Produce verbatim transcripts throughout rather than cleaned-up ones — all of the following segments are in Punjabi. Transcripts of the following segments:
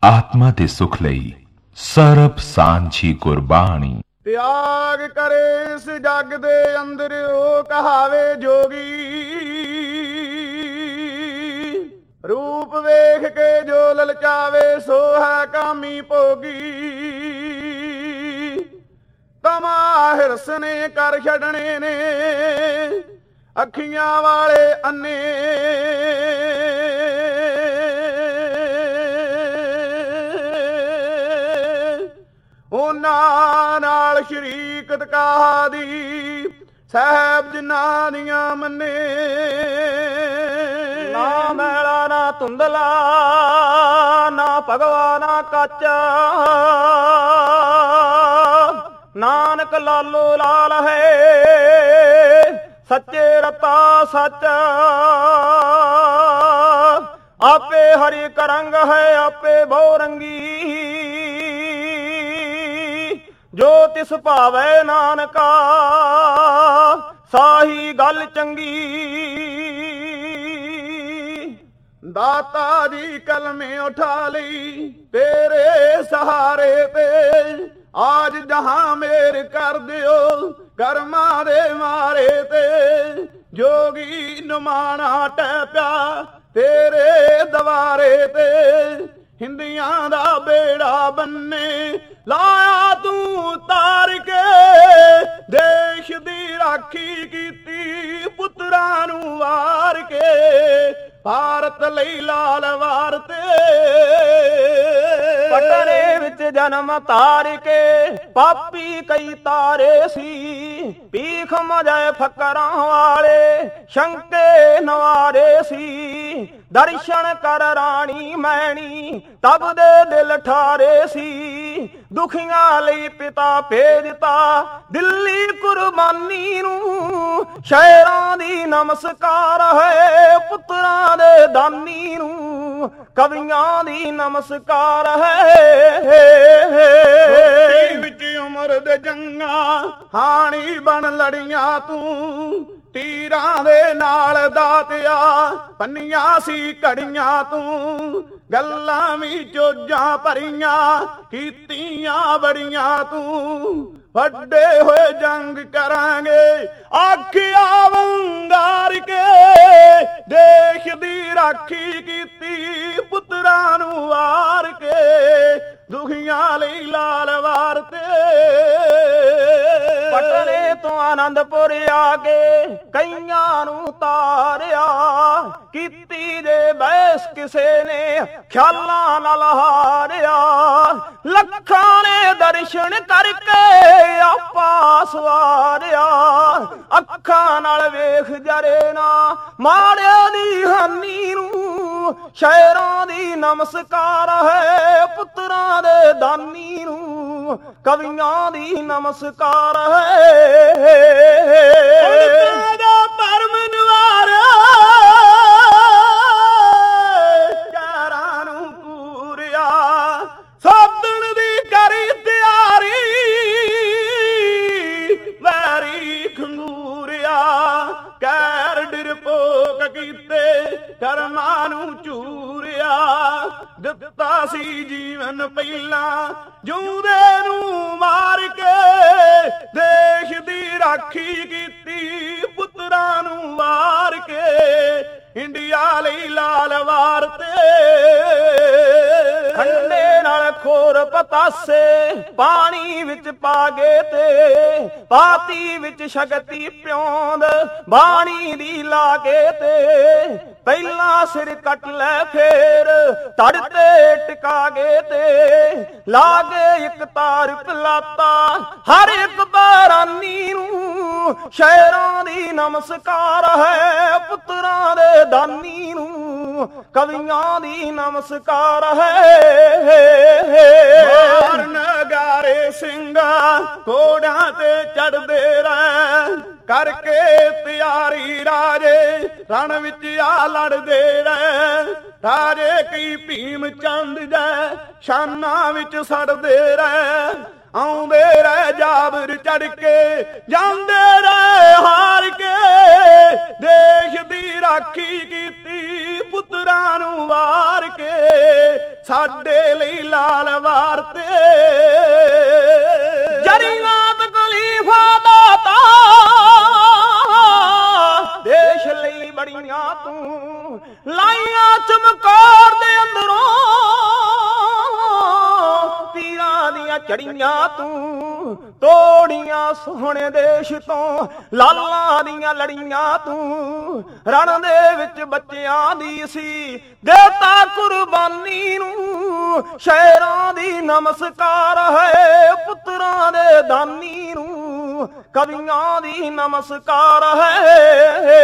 ਆਤਮਾ ਦੇ ਸੁਖ ਲਈ ਸਰਬ ਸਾਂਝੀ ਗੁਰਬਾਣੀ। ਤਿਆਗ ਕਰੇ ਇਸ ਜਗ ਦੇ ਅੰਦਰ ਉਹ ਕਹਾਵੇ ਜੋਗੀ, ਰੂਪ ਵੇਖ ਕੇ ਜੋ ਲਲਚਾਵੇ ਸੋ ਹੈ ਕਾਮੀ ਭੋਗੀ। ਤਮਾ ਹਿਰਸ ਨੇ ਕਰ ਛੱਡਣੇ ਨੇ ਅੱਖੀਆਂ ਵਾਲੇ ਅੰਨੇ, ਉਹਨਾਂ ਨਾਲ ਸ਼ਰੀਕਤ ਕਾਹਾ ਦੀ ਸਾਹਿਬ ਜਿਨ੍ਹਾਂ ਦੀਆਂ ਮੰਨੇ। ਨਾ ਮੈਲਾ ਨਾ ਧੁੰਦਲਾ ਨਾ ਭਗਵਾ ਨਾ ਕਾਚਾ, ਨਾਨਕ ਲਾਲੋ ਲਾਲ ਹੈ ਸੱਚੇ ਰਤਾ ਸੱਚ। ਆਪੇ ਹਰੀ ਕਰੰਗ ਹੈ ਆਪੇ ਬਹੁ ਰੰਗੀ, ਜੋ ਤਿਸ ਭਾਵੈ ਨਾਨਕਾ ਸਾਹੀ ਗੱਲ ਚੰਗੀ। ਦਾਤਾ ਦੀ ਕਲਮੇ ਉਠਾ ਲਈ ਤੇਰੇ ਸਹਾਰੇ ਤੇ, ਆਜ ਜਹਾਂ ਮੇਰ ਕਰ ਦਿਓ ਕਰਮਾਂ ਦੇ ਮਾਰੇ ਤੇ। ਜੋਗੀ ਨੁਮਾਣਾ ਟਹਿ ਪਿਆ ਤੇਰੇ ਦਵਾਰੇ ਤੇ, ਹਿੰਦੀਆਂ ਦਾ ਬੇੜਾ ਬੰਨੇ ਲਾਇਆ ਤੂੰ ਤਾਰ ਕੇ। ਦੇਸ਼ ਦੀ ਰਾਖੀ ਕੀਤੀ ਪੁੱਤਰਾਂ ਨੂੰ ਵਾਰ ਕੇ, ਭਾਰਤ ਲਈ ਲਾਲ ਵਾਰ ਤੇ। ਪਟਨੇ ਵਿੱਚ ਜਨਮ ਤਾਰ ਕੇ ਪਾਪੀ ਕਈ ਤਾਰੇ ਸੀ, ਭੀਖ ਮਜਾਏ ਫਕਰਾਂ ਵਾਲੇ ਸ਼ੰਕੇ ਨਵਾਰੇ ਸੀ। ਦਰਸ਼ਨ ਕਰ ਰਾਣੀ ਮੈਣੀ ਤਬ ਦੇ ਦਿਲ ਠਾਰੇ ਸੀ, ਦੁਖੀਆਂ ਲਈ ਪਿਤਾ ਭੇਜਤਾ ਦਿੱਲੀ ਕੁਰਬਾਨੀ ਨੂੰ। ਸ਼ਹਿਰਾਂ ਦੀ ਨਮਸਕਾਰ ਹੈ ਪੁੱਤਰਾਂ ਦੇ ਦਾਨੀ ਨੂੰ, ਕਵੀਆਂ ਦੀ ਨਮਸਕਾਰ ਹੈ। ਵਿੱਚ ਉਮਰ ਦੇ ਜੰਗਾਂ ਹਾਣੀ ਬਣ ਲੜੀਆਂ ਤੂੰ, ਤੀਰਾਂ ਦੇ ਨਾਲ ਦਾਤਿਆ ਪੰਨੀਆਂ ਸੀ ਘੜੀਆਂ ਤੂੰ। ਗੱਲਾਂ ਵੀ ਚੋਜਾਂ ਭਰੀਆਂ ਕੀਤੀਆਂ ਬੜੀਆਂ ਤੂੰ, ਵੱਡੇ ਹੋਏ ਜੰਗ ਕਰਾਂਗੇ ਆਖਿਆ ਵੰਗਾਰ ਕੇ। ਦੇਸ਼ ਦੀ ਰਾਖੀ ਕੀਤੀ ਪੁੱਤਰਾਂ ਨੂੰ ਵਾਰ ਕੇ, ਦੁਖੀਆਂ ਲਈ ਲਾਲ ਵਾਰ ਤੇ। ਪਟਨੇ ਤੋਂ ਆਨੰਦਪੁਰ ਆ ਕੇ ਕਈਆਂ ਨੂੰ ਤਾਰਿਆ, ਕੀਤੀ ਜੇ ਬੈਸ ਕਿਸੇ ਨੇ ਖਿਆਲਾਂ ਨਾਲ ਹਾਰਿਆ। ਲੱਖਾਂ ਨੇ ਦਰਸ਼ਨ ਕਰਕੇ ਆਪਾ ਸਵਾਰਿਆ, ਅੱਖਾਂ ਨਾਲ ਵੇਖ ਜਰੇ ਨਾ ਮਾਰਿਆ ਦੀ ਹਾਨੀ ਨੂੰ। ਸ਼ਹਿਰਾਂ ਦੀ ਨਮਸਕਾਰ ਹੈ ਪੁੱਤਰਾਂ ਦੇ ਦਾਨੀ ਨੂੰ, ਕਵੀਆਂ ਦੀ ਨਮਸਕਾਰ ਹੈ। ਦਾ ਪਰਮ ਨਿਵਾਰਿਆ ਚਾਰਾਂ ਨੂੰ ਪੂਰਿਆ, ਸਾਧਣ ਦੀ ਕਰੀ ਤਿਆਰੀ ਵੈਰੀ ਖੰਗੂਰਿਆ। ਕਹਿਰ ਡਿਰਪੋਕ ਕੀਤੇ ਕਰਮਾਂ ਨੂੰ ਝੂਰਿਆ, ਦਿੱਤਾ ਸੀ ਜੀਵਨ ਪਹਿਲਾਂ ਜਿਉਂਦੇ ਨੂੰ ਮਾਰ ਕੇ। ਦੇਸ਼ ਦੀ ਰਾਖੀ ਕੀਤੀ ਪੁੱਤਰਾਂ ਨੂੰ ਵਾਰ ਕੇ, ਇੰਡੀਆ ਲਈ ਲਾਲ ਵਾਰ ਤੇ। ਖੰਡੇ ਨਾਲ ਖੋਰ ਪਤਾਸੇ ਪਾਣੀ ਵਿੱਚ ਪਾ ਗਏ ਤੇ, ਪਾਤੀ ਵਿੱਚ ਸ਼ਕਤੀ ਪਿਉਂਦ ਬਾਣੀ ਦੀ ਲਾ ਕੇ ਤੇ। ਪਹਿਲਾਂ ਸਿਰ ਕੱਟ ਲੈ ਫੇਰ ਧੜ ਤੇ ਟਿਕਾ ਗਏ ਤੇ, ਲਾਗੇ ਇੱਕ ਤਾਰ ਪਲਾਤਾ ਹਰ ਇੱਕ ਬਾਰਾਨੀ ਨੂੰ। ਸ਼ਹਿਰਾਂ ਦੀ ਨਮਸਕਾਰ ਹੈ ਪੁੱਤਰਾਂ ਦੇ ਦਾਨੀ ਨੂੰ, ਕਵੀਆਂ ਦੀ ਨਮਸਕਾਰ ਹੈ। ਨਗਾਰੇ ਸਿੰਘਾਂ ਘੋੜਿਆਂ ਤੇ ਚੜਦੇ ਰਹਿ, ਕਰਕੇ ਤਿਆਰੀ ਰਾਜੇ ਰਣ ਵਿੱਚ ਆ ਲੜਦੇ ਰਹਿ। ਰਾਜੇ ਕਈ ਭੀਮ ਚੰਦ ਜੈ ਸ਼ਾਨਾਂ ਵਿੱਚ ਸੜਦੇ ਰਹਿ, ਆਉਂਦੇ ਰਹਿ ਜਾਬਰ ਚੜ ਕੇ ਜਾਂਦੇ ਰਹਿ ਹਾਰ ਕੇ। ਦੇਸ਼ ਦੀ ਰਾਖੀ ਕੀਤੀ ਪੁੱਤਰਾਂ ਨੂੰ ਵਾਰ ਕੇ, ਸਾਡੇ ਲਈ ਲਾਲ ਵਾਰ ਤੇ ਜਰੀਨਾਤ ਖਲੀਫਾ ਦਾਤਾ ਦੇਸ਼ ਲਈ ਬੜੀਆਂ ਤੂੰ ਲਾਈਆਂ ਚਮਕਾਰ ਦੇ ਅੰਦਰੋਂ ਤੀਰਾਂ ਦੀਆਂ ਚੜੀਆਂ ਤੂੰ ਤੋੜੀਆਂ ਸੋਹਣੇ ਦੇਸ਼ ਤੋਂ ਲਾਲਾਂ ਦੀਆਂ ਲੜੀਆਂ ਤੂੰ ਰਣ ਦੇ ਵਿੱਚ ਬੱਚਿਆਂ ਦੀ ਸੀ ਦੇਤਾ ਕੁਰਬਾਨੀ ਨੂੰ ਸ਼ੇਰਾਂ ਦੀ ਨਮਸਕਾਰ ਹੈ ਪੁੱਤਰਾਂ ਦੇ ਦਾਨੀ ਨੂੰ ਕਵੀਆਂ ਦੀ ਨਮਸਕਾਰ ਹੈ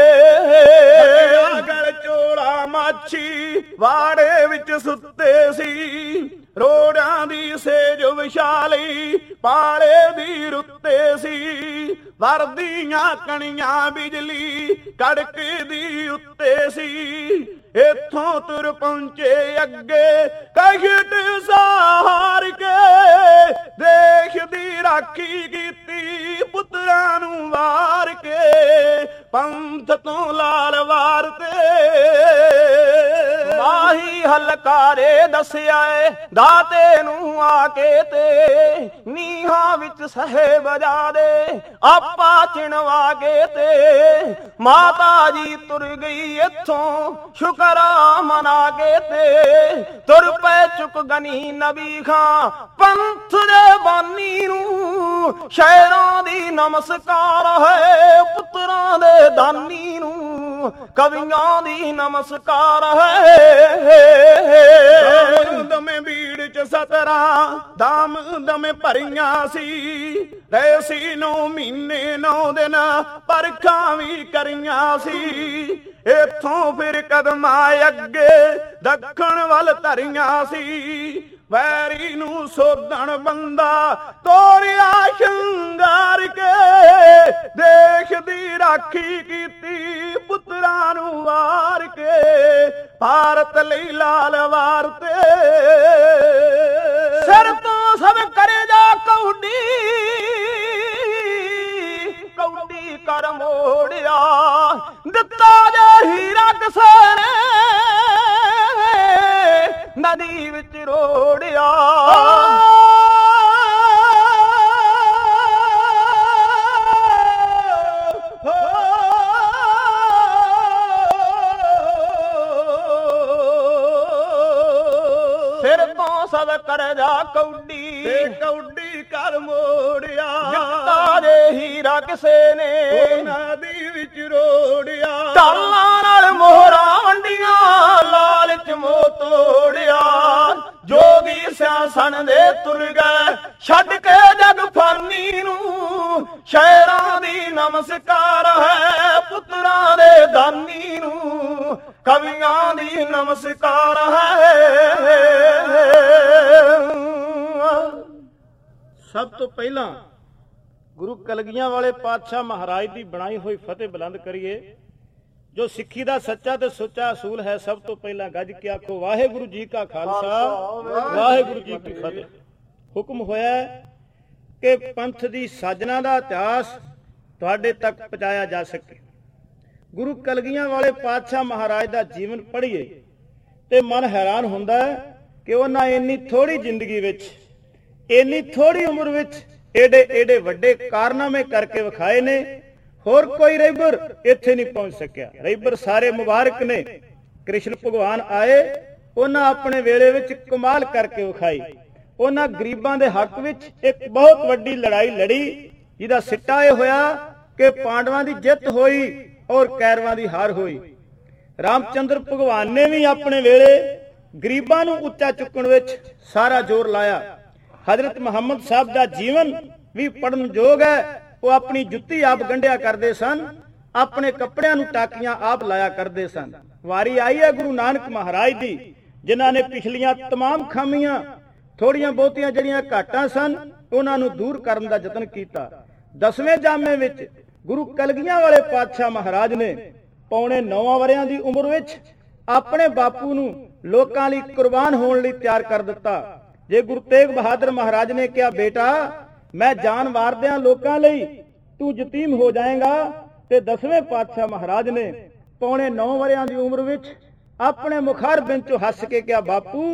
ਗਲ ਚੋਲਾ ਮਾਛੀ ਵਾੜੇ ਵਿੱਚ ਸੁੱਤੇ ਸੀ ਰੋੜਾਂ ਦੀ ਸੇਜ ਵਿਸ਼ਾਲੀ ਪਾਲੇ ਦੀ ਰੁੱਤੇ ਸੀ ਵਰਦੀਆਂ ਕਣੀਆਂ ਬਿਜਲੀ ਕੜਕਦੀ ਉੱਤੇ ਸੀ ਇੱਥੋਂ ਤੁਰ ਪਹੁੰਚੇ ਅੱਗੇ ਕਹਿਟ ਸਹਾਰ ਕੇ ਦੇਸ਼ ਦੀ ਰਾਖੀ ਕੀਤੀ ਪੁੱਤਰਾਂ ਨੂੰ ਵਾਰ ਕੇ ਪੰਥ ਤੋਂ ਲਾਲ ਵਾਰ ਤੇ ਮਾਹੀ ਹਲਕਾਰੇ ਦੱਸਿਆ ਏ ਦਾਤੇ ਨੂੰ ਆ ਕੇ ਤੇ ਨੀਹਾਂ ਵਿੱਚ ਸਹੇ ਵਜਾ ਦੇ ਆਪਾ ਚਿਣਵਾ ਕੇ ਤੇ ਮਾਤਾ ਜੀ ਤੁਰ ਗਈ ਇੱਥੋਂ ਸ਼ੁਕਰਾ ਮਨਾ ਕੇ ਤੇ ਤੁਰ ਪੈ ਚੁੱਕ ਗਨੀ ਨਬੀ ਖਾਂ ਪੰਥ ਦੇ ਬਾਨੀ ਨੂੰ ਸ਼ੇਰਾਂ ਦੀ ਨਮਸਕਾਰ ਹੈ ਪੁੱਤਰਾਂ ਦੇ ਦਾਨੀ ਨੂੰ ਕਵੀਆਂ ਦੀ ਨਮਸਕਾਰ ਹੈ ਦਮੇ ਬੀੜ ਚ ਸਤਰਾਂ ਦਾਮ ਦਮੇ ਭਰੀਆਂ ਸੀ ਰਹੇ ਸੀ ਨੌ ਮਹੀਨੇ ਨੌ ਦਿਨ ਪਰਖਾਂ ਵੀ ਕਰੀਆਂ ਸੀ ਇੱਥੋਂ ਫਿਰ ਕਦਮਾਂ ਅੱਗੇ ਦੱਖਣ ਵੱਲ ਧਰੀਆਂ ਸੀ ਵੈਰੀ ਨੂੰ ਸੋਧਣ ਬੰਦਾ ਤੋਰਿਆ ਸ਼ਿੰਗਾਰ ਕੇ ਦੇਸ਼ ਦੀ ਰਾਖੀ ਕੀਤੀ ਪੁੱਤਰਾਂ ਨੂੰ ਵਾਰ ਕੇ ਭਾਰਤ ਲਈ ਲਾਲ ਵਾਰ ਤੇ ਸਿਰ ਤੋਂ ਸਭ ਕਰੇ ਜਾ ਕੌਡੀ ਕੌਡੀ ਕਰ ਮੋੜਿਆ ਦਿੱਤਾ ਜੇ ਹੀਰਾ ਕਿਸੇ ਨੇ ਨਦੀ ਵਿੱਚ ਰੋੜਿਆ ਸਿਰ ਤੋਂ ਸਭ ਕਰਜਾ ਕੌਡੀ ਤੇ ਕੌਡੀ ਕਰ ਮੋੜਿਆ ਦਿੱਤਾ ਜੇ ਹੀਰਾ ਕਿਸੇ ਨੇ ਨਦੀ ਵਿੱਚ ਰੋੜਿਆ ਢਾਲਾਂ ਨਾਲ ਮੋਹਰਾਂ ਵੰਡੀਆਂ ਲਾਲਚ ਮੋਹ ਤੋੜਿਆ ਜੋਗੀ ਸਿਆਸਣ ਦੇ ਤੁਰ ਗਏ ਛੱਡ ਕੇ ਜਗ ਫਾਨੀ ਨੂੰ ਸ਼ੇਰਾਂ ਦੀ ਨਮਸਕਾਰ ਹੈ ਪੁੱਤਰਾਂ ਦੇ ਦਾਨੀ ਨੂੰ ਕਵੀਆਂ ਦੀ ਨਮਸਕਾਰ ਹੈ ਸਭ ਤੋਂ ਪਹਿਲਾਂ ਗੁਰੂ ਕਲਗੀਆਂ ਵਾਲੇ ਪਾਤਸ਼ਾਹ ਮਹਾਰਾਜ ਦੀ ਬਣਾਈ ਹੋਈ ਫਤਿਹ ਬੁਲੰਦ ਕਰੀਏ ਜੋ ਸਿੱਖੀ ਦਾ ਸੱਚਾ ਤੇ ਸੁੱਚਾ ਅਸੂਲ ਹੈ। ਸਭ ਤੋਂ ਪਹਿਲਾਂ ਗੱਜ ਕੇ ਆਖੋ ਵਾਹਿਗੁਰੂ ਜੀ ਕਾ ਖਾਲਸਾ ਵਾਹਿਗੁਰੂ ਜੀ ਕੀ ਫਤਿਹ। ਹੁਕਮ ਹੋਇਆ ਕਿ ਪੰਥ ਦੀ ਸਾਜਨਾ ਦਾ ਇਤਿਹਾਸ ਤੁਹਾਡੇ ਤੱਕ ਪਹੁੰਚਾਇਆ ਜਾ ਸਕੇ। ਗੁਰੂ ਕਲਗੀਆਂ ਵਾਲੇ ਪਾਤਸ਼ਾਹ ਮਹਾਰਾਜ ਦਾ ਜੀਵਨ ਪੜ੍ਹੀਏ ਤੇ ਮਨ ਹੈਰਾਨ ਹੁੰਦਾ ਹੈ ਕਿ ਉਹਨਾਂ ਇੰਨੀ ਥੋੜੀ ਜ਼ਿੰਦਗੀ ਵਿੱਚ ਇੰਨੀ ਥੋੜੀ ਉਮਰ ਵਿੱਚ ਏਡੇ ਏਡੇ ਵੱਡੇ ਕਾਰਨਾਮੇ ਕਰਕੇ ਵਿਖਾਏ ਨੇ। ਹੋਰ ਕੋਈ ਰਹਿਬਰ ਇੱਥੇ ਨਹੀਂ ਪਹੁੰਚ ਸਕਿਆ। ਰਹਿਬਰ ਸਾਰੇ ਮੁਬਾਰਕ ਨੇ। ਕ੍ਰਿਸ਼ਨ ਭਗਵਾਨ ਆਏ, ਉਹਨਾਂ ਆਪਣੇ ਵੇਲੇ ਵਿੱਚ ਕਮਾਲ ਕਰਕੇ ਵਿਖਾਈ। ਉਹਨਾਂ ਗਰੀਬਾਂ ਦੇ ਹੱਕ ਵਿੱਚ ਇੱਕ ਬਹੁਤ ਵੱਡੀ ਲੜਾਈ ਲੜੀ ਜਿਹਦਾ ਸਿੱਟਾ ਇਹ ਹੋਇਆ ਕਿ ਪਾਂਡਵਾਂ ਦੀ ਜਿੱਤ ਹੋਈ ਔਰ ਕੈਰਵਾਂ ਦੀ ਹਾਰ ਹੋਈ। ਰਾਮਚੰਦਰ ਭਗਵਾਨ ਨੇ ਵੀ ਆਪਣੇ ਵੇਲੇ ਗਰੀਬਾਂ ਨੂੰ ਉੱਚਾ ਚੁੱਕਣ ਵਿੱਚ ਸਾਰਾ ਜ਼ੋਰ ਲਾਇਆ। ਹਜ਼ਰਤ ਮੁਹੰਮਦ ਸਾਹਿਬ ਦਾ ਜੀਵਨ ਵੀ ਪੜਨ ਯੋਗ ਹੈ। ਉਹ ਆਪਣੀ ਜੁੱਤੀ ਆਪ ਗੰਢਿਆ ਕਰਦੇ ਸਨ, ਆਪਣੇ ਕੱਪੜਿਆਂ ਨੂੰ ਟਾਕੀਆਂ ਆਪ ਲਾਇਆ ਕਰਦੇ ਸਨ। ਵਾਰੀ ਆਈ ਹੈ ਗੁਰੂ ਨਾਨਕ ਮਹਾਰਾਜ ਦੀ, ਜਿਨ੍ਹਾਂ ਨੇ ਪਿਛਲੀਆਂ तमाम ਖਾਮੀਆਂ ਥੋੜੀਆਂ ਬਹੁਤੀਆਂ ਜਿਹੜੀਆਂ ਘਾਟਾਂ ਸਨ ਉਹਨਾਂ ਨੂੰ ਦੂਰ ਕਰਨ ਦਾ ਯਤਨ ਕੀਤਾ। ਦਸਵੇਂ ਜਾਮੇ ਵਿੱਚ ਗੁਰੂ ਕਲਗੀਆਂ ਵਾਲੇ ਪਾਤਸ਼ਾਹ ਮਹਾਰਾਜ ਨੇ ਪੌਣੇ ਨੌਵਾਂ ਵਰਿਆਂ ਦੀ ਉਮਰ ਵਿੱਚ ਆਪਣੇ ਬਾਪੂ ਨੂੰ ਲੋਕਾਂ ਲਈ ਕੁਰਬਾਨ ਹੋਣ ਲਈ ਤਿਆਰ ਕਰ ਦਿੱਤਾ। ਜੇ ਗੁਰੂ ਤੇਗ ਬਹਾਦਰ ਮਹਾਰਾਜ ਨੇ ਕਿਹਾ ਬੇਟਾ ਮੈਂ ਜਾਨ ਵਾਰਦਿਆਂ ਲੋਕਾਂ ਲਈ ਤੂੰ ਯਤੀਮ ਹੋ ਜਾਏਗਾ, ਤੇ ਦਸਵੇਂ ਪਾਤਸ਼ਾਹ ਮਹਾਰਾਜ ਨੇ ਪੌਣੇ ਨੌ ਵਰਿਆਂ ਦੀ ਉਮਰ ਵਿੱਚ ਆਪਣੇ ਮੁਖਰ ਬਿੰਦ ਚੋਂ ਹੱਸ ਕੇ ਕਿਹਾ ਬਾਪੂ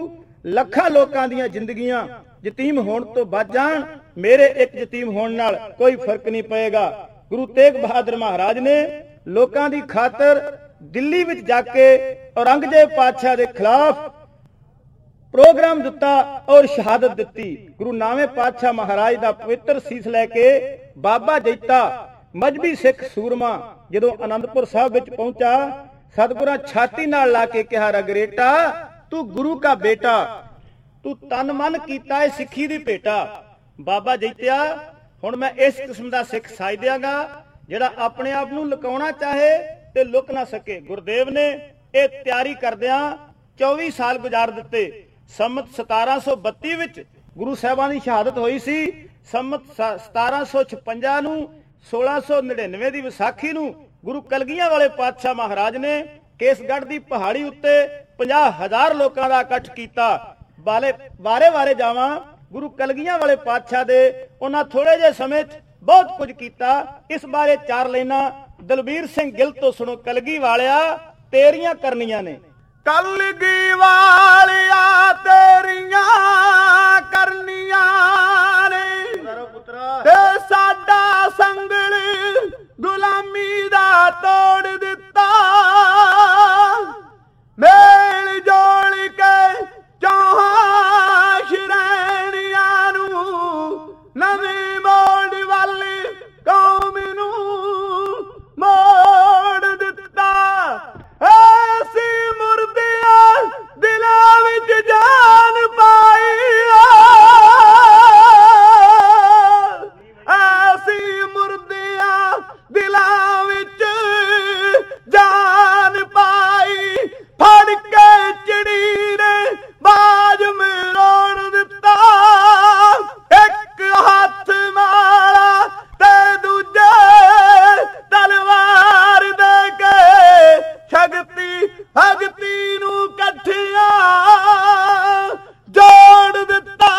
ਲੱਖਾਂ ਲੋਕਾਂ ਦੀਆਂ ਜ਼ਿੰਦਗੀਆਂ ਯਤੀਮ ਹੋਣ ਤੋਂ ਬਚ ਜਾਣ, ਮੇਰੇ ਇੱਕ ਯਤੀਮ ਹੋਣ ਨਾਲ ਕੋਈ ਫਰਕ ਨਹੀਂ ਪਏਗਾ। ਗੁਰੂ ਤੇਗ ਬਹਾਦਰ ਮਹਾਰਾਜ ਨੇ ਲੋਕਾਂ ਦੀ ਖਾਤਰ ਦਿੱਲੀ ਵਿੱਚ ਜਾ ਕੇ ਔਰੰਗਜ਼ੇਬ ਪਾਤਸ਼ਾਹ ਦੇ ਖਿਲਾਫ ਪ੍ਰੋਗਰਾਮ ਦਿੱਤਾ ਔਰ ਸ਼ਹਾਦਤ ਦਿੱਤੀ। ਗੁਰੂ ਨਾਵੇਂ ਪਾਤਸ਼ਾਹ ਮਹਾਰਾਜ ਦਾ ਪਵਿੱਤਰ ਸੀਸ ਲੈ ਕੇ ਬਾਬਾ ਜੈਤਾ ਮਜਬੀ ਸਿੱਖ ਸੂਰਮਾ ਜਦੋਂ ਅਨੰਦਪੁਰ ਸਾਹਿਬ ਵਿੱਚ ਪਹੁੰਚਾ, ਸਤਿਗੁਰਾਂ ਛਾਤੀ ਨਾਲ ਲਾ ਕੇ ਕਿਹਾ, ਰਗਰੇਟਾ ਤੂੰ ਗੁਰੂ ਕਾ ਬੇਟਾ, ਤੂੰ ਤਨ ਮਨ ਕੀਤਾ ਏ ਸਿੱਖੀ ਦੀ ਭੇਟਾ। ਬਾਬਾ ਜੈਤਿਆ, ਹੁਣ ਮੈਂ ਇਸ ਕਿਸਮ ਦਾ ਸਿੱਖ ਸਾਜ ਦਿਆਂਗਾ ਜਿਹੜਾ ਆਪਣੇ ਆਪ ਨੂੰ ਲੁਕਾਉਣਾ ਚਾਹੇ ਤੇ ਲੁਕ ਨਾ ਸਕੇ। ਗੁਰਦੇਵ ਨੇ ਇਹ ਤਿਆਰੀ ਕਰਦਿਆਂ ਚੌਵੀ ਸਾਲ ਗੁਜ਼ਾਰ ਦਿੱਤੇ। ਸੰਮਤ ਸਤਾਰਾਂ ਸੌ ਬੱਤੀ ਵਿੱਚ ਗੁਰੂ ਸਾਹਿਬਾਂ ਦੀ ਸ਼ਹਾਦਤ ਹੋਈ ਸੀ। ਸੰਮਤ ਸਤਾਰਾਂ ਸੌ ਛਪੰਜਾ ਨੂੰ ਸੋਲਾਂ ਸੌ ਨੜਿਨਵੇਂ ਦੀ ਵਿਸਾਖੀ ਨੂੰ ਗੁਰੂ ਕਲਗੀਆਂ ਵਾਲੇ ਪਾਤਸ਼ਾਹ ਮਹਾਰਾਜ ਨੇ ਕੇਸਗੜ੍ਹ ਦੀ ਪਹਾੜੀ ਉੱਤੇ ਪੰਜਾਹ ਹਜ਼ਾਰ ਲੋਕਾਂ ਦਾ ਇਕੱਠ ਕੀਤਾ। ਵਾਲੇ ਵਾਰੇ ਵਾਰੇ ਜਾਵਾਂ ਗੁਰੂ ਕਲਗੀਆਂ ਵਾਲੇ ਪਾਤਸ਼ਾਹ ਦੇ ਉਹਨਾਂ ਥੋੜੇ ਜਿਹੇ ਸਮੇਂ 'ਚ ਬਹੁਤ ਕੁਝ ਕੀਤਾ। ਇਸ ਬਾਰੇ ਚਾਰ ਲਾਈਨਾਂ ਦਲਬੀਰ ਸਿੰਘ ਗਿੱਲ ਤੋਂ ਸੁਣੋ। ਕਲਗੀ ਵਾਲਿਆ ਤੇਰੀਆਂ ਕਰਨੀਆਂ ਨੇ, ਕਲਗੀ ਵਾਲਿਆ ਤੇਰੀਆਂ ਕਰਨੀਆਂ ਨੇ, ਤੇ ਸਾਡਾ ਸੰਗਲ ਗੁਲਾਮੀ ਦਾ ਤੋੜ ਦਿੱਤਾ। ਮੇਲ ਜੋੜ ਕੇ ਚੌਹਾਂ ਸ਼੍ਰੇਣੀਆਂ ਨੂੰ ਨਵੀਂ ਮੋੜ ਵਾਲੀ ਕੌਮ ਨੂੰ ਮੋੜ ਦਿੱਤਾ। ਐਸੀ ਮੁਰਦਿਆਂ ਦਿਲਾਂ ਵਿੱਚ ਜਾਨ ਪਾਈ, ਐਸੀ ਮੁਰਦਿਆਂ ਦਿਲਾਂ ਵਿੱਚ ਜਾਨ ਪਾਈ। ਫੜ ਕੇ ਚਿੜੀ ਨੇ ਬਾਜ ਮਰੋੜ ਦਿੱਤਾ। ਇੱਕ ਹੱਥ ਮਾਲਾ ਤੇ ਦੂਜੇ ਤਲਵਾਰ ਦੇ ਕੇ ਸ਼ਕਤੀ ਭਗਤੀ ਨੂੰ ਇਕੱਠਿਆਂ ਜੋੜ ਦਿੱਤਾ।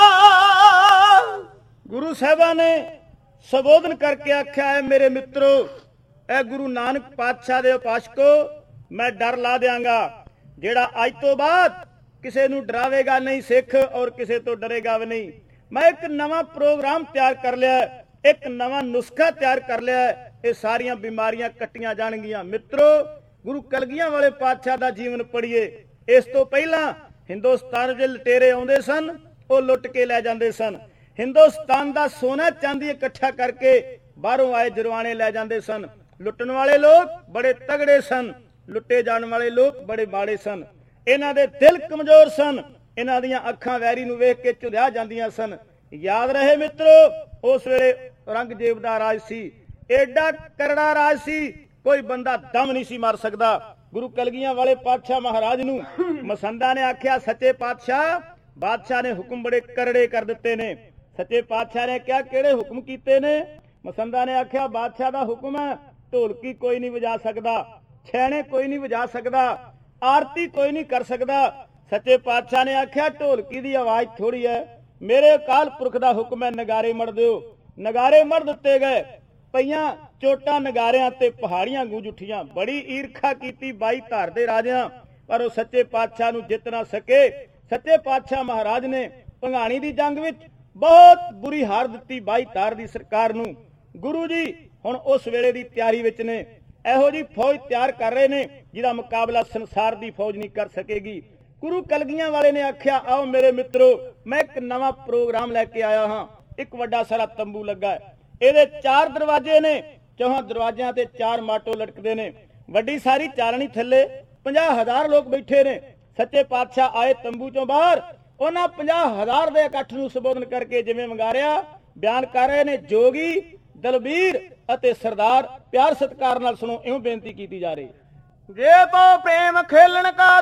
ਗੁਰੂ ਸਾਹਿਬਾਂ ਨੇ ਸੰਬੋਧਨ ਕਰਕੇ ਆਖਿਆ ਹੈ, ਮੇਰੇ ਮਿੱਤਰੋ, ਇਹ ਗੁਰੂ ਨਾਨਕ ਪਾਤਸ਼ਾਹ ਦੇ ਉਪਾਸਕੋ, ਮੈਂ ਡਰ ਲਾ ਦਿਆਂਗਾ। ਜਿਹੜਾ ਅੱਜ ਤੋਂ ਬਾਅਦ ਕਿਸੇ ਨੂੰ ਡਰਾਵੇਗਾ ਨਹੀਂ ਸਿੱਖ ਔਰ ਕਿਸੇ ਤੋਂ ਡਰੇਗਾ ਵੀ ਨਹੀਂ। ਮੈਂ ਇੱਕ ਨਵਾਂ ਪ੍ਰੋਗਰਾਮ ਤਿਆਰ ਕਰ ਲਿਆ, ਇੱਕ ਨਵਾਂ ਨੁਸਖਾ ਤਿਆਰ ਕਰ ਲਿਆ। ਇਹ ਸਾਰੀਆਂ ਬਿਮਾਰੀਆਂ ਕੱਟੀਆਂ ਜਾਣਗੀਆਂ। ਮਿੱਤਰੋ, ਗੁਰੂ ਕਲਗੀਆਂ ਵਾਲੇ ਪਾਤਸ਼ਾਹ ਦਾ ਜੀਵਨ ਪੜ੍ਹੀਏ। ਇਸ ਤੋਂ ਪਹਿਲਾਂ ਹਿੰਦੁਸਤਾਨ ਦੇ ਲਟੇਰੇ ਆਉਂਦੇ ਸਨ, ਉਹ ਲੁੱਟ ਕੇ ਲੈ ਜਾਂਦੇ ਸਨ। ਹਿੰਦੁਸਤਾਨ ਦਾ ਸੋਨਾ ਚਾਂਦੀ ਇਕੱਠਾ ਕਰਕੇ ਬਾਹਰੋਂ ਆਏ ਜਰਵਾਣੇ ਲੈ ਜਾਂਦੇ ਸਨ। ਲੁੱਟਣ ਵਾਲੇ ਲੋਕ ਬੜੇ ਤਗੜੇ ਸਨ, ਲੁੱਟੇ ਜਾਣ ਵਾਲੇ ਲੋਕ ਬੜੇ ਮਾੜੇ ਸਨ। ਇਹਨਾਂ ਦੇ ਦਿਲ ਕਮਜ਼ੋਰ ਸਨ, ਇਹਨਾਂ ਦੀਆਂ ਅੱਖਾਂ ਵੈਰੀ ਨੂੰ ਵੇਖ ਕੇ ਝੁਰਿਆ ਜਾਂਦੀਆਂ ਸਨ। ਯਾਦ ਰਹੇ ਮਿੱਤਰੋ, ਉਸ ਵੇਲੇ ਔਰੰਗਜ਼ੇਬ ਦਾ ਰਾਜ ਸੀ, ਏਡਾ ਕਰੜਾ ਰਾਜ ਸੀ, ਕੋਈ ਬੰਦਾ ਦਮ ਨਹੀਂ ਸੀ ਮਾਰ ਸਕਦਾ। ਗੁਰੂ ਕਲਗੀਆਂ ਵਾਲੇ ਪਾਤਸ਼ਾਹ ਮਹਾਰਾਜ ਨੂੰ ਮਸੰਦਾਂ ਨੇ ਆਖਿਆ, ਸੱਚੇ ਪਾਤਸ਼ਾਹ, ਬਾਦਸ਼ਾਹ ਨੇ ਹੁਕਮ ਬੜੇ ਕਰੜੇ ਕਰ ਦਿੱਤੇ ਨੇ। ਸੱਚੇ ਪਾਤਸ਼ਾਹ ਨੇ ਕਿਹਾ, ਕਿਹੜੇ ਹੁਕਮ ਕੀਤੇ ਨੇ? ਮਸੰਦਾਂ ਨੇ ਆਖਿਆ, ਬਾਦਸ਼ਾਹ ਦਾ ਹੁਕਮ ਹੈ, ਢੋਲਕੀ ਕੋਈ ਨਹੀਂ ਵਜਾ ਸਕਦਾ, ਛੈਣੇ ਕੋਈ ਨਹੀਂ ਵਜਾ ਸਕਦਾ, ਆਰਤੀ ਕੋਈ ਨਹੀਂ ਕਰ ਸਕਦਾ। ਸੱਚੇ ਪਾਤਸ਼ਾਹ ਨੇ ਆਖਿਆ, ਢੋਲਕੀ ਦੀ ਆਵਾਜ਼ ਥੋੜੀ ਹੈ, ਮੇਰੇ ਅਕਾਲ ਪੁਰਖ ਦਾ ਹੁਕਮ ਹੈ, ਨਗਾਰੇ ਮੜ ਦਿਓ। ਨਗਾਰੇ ਮੜ ਦਿੱਤੇ ਗਏ। ਪਈਆਂ ਚੋਟਾਂ ਨਗਾਰਿਆਂ ਤੇ ਪਹਾੜੀਆਂ ਗੂੰਜ ਉੱਠੀਆਂ। ਬੜੀ ਈਰਖਾ ਕੀਤੀ ਬਾਈ ਧਾਰ ਦੇ ਰਾਜਿਆਂ, ਪਰ ਉਹ ਸੱਚੇ ਪਾਤਸ਼ਾਹ ਨੂੰ ਜਿੱਤ ਨਾ ਸਕੇ। ਸੱਚੇ ਪਾਤਸ਼ਾਹ ਮਹਾਰਾਜ ਨੇ ਭੰਗਾਣੀ ਦੀ ਜੰਗ ਵਿੱਚ ਬਹੁਤ ਬੁਰੀ ਹਾਰ ਦਿੱਤੀ ਬਾਈ ਧਾਰ ਦੀ ਸਰਕਾਰ ਨੂੰ। ਗੁਰੂ ਜੀ ਹੁਣ ਉਸ ਵੇਲੇ ਦੀ ਤਿਆਰੀ ਵਿੱਚ ਨੇ, ਇਹੋ ਜੀ ਫੌਜ ਤਿਆਰ ਕਰ ਰਹੇ ਨੇ ਜਿਹਦਾ ਮੁਕਾਬਲਾ ਸੰਸਾਰ ਦੀ ਫੌਜ ਨਹੀਂ ਕਰ ਸਕੇਗੀ। ਗੁਰੂ ਕਲਗੀਆਂ ਵਾਲੇ ਨੇ ਆਖਿਆ, ਆਓ ਮੇਰੇ ਮਿੱਤਰੋ, ਮੈਂ ਇੱਕ ਨਵਾਂ ਪ੍ਰੋਗਰਾਮ ਲੈ ਕੇ ਆਇਆ ਹਾਂ। ਇੱਕ ਵੱਡਾ ਸਾਰਾ ਤੰਬੂ ਲੱਗਾ ਹੈ, ਇਹਦੇ ਚਾਰ ਦਰਵਾਜ਼ੇ ਨੇ, ਚੌਹਾਂ ਦਰਵਾਜ਼ਿਆਂ ਤੇ ਚਾਰ ਮਾਟੋ ਲਟਕਦੇ ਨੇ। ਵੱਡੀ ਸਾਰੀ ਚਾਲਣੀ ਥੱਲੇ ਪੰਜਾਹ ਹਜ਼ਾਰ ਲੋਕ ਬੈਠੇ ਨੇ। ਸੱਚੇ ਪਾਤਸ਼ਾਹ ਆਏ ਤੰਬੂ ਚੋਂ ਬਾਹਰ, ਉਹਨਾਂ ਪੰਜਾਹ ਹਜ਼ਾਰ ਦੇ ਇਕੱਠ ਨੂੰ ਸੰਬੋਧਨ ਕਰਕੇ ਜਿਵੇਂ ਵੰਗਾਰਿਆ ਬਿਆਨ ਕਰ ਰਹੇ ਨੇ। ਜੋਗੀ, ਦਲਬੀਰ ਅਤੇ ਸਰਦਾਰ ਪਿਆਰ ਸਤਿਕਾਰ ਨਾਲ ਸੁਣੋ, ਇਉਂ ਬੇਨਤੀ ਕੀਤੀ ਜਾ ਰਹੀ। ਜੇ ਤੋ ਪ੍ਰੇਮ ਖੇਲਣ ਕਾ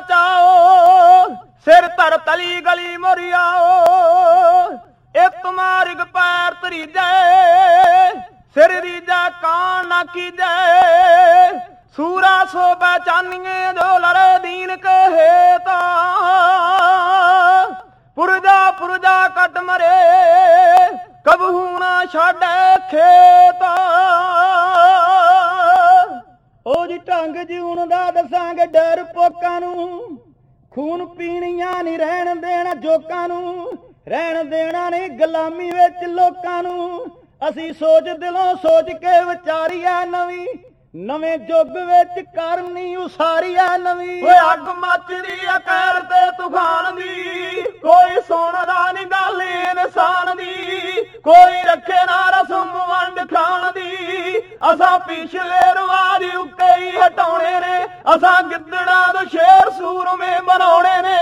ਚਾਓ, ਸਿਰ ਧਰ ਤਲੀ ਗਲੀ ਮੋਰਿਆਓ। ਇੱਕ ਮਾਰਗ ਪੈਰ ਤਰੀਜੈ, ਸਿਰ ਰੀਜੈ ਕਾਨ ਨਾ ਕੀਜੈ। ਸੂਰਾ ਸੋ ਬਚਾਨੀਏ ਜੋ ਲੜੇ ਦੀਨ ਕਹੇ ਤਾ। ਪੁਰਜਾ ਪੁਰਜਾ ਕੱਟ ਮਰੇ, ਕਬਹੂ ਨਾ ਛੱਡੇ ਖੇਤ। ਉਹ ਜੀ ਢੰਗ ਜਿਉਣ ਦਾ ਦੱਸਾਂਗੇ ਡਰ ਪੋਕਾਂ ਨੂੰ, ਖੂਨ ਪੀਣੀਆਂ ਨਹੀਂ ਰਹਿਣ ਦੇਣਾ ਜੋਕਾਂ ਨੂੰ, ਰਹਿਣ ਦੇਣਾ ਨਹੀਂ ਗੁਲਾਮੀ ਵਿੱਚ ਲੋਕਾਂ ਨੂੰ। ਅਸੀਂ ਸੋਚ ਦਿਲੋਂ ਸੋਚ ਕੇ ਵਿਚਾਰੀਐ ਨਵੀਂ, ਨਵੇਂ ਯੁੱਗ ਵਿੱਚ ਕਰਨੀ ਉਸਾਰੀਐ ਨਵੀਂ। ਓਏ ਅੱਗ ਮੱਚਦੀ ਐ ਕਹਿਰ ਤੇ ਤੂਫਾਨ ਦੀ, ਕੋਈ ਸੁਣਦਾ ਨੀ ਗੱਲ ਇਨਸਾਨ ਦੀ, ਕੋਈ ਰੱਖੇ ਨਾ ਰਸਮ ਵੰਡ ਖਾਣ ਦੀ। ਅਸਾਂ ਪਿਛਲੇ ਰਿਵਾਜ ਉੱਕੇ ਹੀ ਹਟਾਉਣੇ ਨੇ, ਅਸਾਂ ਗਿੱਦੜਾਂ ਤੋਂ ਸ਼ੇਰ ਸੂਰਮੇ ਬਣਾਉਣੇ ਨੇ।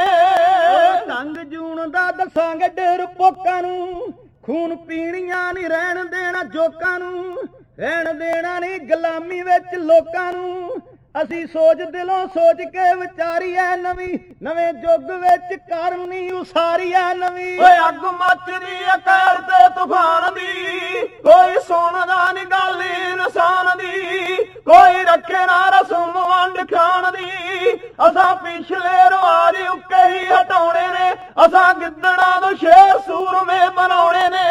ਢੰਗ ਜੂਣ ਦਾ ਦੱਸਾਂਗੇ ਡਰਪੋਕਾਂ ਨੂੰ, ਖੂਨ ਪੀਣੀਆਂ ਨਹੀਂ ਰਹਿਣ ਦੇਣਾ ਜੋਕਾਂ ਨੂੰ, ਰਹਿਣ ਦੇਣਾ ਨਹੀਂ ਗੁਲਾਮੀ ਵਿੱਚ ਲੋਕਾਂ ਨੂੰ। ਅਸੀਂ ਸੋਚ ਦਿਲੋਂ ਸੋਚ ਕੇ ਵਿਚਾਰੀਐ ਨਵੀਂ, ਨਵੇਂ ਯੁੱਗ ਵਿੱਚ ਕਰਨੀ ਉਸਾਰੀਐ ਨਵੀਂ। ਓਏ ਅੱਗ ਮੱਚਦੀ ਐ ਕਹਿਰ ਤੇ ਤੂਫਾਨ ਦੀ, ਕੋਈ ਸੁਣਦਾ ਨੀ ਗੱਲ ਇਨਸਾਨ ਦੀ, ਕੋਈ ਰੱਖੇ ਨਾ ਰਸਮ ਵੰਡ ਖਾਣ ਦੀ। ਅਸਾਂ ਪਿਛਲੇ ਰਿਵਾਜ ਉੱਕੇ ਹੀ ਹਟਾਉਣੇ ਨੇ, ਅਸਾਂ ਗਿੱਦੜਾਂ ਤੋਂ ਸ਼ੇਰ ਸੂਰਮੇ ਬਣਾਉਣੇ ਨੇ।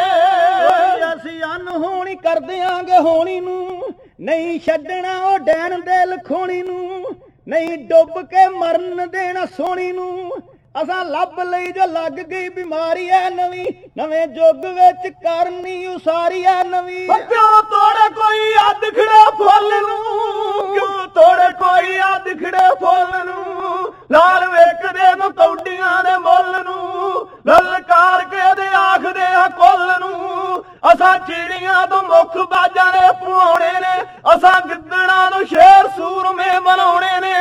ਅਸੀਂ ਅਨਹੋਣੀ ਕਰ ਦਿਆਂਗੇ ਹੋਣੀ ਨੂੰ, ਨਹੀਂ ਛੱਡਣਾ ਉਹ ਡੈਣ ਦੇ ਲਖੋਣੀ ਨੂੰ, ਨਹੀਂ ਡੁੱਬ ਕੇ ਮਰਨ ਦੇਣਾ ਸੋਹਣੀ ਨੂੰ। ਅਸਾਂ ਲੱਭ ਲਈ ਜੋ ਲੱਗ ਗਈ ਬਿਮਾਰੀ ਐ ਨਵੀਂ, ਨਵੇਂ ਯੁੱਗ ਵਿੱਚ ਕਰਨੀ ਉਸਾਰੀ ਐ ਨਵੀਂ। ਕਿਉਂ ਤੋੜੇ ਕੋਈ ਅੱਧ ਖੜੇ ਫੁੱਲ ਨੂੰ, ਕਿਉਂ ਤੋੜੇ ਕੋਈ ਅੱਧ ਖੜੇ ਫੁੱਲ ਨੂੰ, ਲਾਲ ਵੇਖਦੇ ਨੂੰ ਕੌਡੀਆਂ ਦੇ ਮੁੱਲ ਨੂੰ, ਲਲਕਾਰ ਕੇ ਦੇ ਆਖਦੇ ਆ ਕੁੱਲ ਨੂੰ। ਅਸਾਂ ਚਿੜੀਆਂ ਤੋਂ ਮੁੱਖ ਬਾਜਾਂ ਨੇ ਪੁਆਉਣੇ ਨੇ, ਅਸਾਂ ਗਿੱਦੜਾਂ ਤੋਂ ਸ਼ੇਰ ਸੂਰਮੇ ਬਣਾਉਣੇ ਨੇ।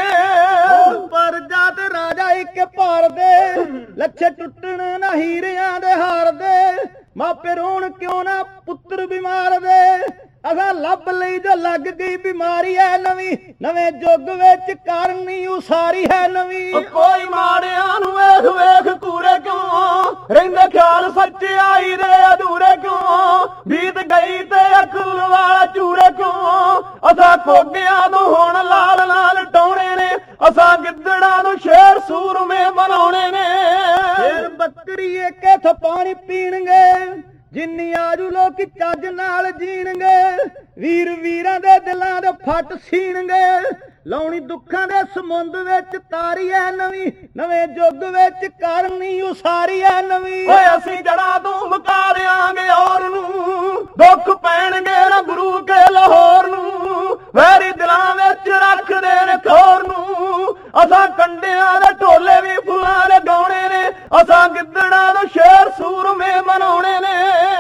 ਪਰ ਜਦ ਰਾਜਾ ਇੱਕ ਭਾਰ ਦੇ, ਲੱਛੇ ਟੁੱਟਣ ਨਾ ਹੀਰਿਆਂ ਦੇ ਹਾਰ ਦੇ, ਮਾਪੇ ਰੋਣ ਕਿਉਂ ਨਾ ਪੁੱਤਰ ਬਿਮਾਰ ਦੇ। ਅਸਾਂ ਲੱਭ ਲਈ ਜੋ ਲੱਗ ਗਈ ਬਿਮਾਰੀ ਐ ਨਵੀਂ, ਨਵੇਂ ਯੁੱਗ ਵਿੱਚ ਕਰਨੀ ਉਸਾਰੀ ਹੈ ਨਵੀਂ। ਕੋਈ ਮਾੜਿਆਂ ਨੂੰ ਵੇਖ ਵੇਖ ਕੂਰੇ ਕਿਉਂ, ਰਹਿੰਦੇ ਖਿਆਲ ਸੱਚਾਈ ਦੇ ਅਧੂਰੇ ਕਿਉਂ, ਬੀਤ ਗਈ ਤੇ ਅਕਲ ਵਾਲਾ ਚੂਰੇ ਕਿਉਂ। ਅਸਾਂ ਕੋਗਿਆਂ ਨੂੰ ਹੁਣ ਲਾਲ ਲਾਲ ਟਾਉਣੇ ਨੇ, ਅਸਾਂ ਗਿੱਦੜਾਂ ਨੂੰ ਸ਼ੇਰ ਸੂਰਮੇ ਬਣਾਉਣੇ ਨੇ। ਫੇਰ ਬੱਕਰੀ ਏਕੇ ਥ ਪਾਣੀ ਪੀਣਗੇ, ਜਿੰਨੀ ਆਜੂ ਲੋਕ ਚੱਜ ਨਾਲ ਜੀਣਗੇ, ਵੀਰ ਵੀਰਾਂ ਦੇ ਦਿਲਾਂ ਦੇ ਫੱਟ ਸੀਣਗੇ, ਲਾਉਣੀ ਦੁੱਖਾਂ ਦੇ ਸਮੁੰਦ ਵਿੱਚ ਤਾਰੀ ਐ ਨਵੀਂ, ਨਵੇਂ ਯੁੱਗ ਵਿੱਚ ਕਰਨੀ ਉਸਾਰੀ ਐ ਨਵੀਂ। ਓਏ ਅਸੀਂ ਜੜਾਂ ਤੋਂ ਮੁਕਾ ਦਿਆਂਗੇ ਔਰ ਨੂੰ, ਦੁੱਖ ਪੈਣਗੇ ਨਾ ਗੁਰੂ ਕੇ ਲਾਹੌਰ ਨੂੰ, ਵੈਰੀ ਦਿਲਾਂ ਵਿੱਚ ਰੱਖਦੇ ਨੇ ਖੋਰ ਨੂੰ। ਅਸਾਂ ਕੰਡਿਆਂ ਦੇ ਢੋਲੇ ਵੀ ਫੁੱਲਾਂ ਦੇ ਗਾਉਣੇ ਨੇ, ਅਸਾਂ ਗਿੱਦੜਾਂ ਤੋਂ ਸ਼ੇਰ ਸੂਰਮੇ ਬਣਾਉਣੇ ਨੇ।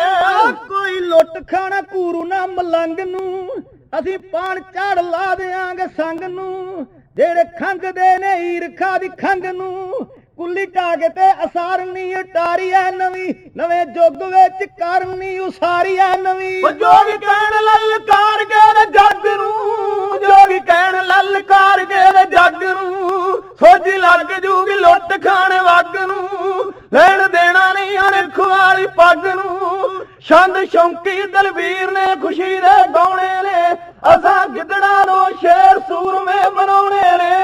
ਕੋਈ ਲੁੱਟ ਖਾਣਾ ਘੂਰੂ ਨਾ ਮਲੰਗ ਨੂੰ, ਅਸੀਂ ਪਾਣ ਝਾੜ ਲਾ ਦਿਆਂਗੇ ਸੰਗ ਨੂੰ, ਜਿਹੜੇ ਖੰਗਦੇ ਨੇ ਈਰਖਾ ਦੀ ਖੰਗ ਨੂੰ। ਕੁੱਲੀ ਢਾਗੇ ਤੇ ਅਸਾਰਨੀ ਉਟਾਰੀ ਐ ਨਵੀਂ, ਨਵੇਂ ਯੁੱਗ ਵਿੱਚ ਕਰਨੀ ਉਸਾਰੀ ਐ ਨਵੀਂ। ਜੋਗੀ ਕਹਿਣ ਲਲਕਾਰ ਕੇ ਦੇ ਜੱਗ ਨੂੰ, ਜੋਗੀ ਕਹਿਣ ਲਲਕਾਰ ਕੇ ਦੇ ਜੱਗ ਨੂੰ, ਸੋਝੀ ਲੱਗ ਜੂਗੀ ਲੁੱਟ ਖਾਣ ਵੱਗ ਨੂੰ, ਲੈਣ ਦੇਣਾ ਨਹੀਂ ਅਣਖ ਵਾਲੀ ਪੱਗ ਨੂੰ। ਛੰਦ ਸ਼ੌਂਕੀ ਦਲਵੀਰ ਨੇ ਖੁਸ਼ੀ ਦੇ ਗਾਉਣੇ ਨੇ, ਅਸਾਂ ਗਿੱਦੜਾਂ ਨੂੰ ਸ਼ੇਰ ਸੂਰਮੇ ਬਣਾਉਣੇ ਨੇ।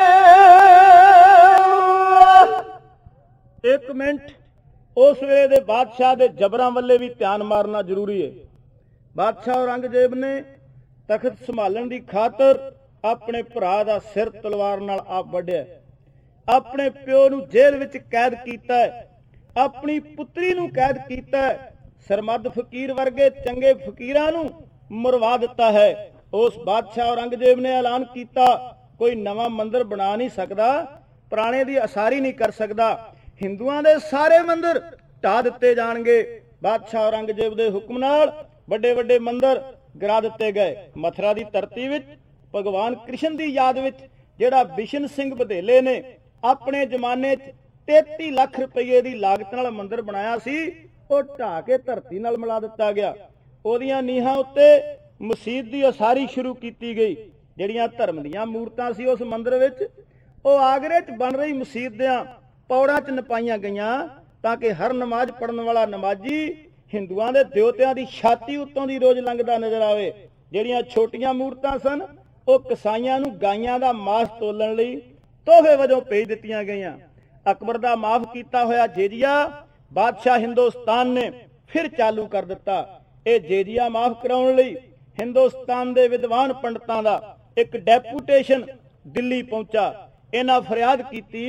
ਇੱਕ ਮਿੰਟ, ਉਸ ਵੇਲੇ ਦੇ ਬਾਦਸ਼ਾਹ ਦੇ ਜਬਰਾਂ ਵੱਲੇ ਵੀ ਧਿਆਨ ਮਾਰਨਾ ਜ਼ਰੂਰੀ ਹੈ। ਬਾਦਸ਼ਾਹ ਔਰੰਗਜ਼ੇਬ ਨੇ ਤਖਤ ਸੰਭਾਲਣ ਦੀ ਖਾਤਰ ਆਪਣੇ ਭਰਾ ਦਾ ਸਿਰ ਤਲਵਾਰ ਨਾਲ ਆਪ ਵੱਢਿਆ, ਆਪਣੇ ਪਿਓ ਨੂੰ ਜੇਲ੍ਹ ਵਿੱਚ ਕੈਦ ਕੀਤਾ ਹੈ, ਆਪਣੀ ਪੁੱਤਰੀ ਨੂੰ ਕੈਦ ਕੀਤਾ ਹੈ, ਸਰਮਦ ਫਕੀਰ ਵਰਗੇ ਚੰਗੇ ਫਕੀਰਾਂ ਨੂੰ ਮਰਵਾ ਦਿੱਤਾ ਹੈ। ਉਸ ਬਾਦਸ਼ਾਹ ਔਰੰਗਜ਼ੇਬ ਨੇ ਐਲਾਨ ਕੀਤਾ, ਕੋਈ ਨਵਾਂ ਮੰਦਿਰ ਬਣਾ ਨਹੀਂ ਸਕਦਾ, ਪੁਰਾਣੇ ਦੀ ਅਸਾਰੀ ਨਹੀਂ ਕਰ ਸਕਦਾ, ਹਿੰਦੂਆਂ ਦੇ ਸਾਰੇ ਮੰਦਿਰ ਢਾ ਦਿੱਤੇ ਜਾਣਗੇ। ਬਾਦਸ਼ਾਹ ਔਰੰਗਜ਼ੇਬ ਦੇ ਹੁਕਮ ਨਾਲ ਵੱਡੇ ਵੱਡੇ ਮੰਦਿਰ ਗਿਰਾ ਦਿੱਤੇ ਗਏ। ਮਥੁਰਾ ਦੀ ਧਰਤੀ ਵਿੱਚ ਭਗਵਾਨ ਕ੍ਰਿਸ਼ਨ ਦੀ ਯਾਦ ਵਿੱਚ ਜਿਹੜਾ ਬਿਸ਼ਨ ਸਿੰਘ ਬਧੇਲੇ ਨੇ ਆਪਣੇ ਜ਼ਮਾਨੇ 'ਚ ਤੇਤੀ ਲੱਖ ਰੁਪਏ ਦੀ ਲਾਗਤ ਨਾਲ ਮੰਦਿਰ ਬਣਾਇਆ ਸੀ, ਉਹ ਢਾ ਕੇ ਧਰਤੀ ਨਾਲ ਮਿਲਾ ਦਿੱਤਾ ਗਿਆ। ਉਹਦੀਆਂ ਨੀਹਾਂ ਉੱਤੇ ਮਸਜਿਦ ਦੀ ਉਸਾਰੀ ਸ਼ੁਰੂ ਕੀਤੀ ਗਈ। ਜਿਹੜੀਆਂ ਧਰਮ ਦੀਆਂ ਮੂਰਤਾਂ ਸੀ ਉਸ ਮੰਦਿਰ ਵਿੱਚ, ਉਹ ਆਗਰੇ 'ਚ ਬਣ ਰਹੀ ਮਸਜਿਦ ਦੀਆਂ ਪੌੜਾਂ 'ਚ ਨਪਾਈਆਂ ਗਈਆਂ, ਤਾਂ ਕਿ ਹਰ ਨਮਾਜ਼ ਪੜ੍ਹਨ ਵਾਲਾ ਨਮਾਜ਼ੀ ਹਿੰਦੂਆਂ ਦੇ ਦੇਵਤਿਆਂ ਦੀ ਛਾਤੀ ਉੱਤੋਂ ਦੀ ਰੋਜ਼ ਲੰਘਦਾ ਨਜ਼ਰ ਆਵੇ। ਜਿਹੜੀਆਂ ਛੋਟੀਆਂ ਮੂਰਤਾਂ ਸਨ, ਉਹ ਕਸਾਈਆਂ ਨੂੰ ਗਾਈਆਂ ਦਾ ਮਾਸ ਤੋਲਣ ਲਈ ਤੋਹਫੇ ਵਜੋਂ ਭੇਜ ਦਿੱਤੀਆਂ ਗਈਆਂ। ਅਕਬਰ ਦਾ ਮਾਫ ਕੀਤਾ ਹੋਇਆ ਜੇਜੀਆ ਬਾਦਸ਼ਾਹ ਹਿੰਦੁਸਤਾਨ ਨੇ ਫਿਰ ਚਾਲੂ ਕਰ ਦਿੱਤਾ। ਇਹ ਜੇਜੀਆ ਮਾਫ ਕਰਾਉਣ ਲਈ ਹਿੰਦੁਸਤਾਨ ਦੇ ਵਿਦਵਾਨ ਪੰਡਤਾਂ ਦਾ ਇੱਕ ਡੈਪੂਟੇਸ਼ਨ ਦਿੱਲੀ ਪਹੁੰਚਾ। ਇਹਨਾਂ ਫਰਿਆਦ ਕੀਤੀ,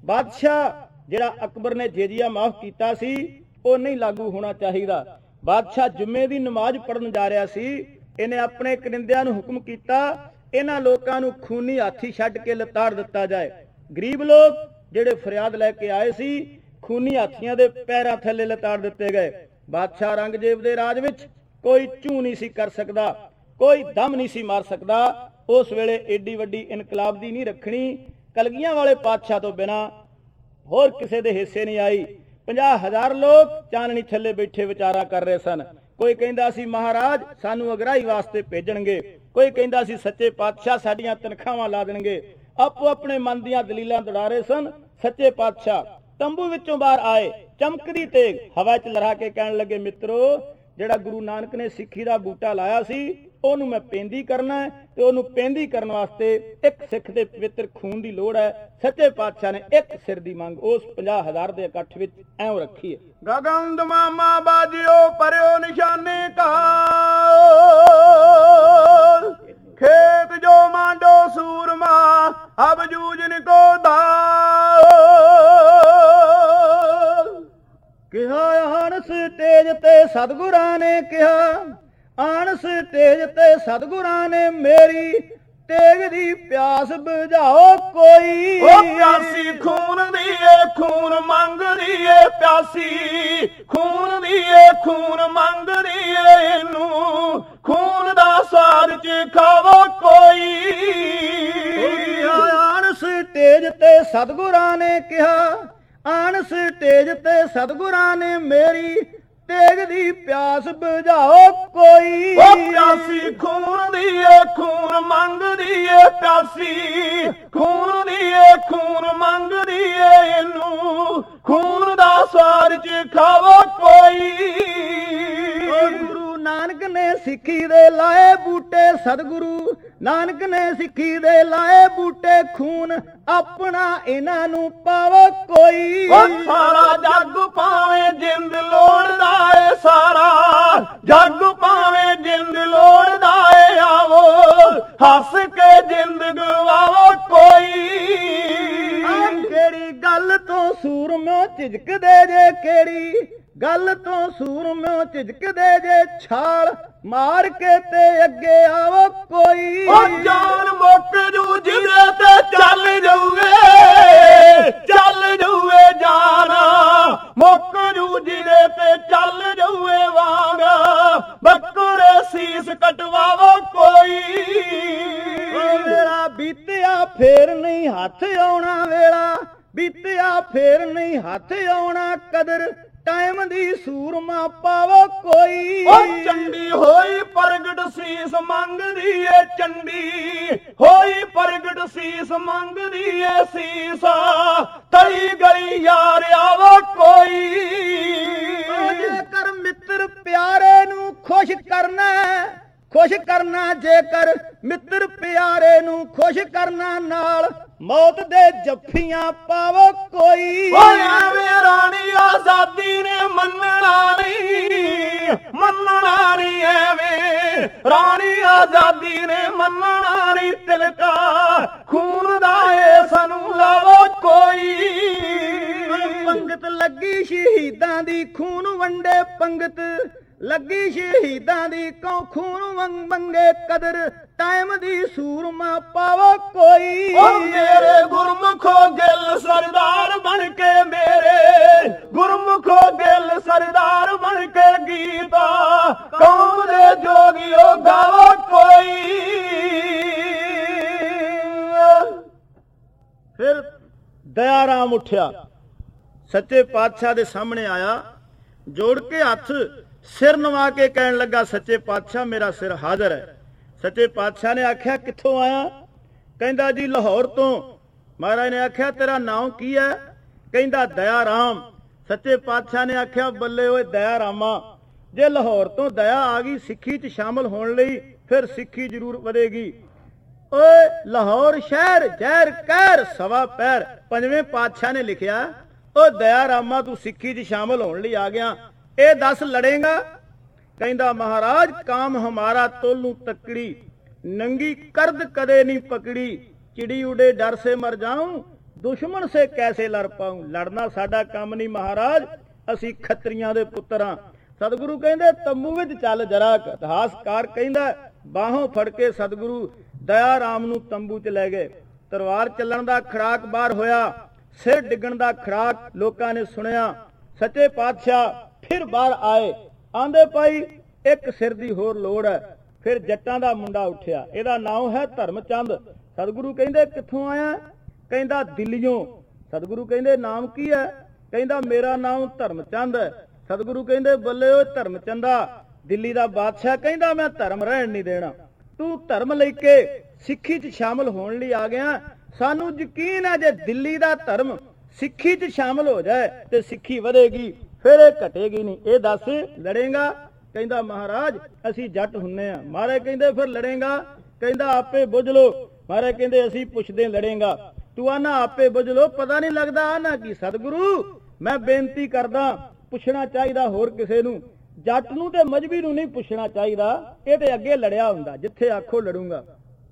ਬਾਦਸ਼ਾਹ ਜਿਹੜਾ ਅਕਬਰ ਨੇ ਜੇਜੀਆ ਮਾਫ ਕੀਤਾ ਸੀ ਉਹ ਨਹੀਂ ਲਾਗੂ ਹੋਣਾ ਚਾਹੀਦਾ। ਬਾਦਸ਼ਾਹ ਜੁਮੇ ਦੀ ਨਮਾਜ਼ ਪੜਨ ਜਾ ਰਿਹਾ ਸੀ, ਇਹਨੇ ਆਪਣੇ ਕਰਿੰਦਿਆਂ ਨੂੰ ਹੁਕਮ ਕੀਤਾ ਇਹਨਾਂ ਲੋਕਾਂ ਨੂੰ ਖੂਨੀ ਹਾਥੀ ਛੱਡ ਕੇ ਲਤਾੜ ਦਿੱਤਾ ਜਾਏ। ਗਰੀਬ ਲੋਕ ਜਿਹੜੇ ਫਰਿਆਦ ਲੈ ਕੇ ਆਏ ਸੀ ਖੂਨੀ ਹਾਥੀਆਂ ਦੇ ਪੈਰਾਂ ਥੱਲੇ ਲਤਾੜ ਦਿੱਤੇ ਗਏ। ਬਾਦਸ਼ਾਹ ਔਰੰਗਜ਼ੇਬ ਦੇ ਰਾਜ ਵਿੱਚ ਕੋਈ ਝੂ ਨਹੀਂ ਸੀ ਕਰ ਸਕਦਾ, ਕੋਈ ਦਮ ਨਹੀਂ ਸੀ ਮਾਰ ਸਕਦਾ। ਉਸ ਵੇਲੇ ਏਡੀ ਵੱਡੀ ਇਨਕਲਾਬ ਦੀ ਨਹੀਂ ਰੱਖਣੀ ਕਲਗੀਆਂ ਵਾਲੇ ਪਾਤਸ਼ਾਹ ਤੋਂ ਬਿਨਾਂ ਹੋਰ ਕਿਸੇ ਦੇ ਹਿੱਸੇ ਨਹੀਂ ਆਈ। ਪੰਜਾਹ ਹਜ਼ਾਰ ਲੋਕ ਚਾਨਣੀ ਥੱਲੇ ਬੈਠੇ ਵਿਚਾਰਾ ਕਰ ਰਹੇ ਸਨ। ਕੋਈ ਕਹਿੰਦਾ ਸੀ ਮਹਾਰਾਜ ਸਾਨੂੰ ਅਗਰਾਈ ਵਾਸਤੇ ਭੇਜਣਗੇ, ਕੋਈ ਕਹਿੰਦਾ ਸੀ ਸੱਚੇ ਪਾਤਸ਼ਾਹ ਸਾਡੀਆਂ ਤਨਖਾਹਾਂ ਲਾ ਦੇਣਗੇ। ਆਪੋ ਆਪਣੇ ਮਨ ਦੀਆਂ ਦਲੀਲਾਂ ਦੜਾ ਰਹੇ ਸਨ। ਸੱਚੇ ਪਾਤਸ਼ਾਹ ਤੰਬੂ ਵਿੱਚੋਂ ਬਾਹਰ ਆਏ, ਚਮਕਦੀ ਤੇਗ ਹਵਾ 'ਚ ਲਹਿਰਾ ਕੇ ਕਹਿਣ ਲੱਗੇ, ਮਿੱਤਰੋ ਜਿਹੜਾ ਗੁਰੂ ਨਾਨਕ ਨੇ ਸਿੱਖੀ ਦਾ ਬੂਟਾ ਲਾਇਆ ਸੀ ਉਹਨੂੰ ਮੈਂ ਪੈਂਦੀ ਕਰਨਾ ਹੈ ਤੇ ਉਹਨੂੰ ਪੈਂਦੀ ਕਰਨ ਵਾਸਤੇ ਇੱਕ ਸਿੱਖ ਦੇ ਪਵਿੱਤਰ ਖੂਨ ਦੀ ਲੋੜ ਹੈ। ਸੱਚੇ ਪਾਤਸ਼ਾਹ ਨੇ ਇੱਕ ਸਿਰ ਦੀ ਮੰਗ ਉਸ ਪੰਜਾਹ ਹਜ਼ਾਰ ਦੇ ਇਕੱਠ ਵਿੱਚ ਐਂ ਰੱਖੀ ਹੈ, ਗਗਨ ਦਮਾਮਾ ਬਾਜਿਓ ਪਰਿਓ ਨਿਸ਼ਾਨੇ ਕਾ खेत जो मांडो सूरमा अब जूझन को दाल। किहा आनस तेज ते सतगुरां ने किहा, आनस तेज ते सतगुरां ने मेरी तेग दी प्यास बुझाओ कोई। ओ प्यासी खून दी ए खून मंगदी ए, प्यासी खून दी ए खून मंगदी ए, इनू खून दा स्वाद चखावो कोई। आनस तेज ते सतगुरां ने किहा, आनस तेज ते सतगुरां ने मेरी तेग दी प्यास बुझाओ कोई। ओ प्यासी खून दी ए खून मंगदी ए, प्यासी खून दी ए खून मंगदी ए, इनू खून दा स्वाद चखावो कोई। गुरु नानक ने सिक्खी दे लाए बूटे, सतगुरु नानक ने सिक्खी दे लाए बूटे, खून अपना इन्हां नू पावो कोई। सारा जग पावे जिंद लोड़दा है, सारा जग पावे जिंद लोड़दा है, आवो हस के जिंद गवावो कोई। केड़ी गल तो सूरमो झिझक दे जे, केड़ी गल तो सूरमो झिझक दे जे, छाल मार के ते अगे आवो कोई। जान मुक जू जिदे ते चल जाऊगे, चल जाऊगे जान मुक जू जिदे ते चल जाऊगे, वांग बकरे सीस कटवावो कोई। वेला बीतिया फेर नहीं हाथ आउणा, वेला बीतिया फेर नहीं हाथ आउणा, कदर टाइम दी सूरमा पावो कोई। ओ चंडी होई प्रगट सीस मंगदी है, चंडी होई प्रगट सीस मंगदी है, सीसा तई गई यार आवो कोई। जेकर मित्र प्यारे नू खुश करना, खुश करना जेकर मित्र प्यारे नू खुश करना, नाल मौत दे जफ्फियां पावो कोई। रानी आजादी ने मनना नहीं, मनना नहीं एवें, रानी आजादी ने मनना नहीं, तिलका खून दा है सानू लावो कोई। पंगत लगी शहीदां दी खून वंडे, पंगत लगी शहीदां दी को खून मंगे, कदर टाइम दी सूरमा पावो कोई। ओ मेरे गुरमुखो गिल सरदार बन के, मेरे गुरमुखो गिल सरदार बन के, गीता कौम दे जोगियो गावो कोई। फिर दयाराम उठिया, सच्चे पातशाह दे सामने आया, जोड़ के हथ सिर नवा के कहन लगा, सच्चे पातशाह मेरा सिर हाजिर है। सच्चे पातशाह ने आख्या कित्थों आया? कहंदा जी लाहौर तो। महाराज ने आख्या तेरा नाम की है? कहंदा दयाराम। सच्चे पातशाह ने आख्या बल्ले ओए दयारामा, जे लाहौर तो दया आ गई सिੱਖੀ च शामिल होने लई फिर सिੱਖੀ जरूर वधेगी। ओए लाहौर शहर जहर कहर सवा पैर, पंजवें पातशाह ने लिखिया, ओ दयारामा तू सिੱਖੀ च शामिल होने लई आ गया, ए दस लड़ेगा? कहंदा महाराज काम हमारा तोलू तकड़ी, नंगी करद कदे नहीं पकड़ी, चिड़ी उड़े डर से मर जाऊं, ਦੁਸ਼ਮਣ ਸੇ ਕੈਸੇ ਲੜ ਪਾਉਂ। ਲੜਨਾ ਸਾਡਾ ਕੰਮ ਨਹੀਂ ਮਹਾਰਾਜ, ਅਸੀਂ ਖੱਤਰੀਆਂ ਦੇ ਪੁੱਤਰ ਹਾਂ। ਸਤਿਗੁਰੂ ਕਹਿੰਦੇ ਤੰਬੂ ਵਿੱਚ ਚੱਲ ਜਰਾ। ਇਤਿਹਾਸਕਾਰ ਕਹਿੰਦਾ ਬਾਹੋਂ ਫੜ ਕੇ ਸਤਿਗੁਰੂ ਦਇਆ ਰਾਮ ਨੂੰ ਤੰਬੂ ਚ ਲੈ ਗਏ। ਤਲਵਾਰ ਚੱਲਣ ਦਾ ਖੜਾਕ ਬਾਹਰ ਹੋਇਆ, ਸਿਰ ਡਿੱਗਣ ਦਾ ਖੜਾਕ ਲੋਕਾਂ ਨੇ ਸੁਣਿਆ। ਸੱਚੇ ਪਾਤਸ਼ਾਹ ਫਿਰ ਬਾਹਰ ਆਏ, ਆਂਦੇ ਭਾਈ ਇੱਕ ਸਿਰ ਦੀ ਹੋਰ ਲੋੜ ਹੈ। ਫਿਰ ਜੱਟਾਂ ਦਾ ਮੁੰਡਾ ਉੱਠਿਆ, ਇਹਦਾ ਨਾਮ ਹੈ ਧਰਮਚੰਦ। ਸਤਿਗੁਰੂ ਕਹਿੰਦੇ ਕਿੱਥੋਂ ਆਇਆ? ਕਹਿੰਦਾ ਦਿੱਲੀੋਂ। ਸਤਿਗੁਰੂ ਕਹਿੰਦੇ ਨਾਮ ਕੀ ਹੈ? ਕਹਿੰਦਾ ਮੇਰਾ ਨਾਮ ਧਰਮਚੰਦ ਹੈ। ਸਤਿਗੁਰੂ ਕਹਿੰਦੇ ਬੱਲੇ ਓਏ ਧਰਮਚੰਦਾ, ਦਿੱਲੀ ਦਾ ਬਾਦਸ਼ਾਹ ਕਹਿੰਦਾ ਮੈਂ ਧਰਮ ਰਹਿਣ ਨਹੀਂ ਦੇਣਾ। ਤੂੰ ਧਰਮ ਲੈ ਕੇ ਸਿੱਖੀ 'ਚ ਸ਼ਾਮਲ ਹੋਣ ਲਈ ਆ ਗਿਆ। ਸਾਨੂੰ ਯਕੀਨ ਹੈ ਜੇ ਦਿੱਲੀ ਦਾ ਧਰਮ ਸਿੱਖੀ 'ਚ ਸ਼ਾਮਲ ਹੋ ਜਾਏ ਤੇ ਸਿੱਖੀ ਵਧੇਗੀ, ਫਿਰ ਇਹ ਘਟੇਗੀ ਨਹੀਂ। ਇਹ ਦੱਸ ਲੜੇਗਾ? ਕਹਿੰਦਾ ਮਹਾਰਾਜ ਅਸੀਂ ਜੱਟ ਹੁੰਨੇ ਆ। ਮਹਾਰਾਜ ਕਹਿੰਦੇ ਫਿਰ ਲੜੇਗਾ? ਕਹਿੰਦਾ ਆਪੇ ਬੁੱਝ ਲੋ। ਮਹਾਰਾਜ ਕਹਿੰਦੇ ਅਸੀਂ ਪੁੱਛਦੇ ਲੜੇਗਾ। ਤੂੰ ਆਨਾ ਆਪੇ ਬੁੱਝ ਲੋ, ਪਤਾ ਨਹੀਂ ਲੱਗਦਾ ਆਨਾ ਕੀ। ਸਤਿਗੁਰੂ ਮੈਂ ਬੇਨਤੀ ਕਰਦਾ, ਪੁੱਛਣਾ ਚਾਹੀਦਾ ਹੋਰ ਕਿਸੇ ਨੂੰ, ਜੱਟ ਨੂੰ ਤੇ ਮਜਬੀ ਨੂੰ ਨਹੀਂ ਪੁੱਛਣਾ ਚਾਹੀਦਾ। ਇਹ ਤੇ ਅੱਗੇ ਲੜਿਆ ਹੁੰਦਾ, ਜਿੱਥੇ ਆਖੋ ਲੜੂੰਗਾ,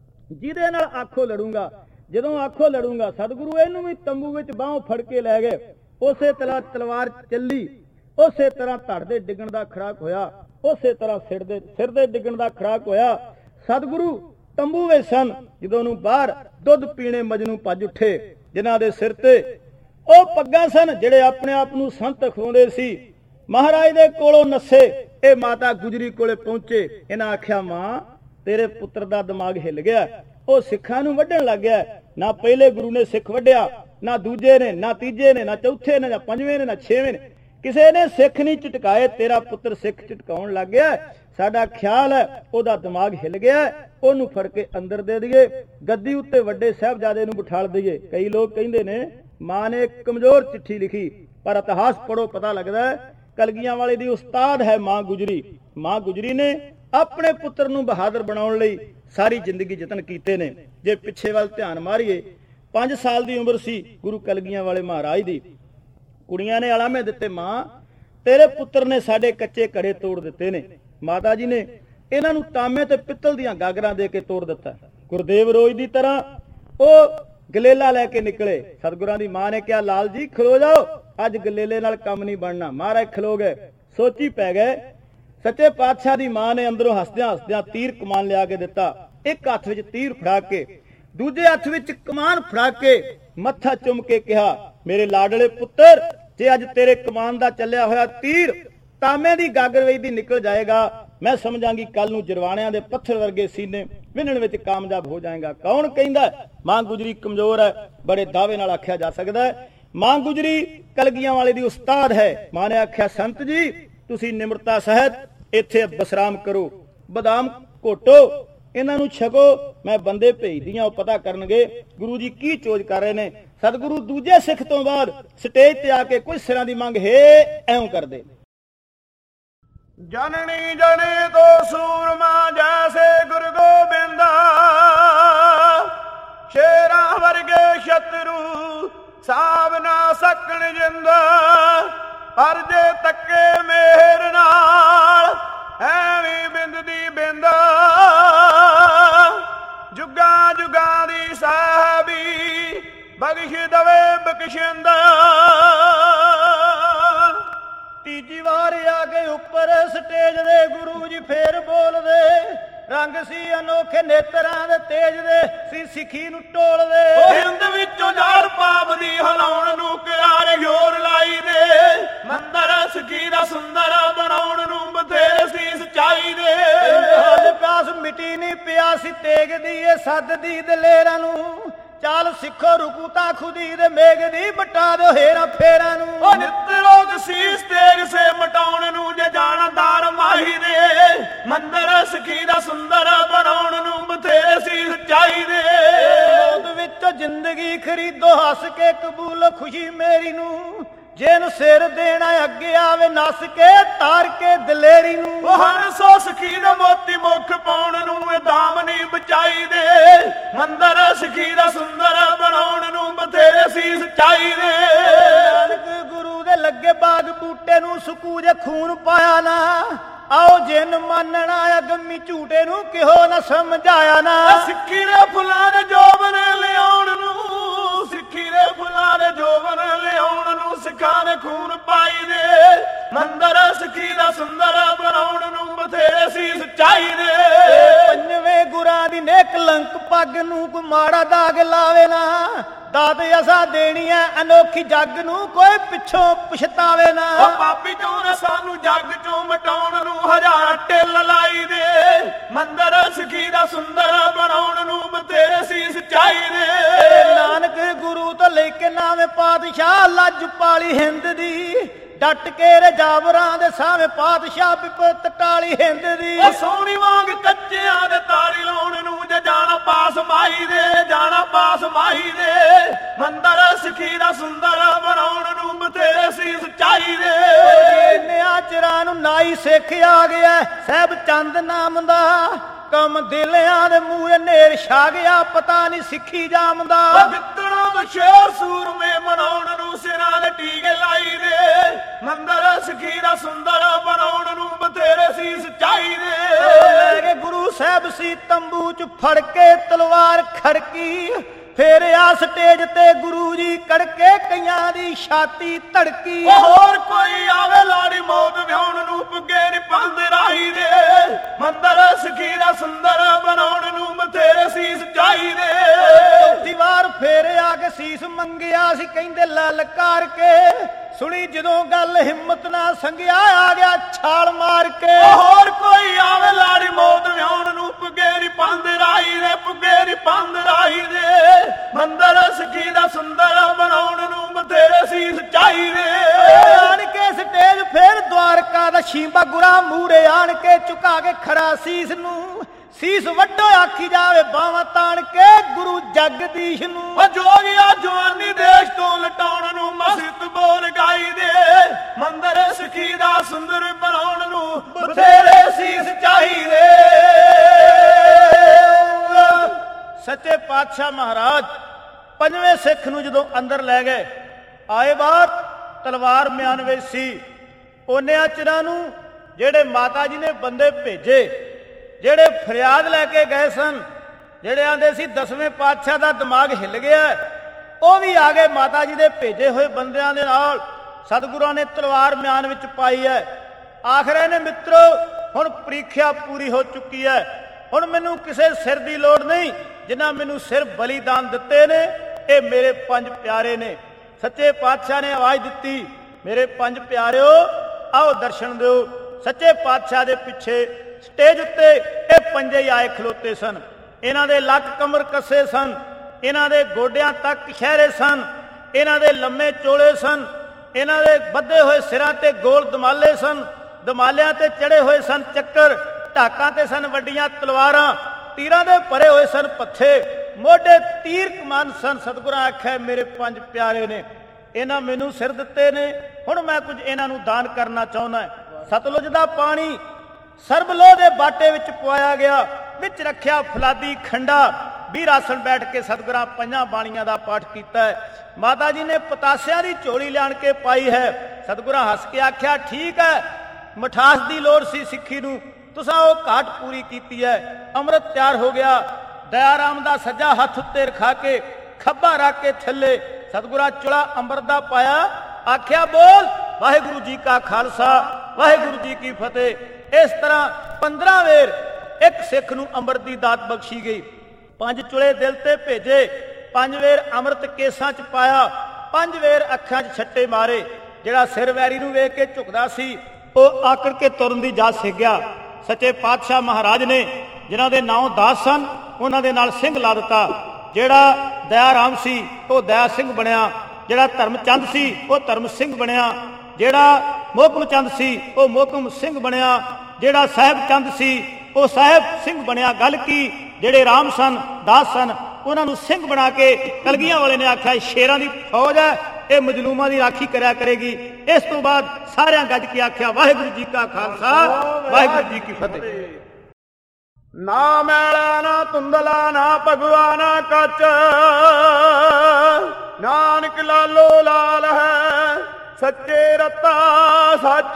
ਜਿਹਦੇ ਨਾਲ ਆਖੋ ਲੜੂੰਗਾ, ਜਦੋਂ ਆਖੋ ਲੜੂੰਗਾ। ਸਤਿਗੁਰੂ ਇਹਨੂੰ ਵੀ ਤੰਬੂ ਵਿੱਚ ਬਾਹੋਂ ਫੜ ਕੇ ਲੈ ਗਏ। ਉਸੇ ਤਰ੍ਹਾਂ ਤਲਵਾਰ ਚੱਲੀ, ਉਸੇ ਤਰ੍ਹਾਂ ਧੜ ਦੇ ਡਿੱਗਣ ਦਾ ਖੜਾਕ ਹੋਇਆ, ਉਸੇ ਤਰ੍ਹਾਂ ਸਿਰ ਦੇ ਸਿਰ ਦੇ ਡਿੱਗਣ ਦਾ ਖੜਾਕ ਹੋਇਆ। ਸਤਿਗੁਰੂ ਤੰਬੂ ਵਿੱਚ ਸਨ, ਜਦੋਂ ਨੂੰ ਬਾਹਰ ਦੁੱਧ ਪੀਣੇ ਮਜਨੂੰ ਭੱਜ ਉੱਠੇ, ਜਿਨ੍ਹਾਂ ਦੇ ਸਿਰ ਤੇ ਉਹ ਪੱਗਾਂ ਸਨ, ਜਿਹੜੇ ਆਪਣੇ ਆਪ ਨੂੰ ਸੰਤ ਖਵਾਉਂਦੇ ਸੀ। ਮਹਾਰਾਜ ਦੇ ਕੋਲੋਂ ਨੱਸੇ, ਇਹ ਮਾਤਾ ਗੁਜਰੀ ਕੋਲੇ ਪਹੁੰਚੇ। ਇਹਨਾਂ ਆਖਿਆ ਮਾਂ ਤੇਰੇ ਪੁੱਤਰ ਦਾ ਦਿਮਾਗ ਹਿੱਲ ਗਿਆ, ਉਹ ਸਿੱਖਾਂ ਨੂੰ ਵੱਢਣ ਲੱਗ ਗਿਆ। ਨਾ ਪਹਿਲੇ ਗੁਰੂ ਨੇ ਸਿੱਖ ਵੱਢਿਆ, ਨਾ ਦੂਜੇ ਨੇ, ਨਾ ਤੀਜੇ ਨੇ, ਨਾ ਚੌਥੇ ਨੇ, ਨਾ ਪੰਜਵੇਂ ਨੇ, ਨਾ ਛੇਵੇਂ ਨੇ, ਕਿਸੇ ਨੇ ਸਿੱਖ ਨਹੀਂ ਝਟਕਾਏ। ਤੇਰਾ ਪੁੱਤਰ ਸਿੱਖ ਝਟਕਾਉਣ ਲੱਗ ਗਿਆ। ਸਾਡਾ ਖਿਆਲ ਹੈ ਉਹਦਾ ਦਿਮਾਗ ਹਿੱਲ ਗਿਆ, ਉਹਨੂੰ ਫੜ ਕੇ ਅੰਦਰ ਦੇ ਦਈਏ, ਗੱਦੀ ਉੱਤੇ ਵੱਡੇ ਸਾਹਿਬਜ਼ਾਦੇ ਨੂੰ ਬਿਠਾਲ ਦਈਏ। ਕਈ ਲੋਕ ਕਹਿੰਦੇ ਨੇ ਮਾਂ ਨੇ ਕਮਜ਼ੋਰ ਚਿੱਠੀ ਲਿਖੀ, ਪਰ ਇਤਿਹਾਸ ਪੜੋ ਪਤਾ ਲੱਗਦਾ ਹੈ ਕਲਗੀਆਂ ਵਾਲੇ ਦੀ ਉਸਤਾਦ ਹੈ ਮਾਂ ਗੁਜਰੀ। ਮਾਂ ਗੁਜਰੀ ਨੇ ਆਪਣੇ ਪੁੱਤਰ ਨੂੰ ਬਹਾਦਰ ਬਣਾਉਣ ਲਈ ਸਾਰੀ ਜ਼ਿੰਦਗੀ ਯਤਨ ਕੀਤੇ ਨੇ। ਜੇ ਪਿੱਛੇ ਵੱਲ ਧਿਆਨ ਮਾਰੀਏ, ਪੰਜ ਸਾਲ ਦੀ ਉਮਰ ਸੀ ਗੁਰੂ ਕਲਗੀਆਂ ਵਾਲੇ ਮਹਾਰਾਜ ਦੀ। ਕੁੜੀਆਂ ਨੇ ਆਲਾਮੇ ਦਿੱਤੇ, ਮਾਂ ਤੇਰੇ ਪੁੱਤਰ ਨੇ ਸਾਡੇ ਕੱਚੇ ਘੜੇ ਤੋੜ ਦਿੱਤੇ ਨੇ। ਮਾਤਾ ਜੀ ਨੇ ਇਹਨਾਂ ਨੂੰ ਤਾਂਬੇ ਤੇ ਪਿੱਤਲ ਦੀਆਂ ਗਾਗਰਾਂ ਦੇ ਕੇ ਤੋੜ ਦਿੱਤਾ। ਗੁਰਦੇਵ ਰੋਜ਼ ਦੀ ਤਰ੍ਹਾਂ ਉਹ ਗਲੇਲਾ ਲੈ ਕੇ ਨਿਕਲੇ। ਸਤਿਗੁਰਾਂ ਦੀ ਮਾਂ ਨੇ ਕਿਹਾ ਲਾਲ ਜੀ ਖਲੋ ਜਾਓ, ਅੱਜ ਗਲੇਲੇ ਨਾਲ ਕੰਮ ਨਹੀਂ ਬਣਨਾ। ਮਹਾਰਾਜ ਖਲੋ ਗਏ, ਸੋਚੀ ਪੈ ਗਏ। ਸੱਚੇ ਪਾਤਸ਼ਾਹ ਦੀ ਮਾਂ ਨੇ ਅੰਦਰੋਂ ਹੱਸਦਿਆਂ ਹੱਸਦਿਆਂ ਤੀਰ ਕਮਾਨ ਲਿਆ ਕੇ ਦਿੱਤਾ। ਇੱਕ ਹੱਥ ਵਿੱਚ ਤੀਰ ਫੜਾ ਕੇ, ਦੂਜੇ ਹੱਥ ਵਿੱਚ ਕਮਾਨ ਫੜਾ ਕੇ ਮੱਥਾ ਚੁੰਮ ਕੇ ਕਿਹਾ ਮੇਰੇ ਲਾਡਲੇ ਪੁੱਤਰ, ਜੇ ਅੱਜ ਤੇਰੇ ਕਮਾਨ ਦਾ ਚੱਲਿਆ ਹੋਇਆ ਤੀਰ ਤਾਂਬੇ ਦੀ ਗਾਗਰ ਵਿੱਚ ਦੀ ਨਿਕਲ ਜਾਏਗਾ, ਮੈਂ ਸਮਝਾਂਗੀ ਕੱਲ ਨੂੰ ਜਰਵਾਣਿਆਂ ਦੇ ਪੱਥਰ ਵਰਗੇ ਸੀਨੇ ਵਿੰਨਣ ਵਿੱਚ ਕਾਮਯਾਬ ਹੋ ਜਾਏਗਾ। ਕੌਣ ਕਹਿੰਦਾ ਮਾਂ ਗੁਜਰੀ ਕਮਜ਼ੋਰ ਹੈ? ਬੜੇ ਦਾਅਵੇ ਨਾਲ ਆਖਿਆ ਜਾ ਸਕਦਾ ਹੈ ਮਾਂ ਗੁਜਰੀ ਕਲਗੀਆਂ ਵਾਲੇ ਦੀ ਉਸਤਾਦ ਹੈ। ਮਾਂ ਨੇ ਆਖਿਆ ਸੰਤ ਜੀ ਤੁਸੀਂ ਨਿਮਰਤਾ ਸਹਿਤ ਇੱਥੇ ਬਸਰਾਮ ਕਰੋ, ਬਦਾਮ ਘੋਟੋ, ਇਹਨਾਂ ਨੂੰ ਛਕੋ, ਮੈਂ ਬੰਦੇ ਭੇਜਦੀ ਹਾਂ, ਉਹ ਪਤਾ ਕਰਨਗੇ ਗੁਰੂ ਜੀ ਕੀ ਚੋਜ ਕਰ ਰਹੇ ਨੇ। ਸਤਿਗੁਰੂ ਦੂਜੇ ਸਿੱਖ ਤੋਂ ਬਾਅਦ ਸਟੇਜ ਤੇ ਆ ਕੇ ਕੁਝ ਸਿਰਾਂ ਦੀ ਮੰਗ ਹੈ ਐਉਂ ਕਰਦੇ। ਜਨਨੀ ਜਣੇ ਤੋਂ ਸੂਰਮਾ ਜੈਸੇ ਗੁਰੂ ਗੋਬਿੰਦਾ, ਸ਼ੇਰਾਂ ਵਰਗੇ ਸ਼ਤਰੂ ਸਾਬ ਨਾ ਸਕਣ ਜਿੰਦਾ, ਪਰ ਜੇ ਤੱਕੇ ਮੇਰ ਨਾਲ ਐਵੇਂ ਬਿੰਦ ਦੀ ਬਿੰਦਾ, ਜੁਗਾਂ ਜੁਗਾਂ ਦੀ ਸਾਹਿਬੀ ਬਖਸ਼ ਦਵੇ ਬਖਸ਼ਿੰਦਾ। ਤੀਜੀ ਵਾਰ ਆ ਕੇ ਉੱਪਰ ਸਟੇਜ ਦੇ ਗੁਰੂ ਜੀ ਫੇਰ ਬੋਲਦੇ, ਰੰਗ ਸੀ ਅਨੋਖੇ ਨੇਤਰਾਂ ਦੇ ਤੇਜ ਦੇ, ਸੀ ਸਿੱਖੀ ਨੂੰ ਟੋਲਦੇ। ਹਿੰਦ ਵਿੱਚੋਂ ਜਾੜ ਪਾਪ ਦੀ ਹਲਾਉਣ ਨੂੰ ਕਿਆਰੇ ਜ਼ੋਰ ਲਾਈ ਦੇ, ਮੰਦਰ ਸਿੱਖੀ ਦਾ ਸੁੰਦਰ ਬਣਾਉਣ ਨੂੰ ਬਥੇਰੇ ਸੀ ਸਚਾਈ ਦੇ। ਹੱਦ ਪਿਆਸ ਮਿਟੀ ਨਹੀਂ ਪਿਆਸੀ ਤੇਗ ਦੀ ਇਹ ਸੱਦ ਦੀ ਦਲੇਰਾਂ ਨੂੰ, ਚਾਲ ਸਿੱਖੋ ਰੁਕੂਤਾ ਖੁਦੀ ਦੇ ਮੇਘ ਦੀ ਬਟਾ ਦਿਓ ਹੇਰਾ ਫੇਰਾਂ ਨੂੰ। ਉਹ ਨਿੱਤ ਰੋਗ ਸੀਸ ਤੇਗ ਸੇ ਮਟਾਉਣ ਨੂੰ, ਜੇ ਜਾਣਦਾਰ ਮਾਹੀ ਦੇ, ਮੰਦਰ ਸਿੱਖੀ ਦਾ ਸੁੰਦਰ ਬਣਾਉਣ ਨੂੰ ਬਥੇਰੇ ਸੀ ਸਚਾਈ ਦੇ। ਮੌਤ ਵਿੱਚੋਂ ਜ਼ਿੰਦਗੀ ਖਰੀਦੋ ਹੱਸ ਕੇ ਕਬੂਲ ਖੁਸ਼ੀ ਮੇਰੀ ਨੂੰ, ਜਿਨ ਸਿਰ ਦੇਣਾ ਅੱਗੇ ਆਵੇ ਨੱਸ ਕੇ ਤਾਰ ਕੇ ਦਲੇਰੀ ਨੂੰ। ਉਹ ਹੰਸੋ ਸਖੀ ਦਾ ਮੋਤੀ ਮੁੱਖ ਪਾਉਣ ਨੂੰ, ਇਹ ਦਾਮਨੀ ਬਚਾਈ ਦੇ, ਮੰਦਰ ਸਖੀ ਦਾ ਸੁੰਦਰ ਬਣਾਉਣ ਨੂੰ ਬਥੇਰੇ ਸੀ ਸਚਾਈ ਦੇ। ਨਾਨਕ ਗੁਰੂ ਦੇ ਲੱਗੇ ਬਾਗ ਬੂਟੇ ਨੂੰ ਸਕੂਜ ਖੂਨ ਪਾਇਆ ਨਾ, ਆਓ ਜਿਨ ਮੰਨਣਾ ਅਗੰਮੀ ਝੂਟੇ ਨੂੰ ਕਿਹੋ ਨਾ ਸਮਝਾਇਆ ਨਾ। ਸਿੱਖੀ ਦੇ ਫੁੱਲਾਂ ਦੇ ਜੋਬਨ ਲਿਆਉਣ ਨੂੰ, ਸਿੱਖੀ ਦੇ ਕੇ ਫੁੱਲਾਂ ਦੇ ਜੋਬਨ ਲਿਆਉਣ ਨੂੰ ਸਿੱਖਾਂ ਨੇ ਖੂਨ ਪਾਈ ਦੇ ਮੰਦਰ ਸਿੱਖੀ ਦਾ ਸੁੰਦਰ ਬਣਾਉਣ ਨੂੰ ਬਥੇਰੇ ਸੀਸ ਚਾਹੀਦੇ ਪੰਜਵੇਂ ਗੁਰਾਂ ਦੀ ਨੇਕ ਲੰਕ ਪੱਗ ਨੂੰ ਕੋਈ ਮਾੜਾ ਦਾਗ ਲਾਵੇ ਨਾ ਦਾਤ ਅਸਾਂ ਦੇਣੀ ਐ ਅਨੋਖੀ ਜੱਗ ਨੂੰ ਕੋਈ ਪਿੱਛੋਂ ਪਛਤਾਵੇ ਨਾ ਉਹ ਪਾਪੀ ਚੋਂ ਨੇ ਸਾਨੂੰ ਜੱਗ ਚੋਂ ਮਟਾਉਣ ਨੂੰ ਹਜ਼ਾਰ ਢਿੱਲ ਲਾਈ ਦੇ ਮੰਦਰ ਸਿੱਖੀ ਦਾ ਸੁੰਦਰ ਬਣਾਉਣ ਨੂੰ ਬਥੇਰੇ ਸੀਸ ਚਾਹੀਦੇ ਨਾਨਕ ਗੁਰੂ ਤੋਂ ਲੈ ਕੇ ਨਾਵੇਂ ਪਾਤਸ਼ਾਹ ਲੱਜ ਪਾਲੀ ਹਿੰਦ ਦੀ ਡਟ ਕੇ ਰਜਾਵਰਾਂ ਦੇ ਸਾਵੇਂ ਪਾਤਸ਼ਾਹ ਬਿਪਤ ਟਾਲੀ ਹਿੰਦ ਦੀ ਉਹ ਸੋਹਣੀ ਵਾਂਗ ਕੱਚਿਆਂ ਦੇ ਤਾਰੀ ਲਾਉਣ ਨੂੰ ਜੇ ਜਾਣਾ ਪਾਸ ਮਾਈ ਦੇ ਜਾਣਾ ਪਾਸ ਮਾਈ ਦੇ ਮੰਦਰ ਸਿੱਖੀ ਦਾ ਸੁੰਦਰ ਬਣਾਉਣ ਨੂੰ ਬਥੇਰੇ ਸੀਸ ਚਾਹੀਦੇ ਇੰਨਿਆਂ ਚਿਰਾਂ ਨੂੰ ਨਾਈ ਸਿੱਖ ਆ ਗਿਆ ਸਹਿਬ ਚੰਦ ਨਾਮ ਦਾ ਕੰਮ ਦਿਲਿਆਂ ਦੇ ਮੂਹਰੇ ਨੇਰ ਛਾ ਗਿਆ ਪਤਾ ਨਹੀਂ ਸਿੱਖੀ ਜਾਮਦਾ ਵਿਤੜਾਂ ਦਾ ਸ਼ੇਰ ਸੂਰਮੇ ਬਣਾਉਣ ਨੂੰ ਸਿਰਾਂ ਦੇ ਟੀਕੇ ਲਾਈ ਦੇ ਮੰਦਰ ਸਿੱਖੀ ਦਾ ਸੁੰਦਰ ਬਣਾਉਣ ਨੂੰ ਬਥੇਰੇ ਸੀਸ ਚਾਹੀਦੇ ਲੈ ਕੇ ਗੁਰੂ ਸਾਹਿਬ ਸੀ ਤੰਬੂ ਚ ਫੜ ਕੇ ਤਲਵਾਰ ਖੜਕੀ ਫੇਰ ਆ ਸਟੇਜ ਤੇ ਗੁਰੂ ਜੀ ਕੜਕੇ ਕਈਆਂ ਦੀ ਛਾਤੀ ਧੜਕੀ ਹੋਰ ਕੋਈ ਆਵੇ ਲਾੜੀ ਮੌਤ ਵਿਆਉਣ ਨੂੰ ਪੁੱਗੇ ਨੀ ਪੰਦ ਰਾਹੀ ਦੇ ਮੰਦਰ ਸਿੱਖੀ ਦਾ ਸੁੰਦਰ ਬਣਾਉਣ ਨੂੰ ਬਥੇਰੇ ਸੀਸ ਚਾਹੀਦੇ ਚੌਥੀ ਵਾਰ ਫੇਰ ਆ ਕੇ ਸੀਸ ਮੰਗਿਆ ਸੀ ਕਹਿੰਦੇ ਲਲਕਾਰ ਕੇ ਸੁਣੀ ਜਦੋਂ ਗੱਲ ਹਿੰਮਤ ਨਾ ਸੰਗਿਆ ਆ ਗਿਆ ਛਾਲ ਮਾਰ ਕੇ ਹੋਰ ਕੋਈ ਆਵੇ ਲਾੜੀ ਮੌਤ ਵਿਆਉਣ ਨੂੰ ਪੁੱਗੇ ਨੀ ਪੰਦ ਰਾਹੀ ਦੇ ਪੁੱਗੇ ਨੀ ਪੰਦ ਰਾਹੀ ਦੇ ਮੰਦਰ ਸਿੱਖੀ ਦਾ ਸੁੰਦਰ ਬਣਾਉਣ ਨੂੰ ਬਥੇਰੇ ਸੀਸ ਚਾਹੀਦੇ ਆਣ ਕੇ ਸਟੇਜ ਫੇਰ ਦਵਾਰਕਾ ਦਾ ਸ਼ੀਂਬਾ ਗੁਰਾ ਮੂਰੇ ਆਣ ਕੇ ਝੁਕਾ ਕੇ ਖੜਾ ਸੀਸ ਨੂੰ ਸੀਸ ਵੱਡੋ ਆਖੀ ਜਾਵੇ ਬਾਹਾਂ ਤਾਣ ਕੇ ਗੁਰੂ ਜਗਦੀਸ਼ ਨੂੰ ਉਹ ਜੋਗਿਆ ਜਵਾਨੀ ਦੇਸ਼ ਤੋਂ ਲਟਾਉਣ ਨੂੰ ਮਸਤ ਬੋਲ ਗਾਈ ਦੇ ਮੰਦਰ ਸਿੱਖੀ ਦਾ ਸੁੰਦਰ ਬਣਾਉਣ ਨੂੰ ਬਥੇਰੇ ਸੀਸ ਚਾਹੀਦੇ ਸੱਚੇ ਪਾਤਸ਼ਾਹ ਮਹਾਰਾਜ ਪੰਜਵੇਂ ਸਿੱਖ ਨੂੰ ਜਦੋਂ ਅੰਦਰ ਲੈ ਗਏ ਆਏ ਬਾਹਰ ਤਲਵਾਰ ਮਿਆਨ ਵਿੱਚ ਸੀ ਉਹਨਿਆਂ ਚਿਰਾਂ ਨੂੰ ਜਿਹੜੇ ਮਾਤਾ ਜੀ ਨੇ ਬੰਦੇ ਭੇਜੇ ਜਿਹੜੇ ਫਰਿਆਦ ਲੈ ਕੇ ਗਏ ਸਨ ਜਿਹੜੇ ਆਂਦੇ ਸੀ ਦਸਵੇਂ ਪਾਤਸ਼ਾਹ ਦਾ ਦਿਮਾਗ ਹਿੱਲ ਗਿਆ ਉਹ ਵੀ ਆ ਗਏ ਮਾਤਾ ਜੀ ਦੇ ਭੇਜੇ ਹੋਏ ਬੰਦਿਆਂ ਦੇ ਨਾਲ ਸਤਿਗੁਰਾਂ ਨੇ ਤਲਵਾਰ ਮਿਆਨ ਵਿੱਚ ਪਾਈ ਹੈ ਆਖਰੇ ਨੇ ਮਿੱਤਰੋ ਹੁਣ ਪ੍ਰੀਖਿਆ ਪੂਰੀ ਹੋ ਚੁੱਕੀ ਹੈ ਹੁਣ ਮੈਨੂੰ ਕਿਸੇ ਸਿਰ ਦੀ ਲੋੜ ਨਹੀਂ ਜਿਨ੍ਹਾਂ ਮੈਨੂੰ ਸਿਰ ਬਲੀਦਾਨ ਦਿੱਤੇ ਨੇ ਇਹ ਮੇਰੇ ਪੰਜ ਪਿਆਰੇ ਨੇ ਸੱਚੇ ਪਾਤਸ਼ਾਹ ਨੇ ਆਵਾਜ਼ ਦਿੱਤੀ ਮੇਰੇ ਪੰਜ ਪਿਆਰਿਓ ਆਓ ਦਰਸ਼ਨ ਦਿਓ ਸੱਚੇ ਪਾਤਸ਼ਾਹ ਦੇ ਪਿੱਛੇ ਸਟੇਜ ਉੱਤੇ ਇਹ ਪੰਜੇ ਆਏ ਖਲੋਤੇ ਸਨ ਇਹਨਾਂ ਦੇ ਲੱਕ ਕਮਰ ਕੱਸੇ ਸਨ ਇਹਨਾਂ ਦੇ ਗੋਡਿਆਂ ਤੱਕ ਸ਼ਹਿਰੇ ਸਨ ਇਹਨਾਂ ਦੇ ਲੰਮੇ ਚੋਲੇ ਸਨ ਇਹਨਾਂ ਦੇ ਬੱਧੇ ਹੋਏ ਸਿਰਾਂ ਤੇ ਗੋਲ ਦਮਾਲੇ ਸਨ ਦਮਾਲਿਆਂ ਤੇ ਚੜੇ ਹੋਏ ਸਨ ਚੱਕਰ ਢਾਕਾਂ ਤੇ ਸਨ ਵੱਡੀਆਂ ਤਲਵਾਰਾਂ ਤੀਰਾਂ ਦੇ ਭਰੇ ਹੋਏ ਸਨ ਪੱਥੇ ਮੋਢੇ ਤੀਰ ਕਮਾਨ ਸਨ ਸਤਿਗੁਰਾਂ ਆਖਿਆ ਮੇਰੇ ਪੰਜ ਪਿਆਰੇ ਨੇ ਇਹਨਾਂ ਮੈਨੂੰ ਸਿਰ ਦਿੱਤੇ ਨੇ ਹੁਣ ਮੈਂ ਕੁਝ ਇਹਨਾਂ ਨੂੰ ਦਾਨ ਕਰਨਾ ਚਾਹੁੰਦਾ ਸਤਲੁਜ ਦਾ ਪਾਣੀ ਸਰਬਲੋਹ ਦੇ ਬਾਟੇ ਵਿੱਚ ਪਵਾਇਆ ਗਿਆ ਵਿੱਚ ਰੱਖਿਆ ਫਲਾਦੀ ਖੰਡਾ ਵੀਰ ਆਸਣ ਬੈਠ ਕੇ ਸਤਿਗੁਰਾਂ ਪੰਜਾਂ ਬਾਣੀਆਂ ਦਾ ਪਾਠ ਕੀਤਾ ਹੈ ਮਾਤਾ ਜੀ ਨੇ ਪਤਾਸਿਆਂ ਦੀ ਝੋਲੀ ਲਿਆਣ ਕੇ ਪਾਈ ਹੈ ਸਤਿਗੁਰਾਂ ਹੱਸ ਕੇ ਆਖਿਆ ਠੀਕ ਹੈ ਮਠਾਸ ਦੀ ਲੋੜ ਸੀ ਸਿੱਖੀ ਨੂੰ ਤੁਸਾਂ ਉਹ ਘਾਟ ਪੂਰੀ ਕੀਤੀ ਹੈ ਅੰਮ੍ਰਿਤ ਤਿਆਰ ਹੋ ਗਿਆ ਦਇਆ ਰਾਮ ਦਾ ਸੱਜਾ ਹੱਥ ਉੱਤੇ ਰਖਾ ਕੇ ਖੱਬਾ ਰੱਖ ਕੇ ਥੱਲੇ ਸਤਿਗੁਰਾਂ ਚੁਲਾ ਅੰਮ੍ਰਿਤ ਦਾ ਪਾਇਆ ਆਖਿਆ ਬੋਲ ਵਾਹਿਗੁਰੂ ਜੀ ਕਾ ਖਾਲਸਾ ਵਾਹਿਗੁਰੂ ਜੀ ਕੀ ਫਤਿਹ ਇਸ ਤਰ੍ਹਾਂ ਪੰਦਰਾਂ ਵੇਰ ਇੱਕ ਸਿੱਖ ਨੂੰ ਅੰਮ੍ਰਿਤ ਦੀ ਦਾਤ ਬਖਸ਼ੀ ਗਈ ਪੰਜ ਚੁਲੇ ਦਿਲ ਤੇ ਭੇਜੇ ਪੰਜ ਵੇਰ ਅੰਮ੍ਰਿਤ ਕੇਸਾਂ ਚ ਪਾਇਆ ਪੰਜ ਵੇਰ ਅੱਖਾਂ 'ਚ ਛੱਟੇ ਮਾਰੇ ਜਿਹੜਾ ਸਿਰ ਵੈਰੀ ਨੂੰ ਵੇਖ ਕੇ ਝੁਕਦਾ ਸੀ ਉਹ ਆਕੜ ਕੇ ਤੁਰਨ ਦੀ ਜਾਚ ਸਿੱਖ ਗਿਆ ਸੱਚੇ ਪਾਤਸ਼ਾਹ ਮਹਾਰਾਜ ਨੇ ਜਿਨ੍ਹਾਂ ਦੇ ਨਾਂ ਦਾਸ ਸਨ ਉਹਨਾਂ ਦੇ ਨਾਲ ਸਿੰਘ ਲਾ ਦਿੱਤਾ ਜਿਹੜਾ ਦਇਆ ਰਾਮ ਸੀ ਉਹ ਦਇਆ ਸਿੰਘ ਬਣਿਆ ਜਿਹੜਾ ਧਰਮ ਚੰਦ ਸੀ ਉਹ ਧਰਮ ਸਿੰਘ ਬਣਿਆ ਜਿਹੜਾ ਮੋਹਕਮ ਚੰਦ ਸੀ ਉਹ ਮੋਹਕਮ ਸਿੰਘ ਬਣਿਆ ਜਿਹੜਾ ਸਾਹਿਬ ਚੰਦ ਸੀ ਉਹ ਸਾਹਿਬ ਸਿੰਘ ਬਣਿਆ ਗੱਲ ਕੀ ਜਿਹੜੇ ਰਾਮ ਸਨ ਦਾਸ ਸਨ ਉਹਨਾਂ ਨੂੰ ਸਿੰਘ ਬਣਾ ਕੇ ਕਲਗੀਆਂ ਵਾਲੇ ਨੇ ਆਖਿਆ ਸ਼ੇਰਾਂ ਦੀ ਫੌਜ ਹੈ ਇਹ ਮਜਲੂਮਾਂ ਦੀ ਰਾਖੀ ਕਰਿਆ ਕਰੇਗੀ ਇਸ ਤੋਂ ਬਾਅਦ ਸਾਰਿਆਂ ਗੱਜ ਕੇ ਆਖਿਆ ਵਾਹਿਗੁਰੂ ਜੀ ਕਾ ਖਾਲਸਾ ਵਾਹਿਗੁਰੂ ਜੀ ਕੀ ਫਤਿਹ ਨਾ ਮੈਲਾ ਨਾ ਧੁੰਦਲਾ ਨਾ ਭਗਵਾ ਨਾ ਕੱਚ ਨਾਨਕ ਲਾਲੋ ਲਾਲ ਹੈ ਸੱਚੇ ਰਤਾ ਸੱਚ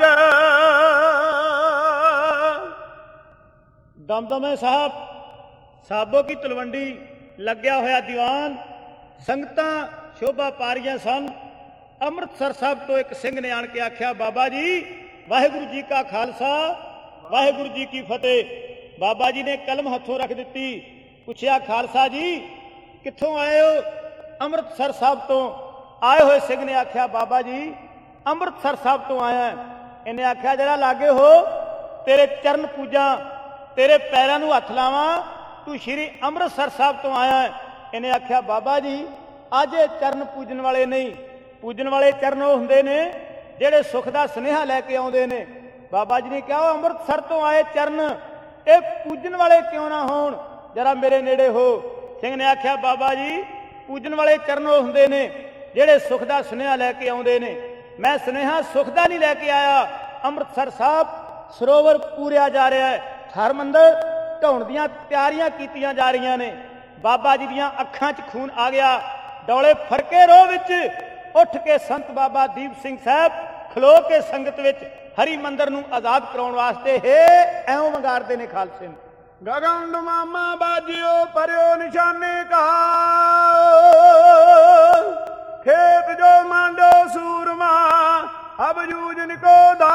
ਦਮਦਮੇ ਸਾਹਿਬ ਸਾਬੋ ਕੀ ਤਲਵੰਡੀ ਲੱਗਿਆ ਹੋਇਆ ਦੀਵਾਨ ਸੰਗਤਾਂ ਸ਼ੋਭਾ ਪਾ ਰਹੀਆਂ ਸਨ। ਅੰਮ੍ਰਿਤਸਰ ਸਾਹਿਬ ਤੋਂ ਇੱਕ ਸਿੰਘ ਨੇ ਆਣ ਕੇ ਆਖਿਆ, ਬਾਬਾ ਜੀ ਵਾਹਿਗੁਰੂ ਜੀ ਕਾ ਖਾਲਸਾ ਵਾਹਿਗੁਰੂ ਜੀ ਕੀ ਫਤਿਹ। ਬਾਬਾ ਜੀ ਨੇ ਕਲਮ ਹੱਥੋਂ ਰੱਖ ਦਿੱਤੀ। ਪੁੱਛਿਆ, ਖਾਲਸਾ ਜੀ ਕਿੱਥੋਂ ਆਏ ਹੋ? ਅੰਮ੍ਰਿਤਸਰ ਸਾਹਿਬ ਤੋਂ ਆਏ ਹੋਏ ਸਿੰਘ ਨੇ ਆਖਿਆ, ਬਾਬਾ ਜੀ ਅੰਮ੍ਰਿਤਸਰ ਸਾਹਿਬ ਤੋਂ ਆਇਆ। ਇਹਨੇ ਆਖਿਆ, ਜਿਹੜਾ ਲਾਗੇ ਹੋ ਤੇਰੇ ਚਰਨ ਪੂਜਾਂ, ਤੇਰੇ ਪੈਰਾਂ ਨੂੰ ਹੱਥ ਲਾਵਾਂ, ਤੂੰ ਸ਼੍ਰੀ ਅੰਮ੍ਰਿਤਸਰ ਸਾਹਿਬ ਤੋਂ ਆਇਆ। ਇਹਨੇ ਆਖਿਆ, ਬਾਬਾ ਜੀ ਅੱਜ ਇਹ ਚਰਨ ਪੂਜਣ ਵਾਲੇ ਨਹੀਂ, ਪੂਜਣ ਵਾਲੇ ਚਰਨ ਉਹ ਹੁੰਦੇ ਨੇ ਜਿਹੜੇ ਸੁੱਖ ਦਾ ਸੁਨੇਹਾ ਲੈ ਕੇ ਆਉਂਦੇ ਨੇ। ਬਾਬਾ ਜੀ ਨੇ ਕਿਹਾ, ਉਹ ਅੰਮ੍ਰਿਤਸਰ ਤੋਂ ਆਏ ਚਰਨ ਇਹ ਪੂਜਣ ਵਾਲੇ ਕਿਉਂ ਨਾ ਹੋਣ, ਜਰਾ ਮੇਰੇ ਨੇੜੇ ਹੋ। ਸਿੰਘ ਨੇ ਆਖਿਆ, ਬਾਬਾ ਜੀ ਪੂਜਣ ਵਾਲੇ ਚਰਨ ਉਹ ਹੁੰਦੇ ਨੇ ਜਿਹੜੇ ਸੁੱਖ ਦਾ ਸੁਨੇਹਾ ਲੈ ਕੇ ਆਉਂਦੇ ਨੇ। ਮੈਂ ਸੁਨੇਹਾ ਸੁੱਖ ਦਾ ਨਹੀਂ ਲੈ ਕੇ ਆਇਆ। ਅੰਮ੍ਰਿਤਸਰ ਸਾਹਿਬ ਸਰੋਵਰ ਪੂਰਿਆ ਜਾ ਰਿਹਾ ਹੈ, ਹਰਮੰਦਰ ਢਾਉਣ ਦੀਆਂ ਤਿਆਰੀਆਂ ਕੀਤੀਆਂ ਜਾ ਰਹੀਆਂ ਨੇ। ਬਾਬਾ ਜੀ ਦੀਆਂ ਅੱਖਾਂ 'ਚ ਖੂਨ ਆ ਗਿਆ। ਡੌਲੇ ਫਰਕੇ ਰੋਹ ਵਿੱਚ ਉੱਠ ਕੇ ਸੰਤ ਬਾਬਾ ਦੀਪ ਸਿੰਘ ਸਾਹਿਬ ਖਲੋ ਕੇ ਸੰਗਤ ਵਿੱਚ ਹਰੀ ਮੰਦਰ ਨੂੰ ਆਜ਼ਾਦ ਕਰਾਉਣ ਵਾਸਤੇ ਹੈ ਐਉਂ ਵੰਗਾਰਦੇ ਨੇ ਖਾਲਸੇ ਨੂੰ। ਗਗਨ ਡੁਮਾਮਾ ਬਾਜਿਓ ਪਰਿਓ ਨਿਸ਼ਾਨੇ ਕਾ, खेत जो मांडो सूरमा अब जूझन को दा।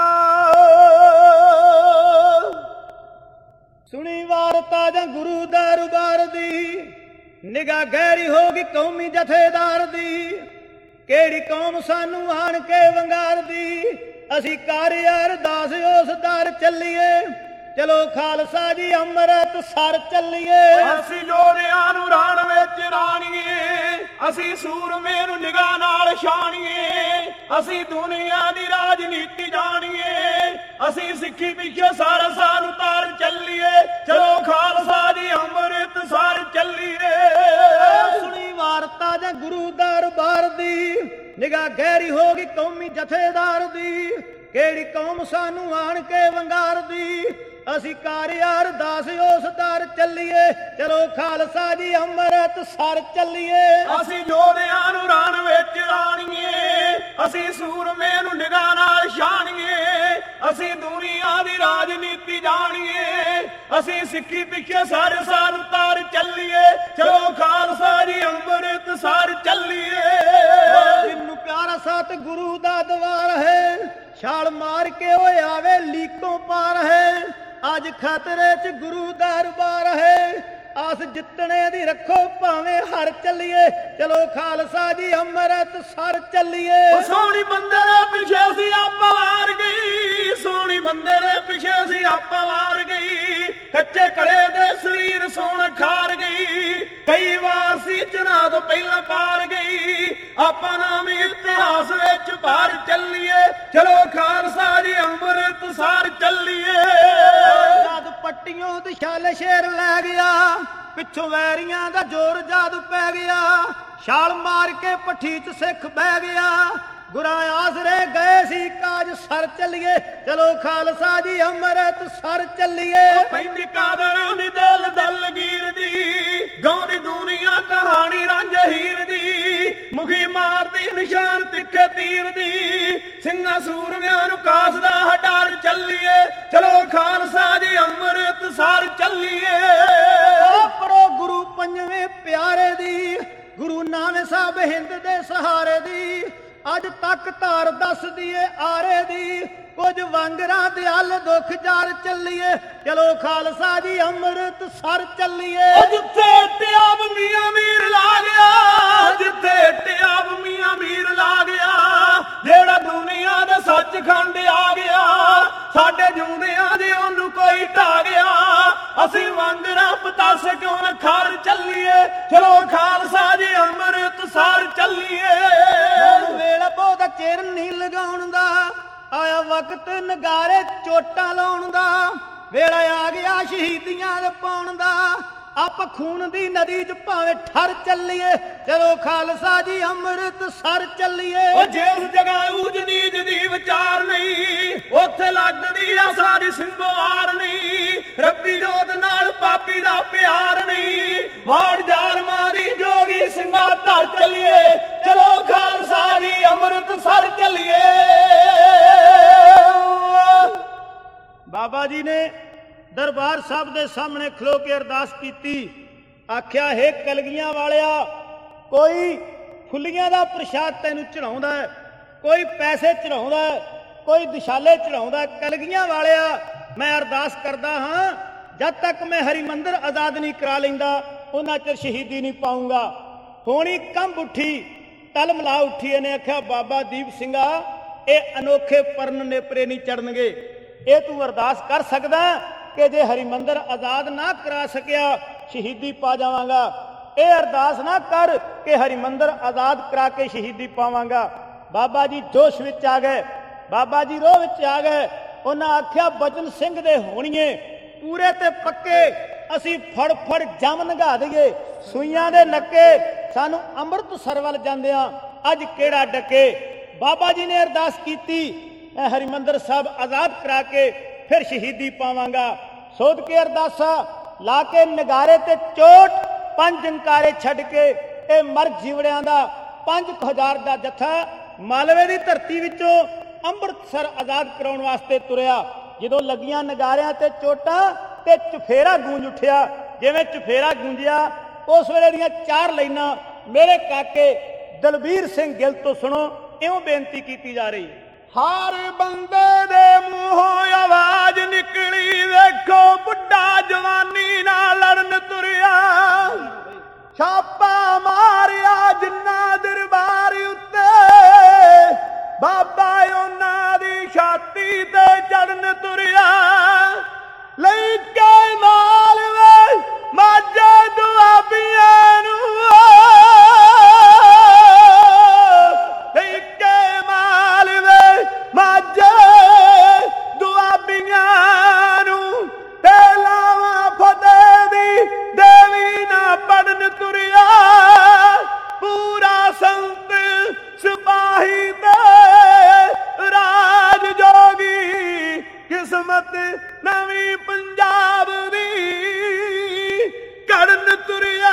सुनी वारता जा गुरु दरबार दी, निगाह गहरी होगी कौमी जथेदार दी। केड़ी कौम सानू आण के वंगार दी, असी कर अरदास उस दर चलीए। चलो खालसा जी अमृत सर चलीए। असी जोड़ियां नू राण विच राणीए, असी सूरमे नू निगाह नाल छाणीए। असी दुनिया दी राजनीति जाणीए, असी सिक्खी पिछे सार सानू तार चलीए। चलो खालसा जी अमृत सर चलीए। सुनी वारता जा गुरु दरबार दी, निगाह गहरी होगी कौमी जथेदार दी। केड़ी कौम सानू आण के वंगार दी, असी कर अरदास उस दर चलीए। चलो खालसा जी अमृत सर चलीए। असी जोड़ियां नू राण विच राणीए, असी सूरमे नू निगाह नाल छाणीए। असी दुनिया दी राजनीति जाणीए, असी सिक्खी पिछे सारे सानू तार चलीए। चलो खालसा जी अमृत सर चलीए। जिन्नू प्यारा सत गुरु दा दवार है, छाल मार के ओए आवे लीकों पार है। आज खतरे च गुरु दरबार है, आस जितने दी रखो भावें हर चलीए। चलो खालसा जी अमृत सर चलीए। सोनी बंदे दे पिछे सी आपा वार गई, सोनी बंदे दे पिछे सी आपा वार गई। कच्चे कड़े दे शरीर सोन खार गई, कई वार सी जना तो पहला पार गई। आपा नाम इतिहास विच बाहर चलीए। चलो खालसा जी अमृत सर चलीए। जद पट्टियों ते छल शेर लै गया, पिछों वैरियां दा जोर जद पै गया। छाल मार के पट्ठी च सिख बह गया, गुरा आसरे गए सी काज सर चलीए। चलो खालसा जी अमृत सर चलीए। पैंदी कादर नी दिल दलगीर दी, गाउंदी दुनिया कहानी रांझ हीर दी। मुखी मारदी निशान तिखे तीर दी, ਸਿੰਘਾਂ ਸੂਰਮਿਆਂ ਨੂੰ ਕਾਸਦਾ ਹਟਾਰ ਚੱਲੀਏ। ਚਲੋ ਖਾਲਸਾ ਜੀ ਅੰਮ੍ਰਿਤ ਸਰ ਚੱਲੀਏ। ਪਰੋ ਗੁਰੂ ਪੰਜਵੇਂ ਪਿਆਰੇ ਦੀ, ਗੁਰੂ ਨਾਨਕ ਸਾਹਿਬ ਹਿੰਦ ਦੇ ਸਹਾਰੇ ਦੀ। ਅੱਜ ਤੱਕ ਧਾਰ ਦੱਸਦੀ ਏ ਆਰੇ ਦੀ, ਕੁਝ ਵਾਂਗਰਾਂ ਦੇ ਹੱਲ ਦੁੱਖ ਜਾਰ ਚੱਲੀਏ। ਚਲੋ ਖਾਲਸਾ ਜੀ ਅੰਮ੍ਰਿਤ ਸਰ ਚੱਲੀਏ। ਜਿੱਥੇ ਟਿਆਬ ਮੀਆਂ ਮੀਰ ਲਾ ਗਿਆ, ਜਿੱਥੇ ਟਿਆਬ ਮੀਆਂ ਮੀਰ ਲਾ ਗਿਆ, ਜਿਹੜਾ ਦੁਨੀਆ ਦੇ ਸੱਚਖੰਡ ਆ ਗਿਆ, ਸਾਡੇ ਜਿਉਂਦਿਆਂ ਦੇ ਉਹਨੂੰ ਕੋਈ ਢਾ ਗਿਆ। ਅਸੀਂ ਵਾਂਗਰਾਂ ਪਤਾਸੇ ਕਿਉਂ ਨਾ ਖਾਰ ਚੱਲੀਏ। ਚਲੋ ਖਾਲਸਾ ਜੀ ਅੰਮ੍ਰਿਤ ਸਰ ਚੱਲੀਏ। ਵੇਲਾ ਬਹੁਤਾ ਚਿਰ ਨਹੀਂ ਲਗਾਉਣ ਦਾ, ਆਇਆ ਵਕਤ ਨਗਾਰੇ ਚੋਟਾਂ ਲਾਉਣ ਦਾ। ਵੇਲਾ ਆ ਗਿਆ ਸ਼ਹੀਦੀਆਂ ਦੇ ਪਾਉਣ ਦਾ, ਆਪ ਖੂਨ ਦੀ ਨਦੀ ਚ ਭਾਵੇਂ ਠਰ ਚੱਲੀਏ। ਚਲੋ ਖਾਲਸਾ ਜੀ ਅੰਮ੍ਰਿਤ ਸਰ ਚੱਲੀਏ। ਉਹ ਜਿਸ ਜਗ੍ਹਾ ਊਜ ਨੀਚ ਦੀ ਵਿਚਾਰ ਨਹੀਂ, ਉੱਥੇ ਲੱਗਦੀ ਆ ਸਾਡੀ ਸਿੰਘੋਹਾਰ ਨਹੀਂ। ਰੱਬੀ ਜੋਤ ਨਾਲ ਪਾਪੀ ਦਾ ਪਿਆਰ ਨਹੀਂ, ਵਾੜ ਜਾਲਮਾਂ ਦੀ ਜੋਗੀ ਸਿੰਘਾਂ ਧਰ ਚੱਲੀਏ। ਚਲੋ ਖਾਲਸਾ ਜੀ ਅੰਮ੍ਰਿਤ ਸਰ ਚੱਲੀਏ। ਬਾਬਾ ਜੀ ਨੇ ਦਰਬਾਰ ਸਾਹਿਬ ਦੇ ਸਾਹਮਣੇ ਖਲੋ ਕੇ ਅਰਦਾਸ ਕੀਤੀ। ਆਖਿਆ, ਹੈ ਕਲਗੀਆਂ ਵਾਲਿਆ, ਕੋਈ ਫੁੱਲੀਆਂ ਦਾ ਪ੍ਰਸ਼ਾਦ ਤੈਨੂੰ ਚੜਾਉਂਦਾ, ਕੋਈ ਪੈਸੇ ਚੜਾਉਂਦਾ, ਕੋਈ ਦਿਸ਼ਾਲੇ ਚੜਾਉਂਦਾ। ਕਲਗੀਆਂ ਵਾਲਿਆ, ਮੈਂ ਅਰਦਾਸ ਕਰਦਾ ਹਾਂ, ਜਦ ਤੱਕ ਮੈਂ ਹਰਿਮੰਦਰ ਆਜ਼ਾਦ ਨਹੀਂ ਕਰਾ ਲੈਂਦਾ ਉਹਨਾਂ ਚਿਰ ਸ਼ਹੀਦੀ ਨਹੀਂ ਪਾਊਂਗਾ। ਹੋਣੀ ਕੰਬ ਉੱਠੀ, ਤਲ ਮਲਾ ਉੱਠੀ। ਇਹਨੇ ਆਖਿਆ, ਬਾਬਾ ਦੀਪ ਸਿੰਘਾ, ਇਹ ਅਨੋਖੇ ਪਰਨ ਨੇਪਰੇ ਨਹੀਂ ਚੜਨਗੇ। ਇਹ ਤੂੰ ਅਰਦਾਸ ਕਰ ਸਕਦਾ ਕਿ ਜੇ ਹਰਿਮੰਦਰ ਆਜ਼ਾਦ ਨਾ ਕਰਾ ਸਕਿਆ ਸ਼ਹੀਦੀ ਪਾ ਜਾਵਾਂਗਾ। ਇਹ ਅਰਦਾਸ ਨਾ ਕਰ ਕਿ ਹਰਿਮੰਦਰ ਆਜ਼ਾਦ ਕਰਾ ਕੇ ਸ਼ਹੀਦੀ ਪਾਵਾਂਗਾ। ਬਾਬਾ ਜੀ ਜੋਸ਼ ਵਿੱਚ ਆ ਗਏ, ਬਾਬਾ ਜੀ ਰੋਹ ਵਿੱਚ ਆ ਗਏ। ਉਹਨਾਂ ਆਖਿਆ, ਬਚਨ ਸਿੰਘ ਦੇ ਹੋਣੀਏ ਪੂਰੇ ਤੇ ਪੱਕੇ, ਅਸੀਂ ਫੜ ਫੜ ਜਮ ਨਗਾ ਦਈਏ ਸੂਈਆਂ ਦੇ ਨੱਕੇ, ਸਾਨੂੰ ਅੰਮ੍ਰਿਤਸਰ ਵੱਲ ਜਾਂਦਿਆਂ ਅੱਜ ਕਿਹੜਾ ਡੱਕੇ। ਬਾਬਾ ਜੀ ਨੇ ਅਰਦਾਸ ਕੀਤੀ, ਮੈਂ ਹਰਿਮੰਦਰ ਸਾਹਿਬ ਆਜ਼ਾਦ ਕਰਾ ਕੇ ਫਿਰ ਸ਼ਹੀਦੀ ਪਾਵਾਂਗਾ। ਸੋਧ ਕੇ ਅਰਦਾਸਾ ਲਾ ਕੇ ਨਗਾਰੇ ਤੇ ਚੋਟ, ਪੰਜ ਜੰਕਾਰੇ ਛੱਡ ਕੇ ਇਹ ਮਰ ਜੀਵੜਿਆਂ ਦਾ ਪੰਜ ਹਜ਼ਾਰ ਦਾ ਜੱਥਾ ਮਾਲਵੇ ਦੀ ਧਰਤੀ ਵਿੱਚੋਂ ਅੰਮ੍ਰਿਤਸਰ ਆਜ਼ਾਦ ਕਰਾਉਣ ਵਾਸਤੇ ਤੁਰਿਆ। ਜਦੋਂ ਲੱਗੀਆਂ ਨਗਾਰਿਆਂ ਤੇ ਚੋਟਾਂ ਤੇ ਚੁਫੇਰਾ ਗੂੰਜ ਉੱਠਿਆ। ਜਿਵੇਂ ਚੁਫੇਰਾ ਗੂੰਜਿਆ, ਉਸ ਵੇਲੇ ਦੀਆਂ ਚਾਰ ਲਾਈਨਾਂ ਮੇਰੇ ਕਾਕੇ ਦਲਬੀਰ ਸਿੰਘ ਗਿੱਲ ਤੋਂ ਸੁਣੋ। ਇਉਂ ਬੇਨਤੀ ਕੀਤੀ ਜਾ ਰਹੀ, ਹਰ ਬੰਦੇ ਦੇ ਮੂੰਹੋਂ ਆਵਾਜ਼ ਨਿਕਲੀ, ਵੇਖੋ ਬੁੱਢਾ ਜਵਾਨੀ ਨਾਲ ਲੜਨ ਤੁਰਿਆ, ਛਾਪਾ ਮਾਰਿਆ ਜਿੰਨਾ ਦਰਬਾਰ ਉੱਤੇ, ਬਾਬਾ ਉਹਨਾਂ ਦੀ ਛਾਤੀ ਤੇ ਚੜਨ ਤੁਰਿਆ, ਲਈ ਕੇ ਨਾਲ ਵੇ ਮਾਝੇ ਦੁਆਬੀਆਂ ਨੂੰ, ਲਈ ਕੇ ਮਾਲ ਵੇ ਮਾਝੇ ਦੁਆਬੀਆਂ ਨੂੰ, ਤੇ ਲਾਵਾਂ ਫਤਿਹ ਦੀ ਦੇਵੀ ਨਾ ਪੜਨ ਤੁਰਿਆ, ਪੂਰਾ ਸੰਤ ਸਿਪਾਹੀ ਤੇ ਰਾਜ ਜੋਗੀ, ਕਿਸਮਤ ਨਵੀਂ ਪੰਜਾਬ ਦੀ ਕਰਨ ਤੁਰਿਆ।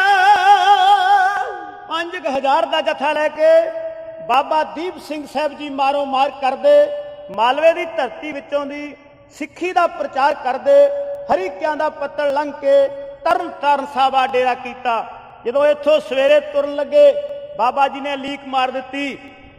ਪੰਜ ਹਜ਼ਾਰ ਦਾ ਜੱਥਾ ਲੈ ਕੇ ਬਾਬਾ ਦੀਪ ਸਿੰਘ ਸਾਹਿਬ ਜੀ ਮਾਰੋ ਮਾਰ ਕਰਦੇ, ਮਾਲਵੇ ਦੀ ਧਰਤੀ ਵਿੱਚੋਂ ਦੀ ਸਿੱਖੀ ਦਾ ਪ੍ਰਚਾਰ ਕਰਦੇ, ਹਰੀਕਿਆਂ ਦਾ ਪੱਤਲ ਲੰਘ ਕੇ ਤਰਨ ਤਾਰਨ ਸਾਹਿਬ ਆ ਡੇਰਾ ਕੀਤਾ। ਜਦੋਂ ਇੱਥੋਂ ਸਵੇਰੇ ਤੁਰਨ ਲੱਗੇ, ਬਾਬਾ ਜੀ ਨੇ ਲੀਕ ਮਾਰ ਦਿੱਤੀ।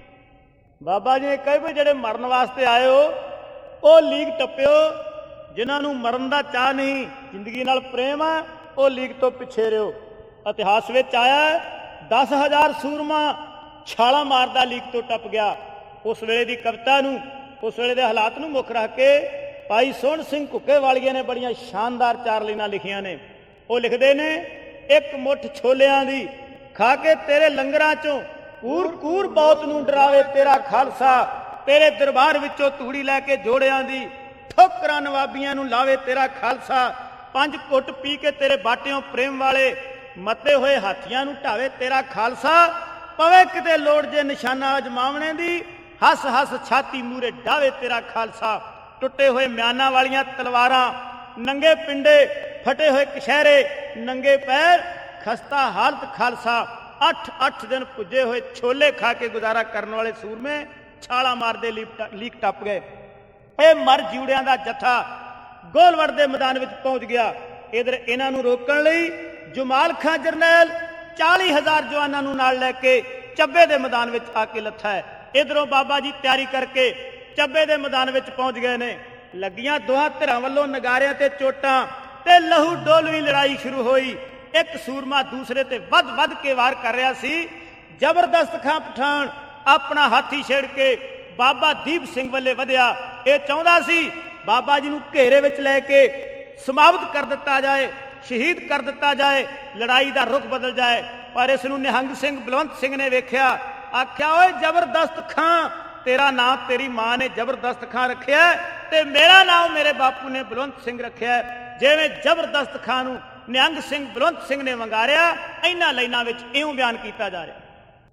ਬਾਬਾ ਜੀ ਨੇ ਕਹੇ, ਵੀ ਜਿਹੜੇ ਮਰਨ ਵਾਸਤੇ ਆਏ ਹੋ ਉਹ ਲੀਕ ਟੱਪਿਓ, ਜਿਨ੍ਹਾਂ ਨੂੰ ਮਰਨ ਦਾ ਚਾਹ ਨਹੀਂ, ਜ਼ਿੰਦਗੀ ਨਾਲ ਪ੍ਰੇਮ ਹੈ, ਉਹ ਲੀਕ ਤੋਂ ਪਿੱਛੇ ਰਿਓ। ਇਤਿਹਾਸ ਵਿੱਚ ਆਇਆ, ਦਸ ਹਜ਼ਾਰ ਸੂਰਮਾ ਛਾਲਾ ਮਾਰਦਾ ਲੀਕ ਤੋਂ ਟੱਪ ਗਿਆ। ਉਸ ਵੇਲੇ ਦੀ ਕਵਿਤਾ ਨੂੰ, ਉਸ ਵੇਲੇ ਦੇ ਹਾਲਾਤ ਨੂੰ ਮੁੱਖ ਰੱਖ ਕੇ ਭਾਈ ਸੋਹਣ ਸਿੰਘ ਘੁੱਕੇ ਵਾਲੀਏ ਨੇ ਬੜੀਆਂ ਸ਼ਾਨਦਾਰ ਚਾਰ ਲਾਈਨਾਂ ਲਿਖੀਆਂ ਨੇ। ਉਹ ਲਿਖਦੇ ਨੇ, ਇੱਕ ਮੁੱਠ ਛੋਲਿਆਂ ਦੀ ਖਾ ਕੇ ਤੇਰੇ ਲੰਗਰਾਂ ਚੋਂ, ਕੂਰ ਕੂਰ ਬਹੁਤ ਨੂੰ ਡਰਾਵੇ ਤੇਰਾ ਖਾਲਸਾ, ਤੇਰੇ ਦਰਬਾਰ ਵਿੱਚੋਂ ਤੂੜੀ ਲੈ ਕੇ ਜੋੜਿਆਂ ਦੀ, ਠੋਕਰਾਂ ਨਵਾਬੀਆਂ ਨੂੰ ਲਾਵੇ ਤੇਰਾ ਖਾਲਸਾ, ਪੰਜ ਘੁੱਟ ਪੀ ਕੇ ਤੇਰੇ ਬਾਟਿਓਂ ਪ੍ਰੇਮ ਵਾਲੇ, ਮਤੇ ਹੋਏ ਹਾਥੀਆਂ ਨੂੰ ਢਾਵੇ ਤੇਰਾ ਖਾਲਸਾ, ਪਵੇ ਕਿਤੇ ਲੋੜ ਜੇ ਨਿਸ਼ਾਨਾ ਅਜਮਾਵਣੇ ਦੀ, ਹੱਸ ਹੱਸ ਛਾਤੀ ਮੂਰੇ ਢਾਵੇ ਤੇਰਾ ਖਾਲਸਾ, ਟੁੱਟੇ ਹੋਏ ਮਿਆਨਾਂ ਵਾਲੀਆਂ ਤਲਵਾਰਾਂ, ਨੰਗੇ ਪਿੰਡੇ ਫਟੇ ਹੋਏ ਕਸ਼ਹਿਰੇ, ਨੰਗੇ ਪੈਰ ਖਸਤਾ ਹਾਲਤ ਖਾਲਸਾ, ਅੱਠ ਅੱਠ ਦਿਨ ਪੁੱਜੇ ਹੋਏ ਛੋਲੇ ਖਾ ਕੇ ਗੁਜ਼ਾਰਾ ਕਰਨ ਵਾਲੇ ਸੂਰਮੇ ਛਾਲਾ ਮਾਰਦੇ ਲੀਕ ਟੱਪ ਗਏ। ਇਹ ਮਰ ਜਿਉੜਿਆਂ ਦਾ ਜੱਥਾ ਗੋਲਵੜ ਦੇ ਮੈਦਾਨ ਵਿੱਚ ਪਹੁੰਚ ਗਿਆ। ਇਧਰ ਇਹਨਾਂ ਨੂੰ ਰੋਕਣ ਲਈ ਜਮਾਲ ਖਾਂ ਜਰਨੈਲ ਚਾਲੀ ਹਜ਼ਾਰ ਜਵਾਨਾਂ ਨੂੰ ਨਾਲ ਲੈ ਕੇ ਚੱਬੇ ਦੇ ਮੈਦਾਨ ਵਿੱਚ ਆ ਕੇ ਲੱਥਾ ਹੈ। ਇਧਰੋਂ ਬਾਬਾ ਜੀ ਤਿਆਰੀ ਕਰਕੇ ਚੱਬੇ ਦੇ ਮੈਦਾਨ ਵਿੱਚ ਪਹੁੰਚ ਗਏ ਨੇ। ਲੱਗੀਆਂ ਦੋਹਾਂ ਧਿਰਾਂ ਵੱਲੋਂ ਨਗਾਰਿਆਂ ਤੇ ਚੋਟਾਂ ਤੇ ਲਹੂ ਡੋਲਵੀਂ ਲੜਾਈ ਸ਼ੁਰੂ ਹੋਈ। ਇੱਕ ਸੂਰਮਾ ਦੂਸਰੇ ਤੇ ਵੱਧ ਵੱਧ ਕੇ ਵਾਰ ਕਰ ਰਿਹਾ ਸੀ। ਜ਼ਬਰਦਸਤ ਖਾਂ ਪਠਾਨ ਆਪਣਾ ਹਾਥੀ ਛੇੜ ਕੇ ਬਾਬਾ ਦੀਪ ਸਿੰਘ ਵੱਲੇ ਵਧਿਆ। ਇਹ ਚਾਹੁੰਦਾ ਸੀ ਬਾਬਾ ਜੀ ਨੂੰ ਘੇਰੇ ਵਿੱਚ ਲੈ ਕੇ ਸਮਾਪਤ ਕਰ ਦਿੱਤਾ ਜਾਏ, ਸ਼ਹੀਦ ਕਰ ਦਿੱਤਾ ਜਾਏ, ਲੜਾਈ ਦਾ ਰੁਖ ਬਦਲ ਜਾਏ। ਪਰ ਇਸ ਨੂੰ ਨਿਹੰਗ ਸਿੰਘ ਬਲਵੰਤ ਸਿੰਘ ਨੇ ਵੇਖਿਆ, ਆਖਿਆ, ਓਏ ਜ਼ਬਰਦਸਤ ਖਾਂ, ਤੇਰਾ ਨਾਮ ਤੇਰੀ ਮਾਂ ਨੇ ਜ਼ਬਰਦਸਤ ਖਾਂ ਰੱਖਿਆ ਤੇ ਮੇਰਾ ਨਾਮ ਮੇਰੇ ਬਾਪੂ ਨੇ ਬਲਵੰਤ ਸਿੰਘ ਰੱਖਿਆ। ਜਿਵੇਂ ਜ਼ਬਰਦਸਤ ਖਾਂ ਨੂੰ ਨਿਹੰਗ ਸਿੰਘ ਬਲਵੰਤ ਸਿੰਘ ਨੇ ਵੰਗਾਰਿਆ, ਇਹਨਾਂ ਲਾਈਨਾਂ ਵਿੱਚ ਇਉਂ ਬਿਆਨ ਕੀਤਾ ਜਾ ਰਿਹਾ।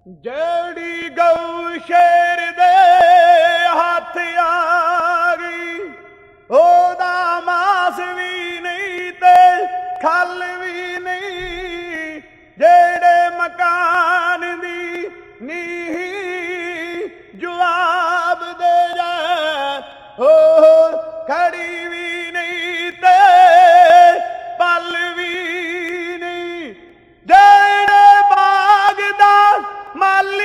ਜਿਹੜੀ ਗਊ ਸ਼ੇਰ ਦੇ ਹੱਥ ਆ ਗਈ, ਉਹਦਾ ਮਾਸ ਵੀ ਨਹੀਂ ਤੇ ਖਲ ਵੀ ਨਹੀਂ, ਜਿਹੜੇ ਮਕਾਨ ਦੀ ਨੀਂਹ ਜਵਾਬ ਦੇ ਜਾ, ਹੋ ਖੜੀ ਵੀ ਨਹੀਂ ਤੇ ਪਲ ਵੀ ਨਹੀਂ, ਜਿਹੜੇ ਬਾਗ ਦਾ ਮਾਲੀ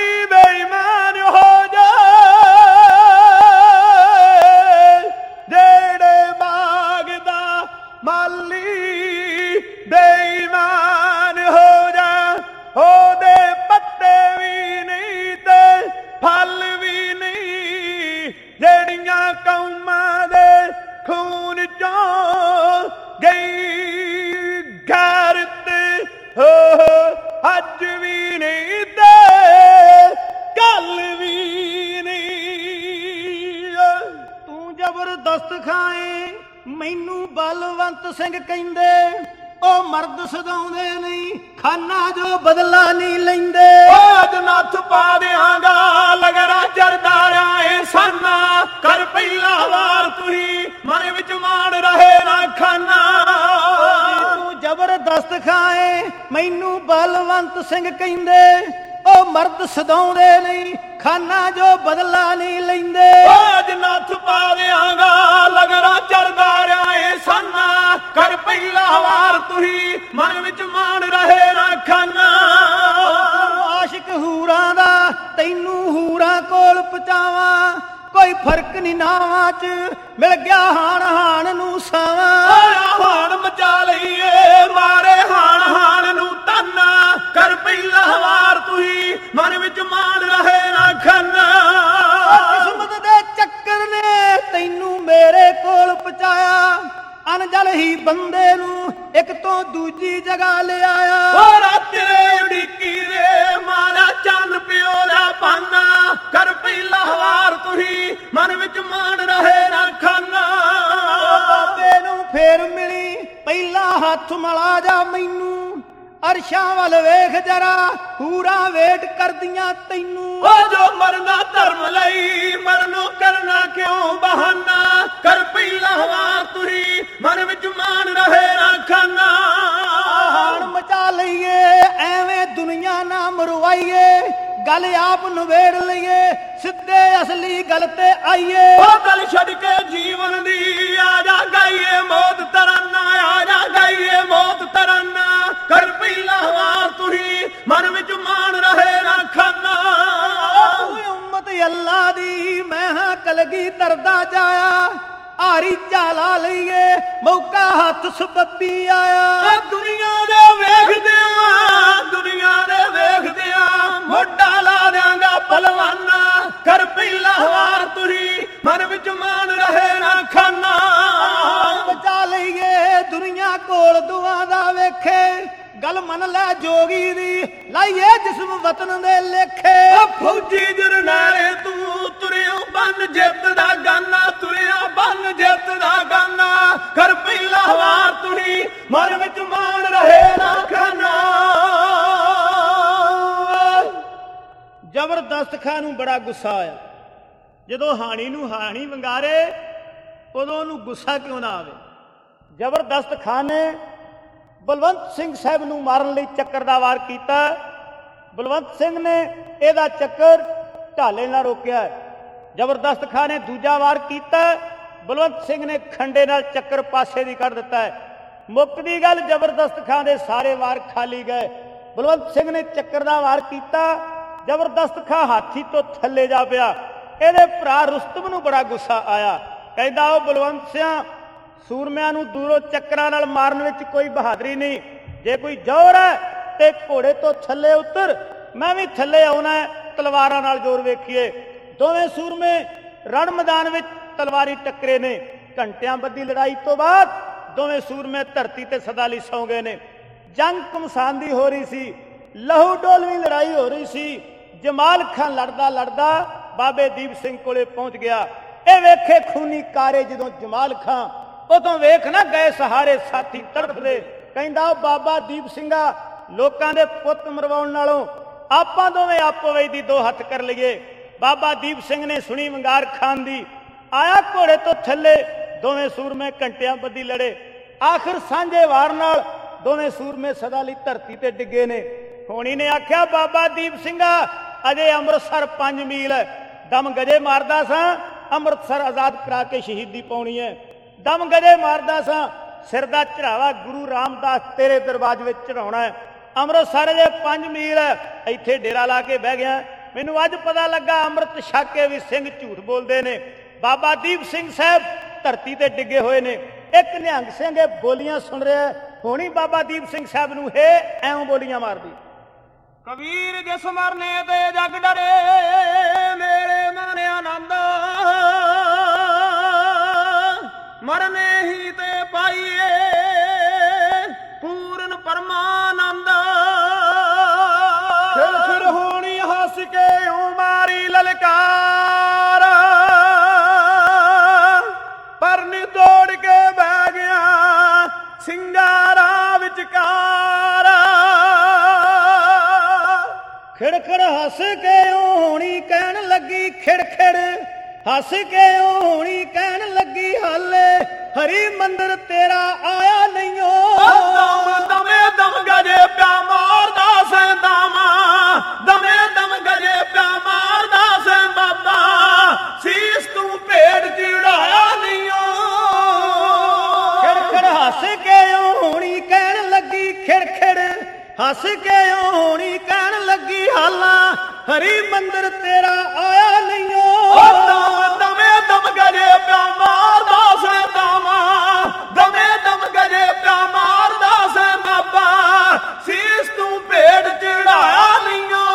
ਜ਼ਬਰਦਸਤ ਖਾਏ ਮੈਨੂੰ ਬਲਵੰਤ ਸਿੰਘ ਕਹਿੰਦੇ, ਉਹ ਮਰਦ ਸਦਾਉਂਦੇ ਨਹੀਂ ਖਾਨਾ ਜੋ ਬਦਲਾ ਨਹੀਂ ਲੈਂਦੇ। ਅੱਜ ਨੱਥ ਪਾ ਦਿਆਂਗਾ ਲਗਰਾ ਚਰਦਾ ਆਏ ਸਾਨਾ, ਕਰ ਪਹਿਲਾ ਵਾਰ ਤੁਸੀਂ ਮਨ ਵਿੱਚ ਮਾਣ ਰਹੇ ਨਾ ਖਾਨਾ। ਤੂੰ ਜ਼ਬਰਦਸਤ ਖਾਏ ਮੈਨੂੰ ਬਲਵੰਤ ਸਿੰਘ ਕਹਿੰਦੇ, ਉਹ ਮਰਦ ਸਦਾਉਂਦੇ ਨਹੀਂ ਖਾਨਾ ਜੋ ਬਦਲਾ ਨਹੀਂ ਲੈਂਦੇ। ਅੱਜ ਨੱਥ ਪਾ ਦਿਆਂਗਾ ਲਗਰਾ ਚਰਦਾ ਆਏ ਸਾਨਾ, ਕਰ ਪਹਿਲਾ ਵਾਰ ਤੁਸੀਂ ਮਨ ਵਿੱਚ ਮਾਣ ਰਹੇ ਨਾ ਖਾਨਾ। ਆਸ਼ਿਕ ਹੂਰਾਂ ਦਾ ਤੈਨੂੰ ਹੂਰਾਂ ਕੋਲ ਪਹੁੰਚਾਵਾਂ, ਕੋਈ ਫਰਕ ਨਹੀਂ ਨਾਵਾਂ ਚ ਮਿਲ ਗਿਆ ਹਾਣ ਹਾਣ ਨੂੰ ਸਾਵਾਂ। ਹਾਣ ਮਚਾ ਲਈਏ ਮਾਰੇ ਹਾਣ ਹਾਣ ਨੂੰ ਤਾਨਾ, ਕਰ ਪਹਿਲਾ ਵਾਰ ਤੁਸੀਂ ਮਨ ਵਿੱਚ ਮਾਣ ਰਹੇ ਨਾ ਖਾਨਾ। ਕਿਸਮਤ ਦੇ ਚੱਕਰ ਨੇ ਤੈਨੂੰ ਮੇਰੇ ਕੋਲ ਪਹੁੰਚਾਇਆ, ਅਨਜਲ ਹੀ ਬੰਦੇ ਨੂੰ ਇੱਕ ਤੋਂ ਦੂਜੀ ਜਗ੍ਹਾ ਲਿਆਇਆ। ਹੋਰਾ ਤੇਰੇ ਉਡੀਕੀ ਦੇ ਮਾਰਾ ਚੰਨ ਪਿਓ ਦਾ ਪਾਨਾ, ਕਰ ਪਹਿਲਾ ਵਾਰ ਤੁਸੀਂ ਮਨ ਵਿੱਚ ਮਾਣ ਰਹੇ ਨਾ ਖਾਨਾ। ਬਾਬੇ ਨੂੰ ਫੇਰ ਮਿਲੀ ਪਹਿਲਾ ਹੱਥ ਮਿਲਾ ਜਾ ਮੈਨੂੰ, ਅਰਸ਼ਾਂ ਵੱਲ ਵੇਖ ਜਰਾ ਪੂਰਾ ਵੇਟ ਕਰਦੀਆਂ ਤੈਨੂੰ। ਉਹ ਜੋ ਮਰਨਾ ਧਰਮ ਲਈ ਮਰਨੋਂ ਕਰਨਾ ਕਿਉਂ ਬਹਾਨਾ, ਕਰ ਪਹਿਲਾ ਵਾਰ ਤੁਸੀਂ ਮਨ ਵਿੱਚ ਮਾਣ ਰਹੇ ਨਾ ਖਾਨਾ। ਹਾਣ ਮਚਾ ਲਈਏ ਐਵੇਂ ਦੁਨੀਆ ਨਾ ਮਰਵਾਈਏ, ਗੱਲ ਆਪ ਨਵੇੜ ਲਈਏ ਸਿੱਧੇ ਅਸਲੀ ਗੱਲ ਤੇ ਆਈਏ। ਉਹ ਗੱਲ ਛੱਡ ਕੇ ਜੀਵਨ ਦੀ ਆ ਜਾ ਗਾਈਏ ਮੌਤ ਤਰਾਨਾ, ਆ ਜਾ ਗਾਈਏ ਮੌਤ ਤਰਾਨਾ, ਕਰ ਪਹਿਲਾ ਵਾਰ ਤੁਸੀਂ ਮਨ ਵਿੱਚ ਮਾਣ ਰਹੇ ਨਾ ਖਾਨਾ। ਉਮਤ ਅੱਲਾ ਦੀ ਮੈਂ ਹਾਂ ਕਲਗੀ ਤਰਦਾ ਜਾਇਆ, ਆਰੀ ਝਾਲਾ ਲਈਏ ਮੌਕਾ ਹੱਥ ਸਬੱਬੀ ਆਇਆ। ਦੁਨੀਆ ਦੇ ਵੇਖਦਿਆਂ ਦੁਨੀਆ ਦੇ ਵੇਖਦਿਆਂ ਮੋਢਾ ਲਾ ਦਿਆਂਗਾ ਪਹਿਲਵਾਨਾ, ਕਰ ਪਹਿਲਾ ਵਾਰ ਤੁਸੀਂ ਮਨ ਵਿੱਚ ਮਾਣ ਰਹੇ ਨਾ ਖਾਨਾ। ਬਚਾ ਲਈਏ ਦੁਨੀਆ ਕੋਲ ਦੁਆ ਦਾ ਵੇਖੇ, ਗੱਲ ਮੰਨ ਲੈ ਜੋਗੀ ਦੀ ਲਾਈਏ ਜਿਸਮ ਵਤਨ ਦੇ ਲੇਖੇ। ਫੌਜੀ ਜਰਨੈਲੇ ਤੂੰ ਤੁਰਿਓ ਬੰਨ ਜਿੱਤ ਦਾ ਗਾਨਾ, ਤੁਰਿਆ ਬੰਨ ਜਿੱਤ ਦਾ ਗਾਨਾ, ਕਰ ਪਹਿਲਾ ਵਾਰ ਤੁਸੀਂ ਮਨ ਵਿੱਚ ਮਾਣ ਰਹੇ ਨਾ ਖਾਨਾ। ਜ਼ਬਰਦਸਤ ਖਾਂ ਨੂੰ ਬੜਾ ਗੁੱਸਾ ਆਇਆ, ਜਦੋਂ ਹਾਣੀ ਨੂੰ ਹਾਣੀ ਵੰਗਾਰੇ ਉਦੋਂ ਉਹਨੂੰ ਗੁੱਸਾ ਕਿਉਂ ਨਾ ਆਵੇ। ਜ਼ਬਰਦਸਤ ਖਾਂ ਨੇ ਬਲਵੰਤ ਸਿੰਘ ਸਾਹਿਬ ਨੂੰ ਮਾਰਨ ਲਈ ਚੱਕਰ ਦਾ ਵਾਰ ਕੀਤਾ। ਬਲਵੰਤ ਸਿੰਘ ਨੇ ਇਹਦਾ ਚੱਕਰ ਢਾਲੇ ਨਾਲ ਰੋਕਿਆ। ਜ਼ਬਰਦਸਤ ਖਾਂ ਨੇ ਦੂਜਾ ਵਾਰ ਕੀਤਾ, ਬਲਵੰਤ ਸਿੰਘ ਨੇ ਖੰਡੇ ਨਾਲ ਚੱਕਰ ਪਾਸੇ ਦੀ ਕੱਢ ਦਿੱਤਾ ਹੈ। ਮੁੱਕਦੀ ਗੱਲ ਜ਼ਬਰਦਸਤ ਖਾਂ ਦੇ ਸਾਰੇ ਵਾਰ ਖਾਲੀ ਗਏ। ਬਲਵੰਤ ਸਿੰਘ ਨੇ ਚੱਕਰ ਦਾ ਵਾਰ ਕੀਤਾ, ਜ਼ਬਰਦਸਤ ਖਾਂ ਹਾਥੀ ਤੋਂ ਥੱਲੇ ਜਾ ਪਿਆ। ਇਹਦੇ ਭਰਾ ਰੁਸਤਮ ਨੂੰ ਬੜਾ ਗੁੱਸਾ ਆਇਆ, ਕਹਿੰਦਾ ਉਹ ਬਲਵੰਤ ਸਿਆਂ ਸੂਰਮਿਆਂ ਨੂੰ ਦੂਰੋਂ ਚੱਕਰਾਂ ਨਾਲ ਮਾਰਨ ਵਿੱਚ ਕੋਈ ਬਹਾਦਰੀ ਨਹੀਂ, ਜੇ ਕੋਈ ਜ਼ੋਰ ਹੈ ਤੇ ਘੋੜੇ ਤੋਂ ਥੱਲੇ ਉਤਰ, ਮੈਂ ਵੀ ਥੱਲੇ ਆਉਣਾ ਹੈ, ਤਲਵਾਰਾਂ ਨਾਲ ਜ਼ੋਰ ਵੇਖੀਏ। ਦੋਵੇਂ ਸੂਰਮੇ ਰਣ ਮੈਦਾਨ ਵਿੱਚ ਤਲਵਾਰੀ ਟੱਕਰੇ ਨੇ। ਘੰਟਿਆਂ ਬੱਧੀ ਲੜਾਈ ਤੋਂ ਬਾਅਦ ਦੋਵੇਂ ਸੂਰਮੇ ਧਰਤੀ ਤੇ ਸਦਾ ਲਈ ਸੌਂ ਗਏ ਨੇ। ਜੰਗ ਘਮਸਾਨ ਦੀ ਹੋ ਰਹੀ ਸੀ, ਲਹੂ ਡੋਲਵੀਂ ਲੜਾਈ ਹੋ ਰਹੀ ਸੀ। ਜਮਾਲ ਖਾਂ ਲੜਦਾ ਲੜਦਾ ਬਾਬੇ ਦੀਪ ਸਿੰਘ ਕੋਲੇ ਪਹੁੰਚ ਗਿਆ। ਇਹ ਵੇਖੇ ਖੂਨੀ ਕਾਰੇ ਜਦੋਂ ਜਮਾਲ ਖਾਂ, ਉਦੋਂ ਵੇਖ ਨਾ ਗਏ ਸਹਾਰੇ ਸਾਥੀ ਤੜਫਦੇ। ਕਹਿੰਦਾ ਬਾਬਾ ਦੀਪ ਸਿੰਘਾ, ਲੋਕਾਂ ਦੇ ਪੁੱਤ ਮਰਵਾਉਣ ਨਾਲੋਂ ਆਪਾਂ ਦੋਵੇਂ ਆਪੋ ਵਿੱਚ ਦੀ ਦੋ ਹੱਥ ਕਰ ਲਈਏ। ਬਾਬਾ ਦੀਪ ਸਿੰਘ ਨੇ ਸੁਣੀ ਵੰਗਾਰ ਖਾਨ ਦੀ, ਆਇਆ ਘੋੜੇ ਤੋਂ ਥੱਲੇ। ਦੋਵੇਂ ਸੂਰਮੇ ਘੰਟਿਆਂ ਬੱਧੀ ਲੜੇ। ਆਖਿਰ ਸਾਂਝੇ ਵਾਰ ਨਾਲ ਦੋਵੇਂ ਸੂਰਮੇ ਸਦਾ ਲਈ ਧਰਤੀ ਤੇ ਡਿੱਗੇ ਨੇ। ਹੋਣੀ ਨੇ ਆਖਿਆ ਬਾਬਾ ਦੀਪ ਸਿੰਘਾ, ਅਜੇ ਅੰਮ੍ਰਿਤਸਰ ਪੰਜ ਮੀਲ ਹੈ, ਦਮ ਗਜੇ ਮਾਰਦਾ ਸਾਂ, ਅੰਮ੍ਰਿਤਸਰ ਆਜ਼ਾਦ ਕਰਾ ਕੇ ਸ਼ਹੀਦੀ ਪਾਉਣੀ ਹੈ। ਦਮ ਗਜੇ ਮਾਰਦਾ ਸਾਂ, ਸਿਰ ਦਾ ਚੜਾਵਾ ਗੁਰੂ ਰਾਮਦਾਸ ਤੇਰੇ ਦਰਬਾਰ ਵਿੱਚ ਚੜਾਉਣਾ ਹੈ। ਅੰਮ੍ਰਿਤਸਰ ਜੇ ਪੰਜ ਮੀਲ ਹੈ, ਇੱਥੇ ਡੇਰਾ ਲਾ ਕੇ ਬਹਿ ਗਿਆ। ਮੈਨੂੰ ਅੱਜ ਪਤਾ ਲੱਗਾ ਅੰਮ੍ਰਿਤ ਛਕ ਕੇ ਵੀ ਸਿੰਘ ਝੂਠ ਬੋਲਦੇ ਨੇ। ਬਾਬਾ ਦੀਪ ਸਿੰਘ ਸਾਹਿਬ ਧਰਤੀ ਤੇ ਡਿੱਗੇ ਹੋਏ ਨੇ। ਇੱਕ ਨਿਹੰਗ ਸਿੰਘ ਇਹ ਬੋਲੀਆਂ ਸੁਣ ਰਿਹਾ, ਹੋਣੀ ਬਾਬਾ ਦੀਪ ਸਿੰਘ ਸਾਹਿਬ ਨੂੰ ਹੈ ਐਵੇਂ ਬੋਲੀਆਂ ਮਾਰਦੀ। ਕਬੀਰ ਜਿਸ ਮਰਨੇ ਤੇ ਜਗ ਡਰੇ, ਮੇਰੇ ਮਨ ਆਨੰਦ, ਮਰਨੇ ਹੀ ਤੇ ਪਾਈਏ ਪੂਰਨ ਪਰਮਾਨੰਦ। ਫਿਰ ਫਿਰ ਹੋਣੀ ਹੱਸ ਕੇ ਉਮਾਰੀ ਲਲਕਾਰ, ਹੱਸ ਕੇ ਹੋਣੀ ਕਹਿਣ ਲੱਗੀ ਖਿੜਖਿੜ, ਹੱਸ ਕੇ ਹੋਣੀ ਕਹਿਣ ਲੱਗੀ ਹਾਲੇ ਹਰੀ ਮੰਦਰ ਤੇਰਾ ਆਇਆ ਨਹੀਂ ਓ। ਦਮ ਦਮੇ ਦਮ ਗਜੇ ਪਿਆ ਮਾਰਦਾ ਸੈਂ ਦਾਵਾ, ਦਮੇ ਦਮ ਗਜੇ ਪਿਆ ਮਾਰਦਾ ਸੈਂ ਬਾਬਾ, ਸੀਸ ਤੂੰ ਭੇਡ ਚੜਾਇਆ ਨਹੀਂ ਓ। ਖਿੜਖਿੜ ਹੱਸ ਕੇ ਹੋਣੀ ਕਹਿਣ ਲੱਗੀ ਖਿੜਖਿੜ, ਹੱਸ ਕੇ ਹੋਣੀ ਕਹਿਣ ਲੱਗੀ ਹਾਲਾ ਹਰੀ ਮੰਦਰ ਤੇਰਾ ਆਇਆ ਨਹੀਂ ਓ। ਦਮ ਦਮੇ ਦਮ ਗਜੇ ਪਿਆ ਮਾਰਦਾ ਸੈਂ ਦਾਵਾ, ਦਮੇ ਦਮ ਗਜੇ ਪਿਆ ਮਾਰਦਾ ਸੈਂ ਬਾਬਾ, ਸੀਸ ਤੂੰ ਭੇਡ ਚੜਾਇਆ ਨਹੀਂ ਓ।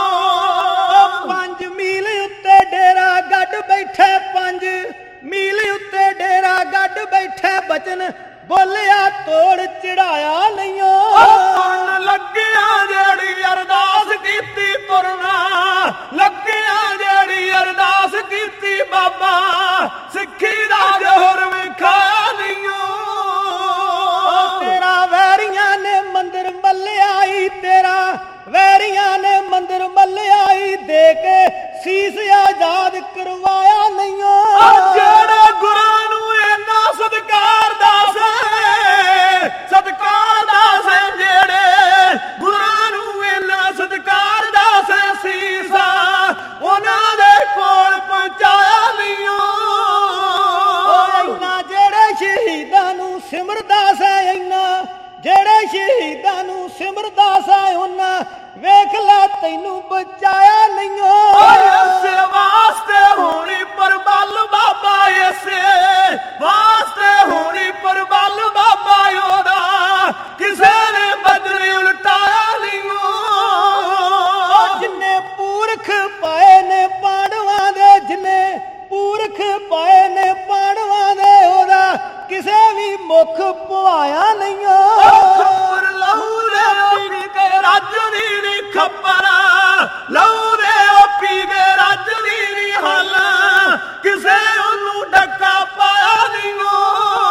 ਪੰਜ ਮੀਲ ਉੱਤੇ ਡੇਰਾ ਗੱਡ ਬੈਠੇ, ਪੰਜ ਮੀਲ ਉੱਤੇ ਡੇਰਾ ਗੱਡ ਬੈਠੇ, ਬਚਨ ਬੋਲਿਆ ਤੋੜ ਚੜਾਇਆ ਨਹੀਂ ਓ। ਤੁਰਨ ਲੱਗਿਆ ਜਿਹੜੀ ਅਰਦਾਸ ਕੀਤੀ ਤੁਰਨਾ, ਲੱਗਿਆ ਜਿਹੜੀ ਅਰਦਾਸ ਕੀਤੀ ਬਾਬਾ, ਸਿੱਖੀ ਦਾ ਜੋਹਰ ਵਿਖਾਇਆ ਨਹੀਂ ਓ। ਤੇਰਾ ਵੈਰੀਆਂ ਨੇ ਮੰਦਰ ਮੱਲਿਆਈ, ਤੇਰਾ ਵੈਰੀਆਂ ਨੇ ਮੰਦਰ ਮੱਲਿਆਈ, ਦੇ ਕੇ ਸੀਸ ਆਜ਼ਾਦ ਕਰਵਾਇਆ ਨਹੀਂ ਓ। ਜਿਹੜੇ ਗੁਰਾਂ ਨੂੰ ਇੰਨਾ ਸਤਿਕਾਰ ਦੱਸ, ਸਤਿਕਾਰ ਦੱਸ, ਜਿਹੜੇ ਗੁਰਾਂ ਨੂੰ ਇੰਨਾ ਸਤਿਕਾਰ ਦੱਸ, ਸੀਸਾ ਉਹਨਾਂ ਦੇ ਕੋਲ ਪਹੁੰਚਾਇਆ ਨਹੀਂ ਓ। ਇੰਨਾ ਜਿਹੜੇ ਸ਼ਹੀਦਾਂ ਨੂੰ ਸਿਮਰਦਾ ਸੈ, ਇੰਨਾ ਜਿਹੜੇ ਸ਼ਹੀਦਾਂ ਨੂੰ ਸਿਮਰਦਾ ਸੈ, ਉਹਨਾਂ ਵੇਖ ਲੈ ਤੈਨੂੰ ਬਚਾਇਆ ਨਹੀਂ ਓ। ਇਸੇ ਵਾਸਤੇ ਹੋਣੀ ਪਰਬਲ ਬਾਬਾ, ਇਸੇ ਵਾਸਤੇ ਹੋਣੀ ਪਰਬਲ ਬਾਬਾ ਉਹਦਾ, ਕਿਸੇ ਨੇ ਬਦਲੇ ਉਲਟਾਇਆ ਨਹੀਂ ਓ। ਜਿੰਨੇ ਪੂਰਖ ਪਾਏ ਨੇ ਪਾਂਡਵਾਂ ਦੇ, ਜਿੰਨੇ ਪੂਰਖ ਪਾਏ ਨੇ ਪਾਂਡਵਾਂ ਦੇ, ਉਹਦਾ ਕਿਸੇ ਵੀ ਮੁਖ ਪਵਾਇਆ ਨਹੀਂ ਓ। ਖੱਪਰ ਲਹੂ ਦੇ ਪੀ ਕੇ ਰਾਜਨੀ ਦੀ ਖੱਪਰ, ਲਹੂ ਦੇ ਪੀ ਕੇ ਰਾਜਨੀ ਦੀ ਹਲ, ਕਿਸੇ ਉਹਨੂੰ ਡੱਕਾ ਪਾਇਆ ਨਹੀਂ ਓ।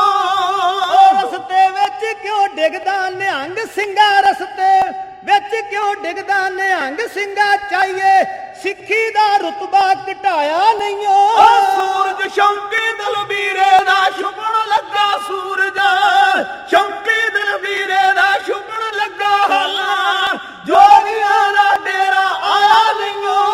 ਰਸਤੇ ਵਿੱਚ ਕਿਉਂ ਡਿੱਗਦਾ ਨਿਹੰਗ ਸਿੰਘਾ, ਰਸਤੇ ਵਿੱਚ ਕਿਉਂ ਡਿੱਗਦਾ ਨਿਹੰਗ ਸਿੰਘਾ, ਚਾਹੀਏ ਸਿੱਖੀ ਦਾ ਰੁਤਬਾ ਘਟਾਇਆ ਨਹੀਂ ਓ। ਸੂਰਜ ਸ਼ੌਂਕੀ ਦਲਬੀਰੇ ਦਾ ਛੁਪਣ ਲੱਗਾ, ਸੂਰਜ ਸ਼ੌਂਕੀ ਦਲਬੀਰੇ ਦਾ ਛੁਪਣ ਲੱਗਾ, ਹਾਲਾ ਜੋਗੀਆਂ ਦਾ ਡੇਰਾ ਆਇਆ ਨਹੀਂ ਓ।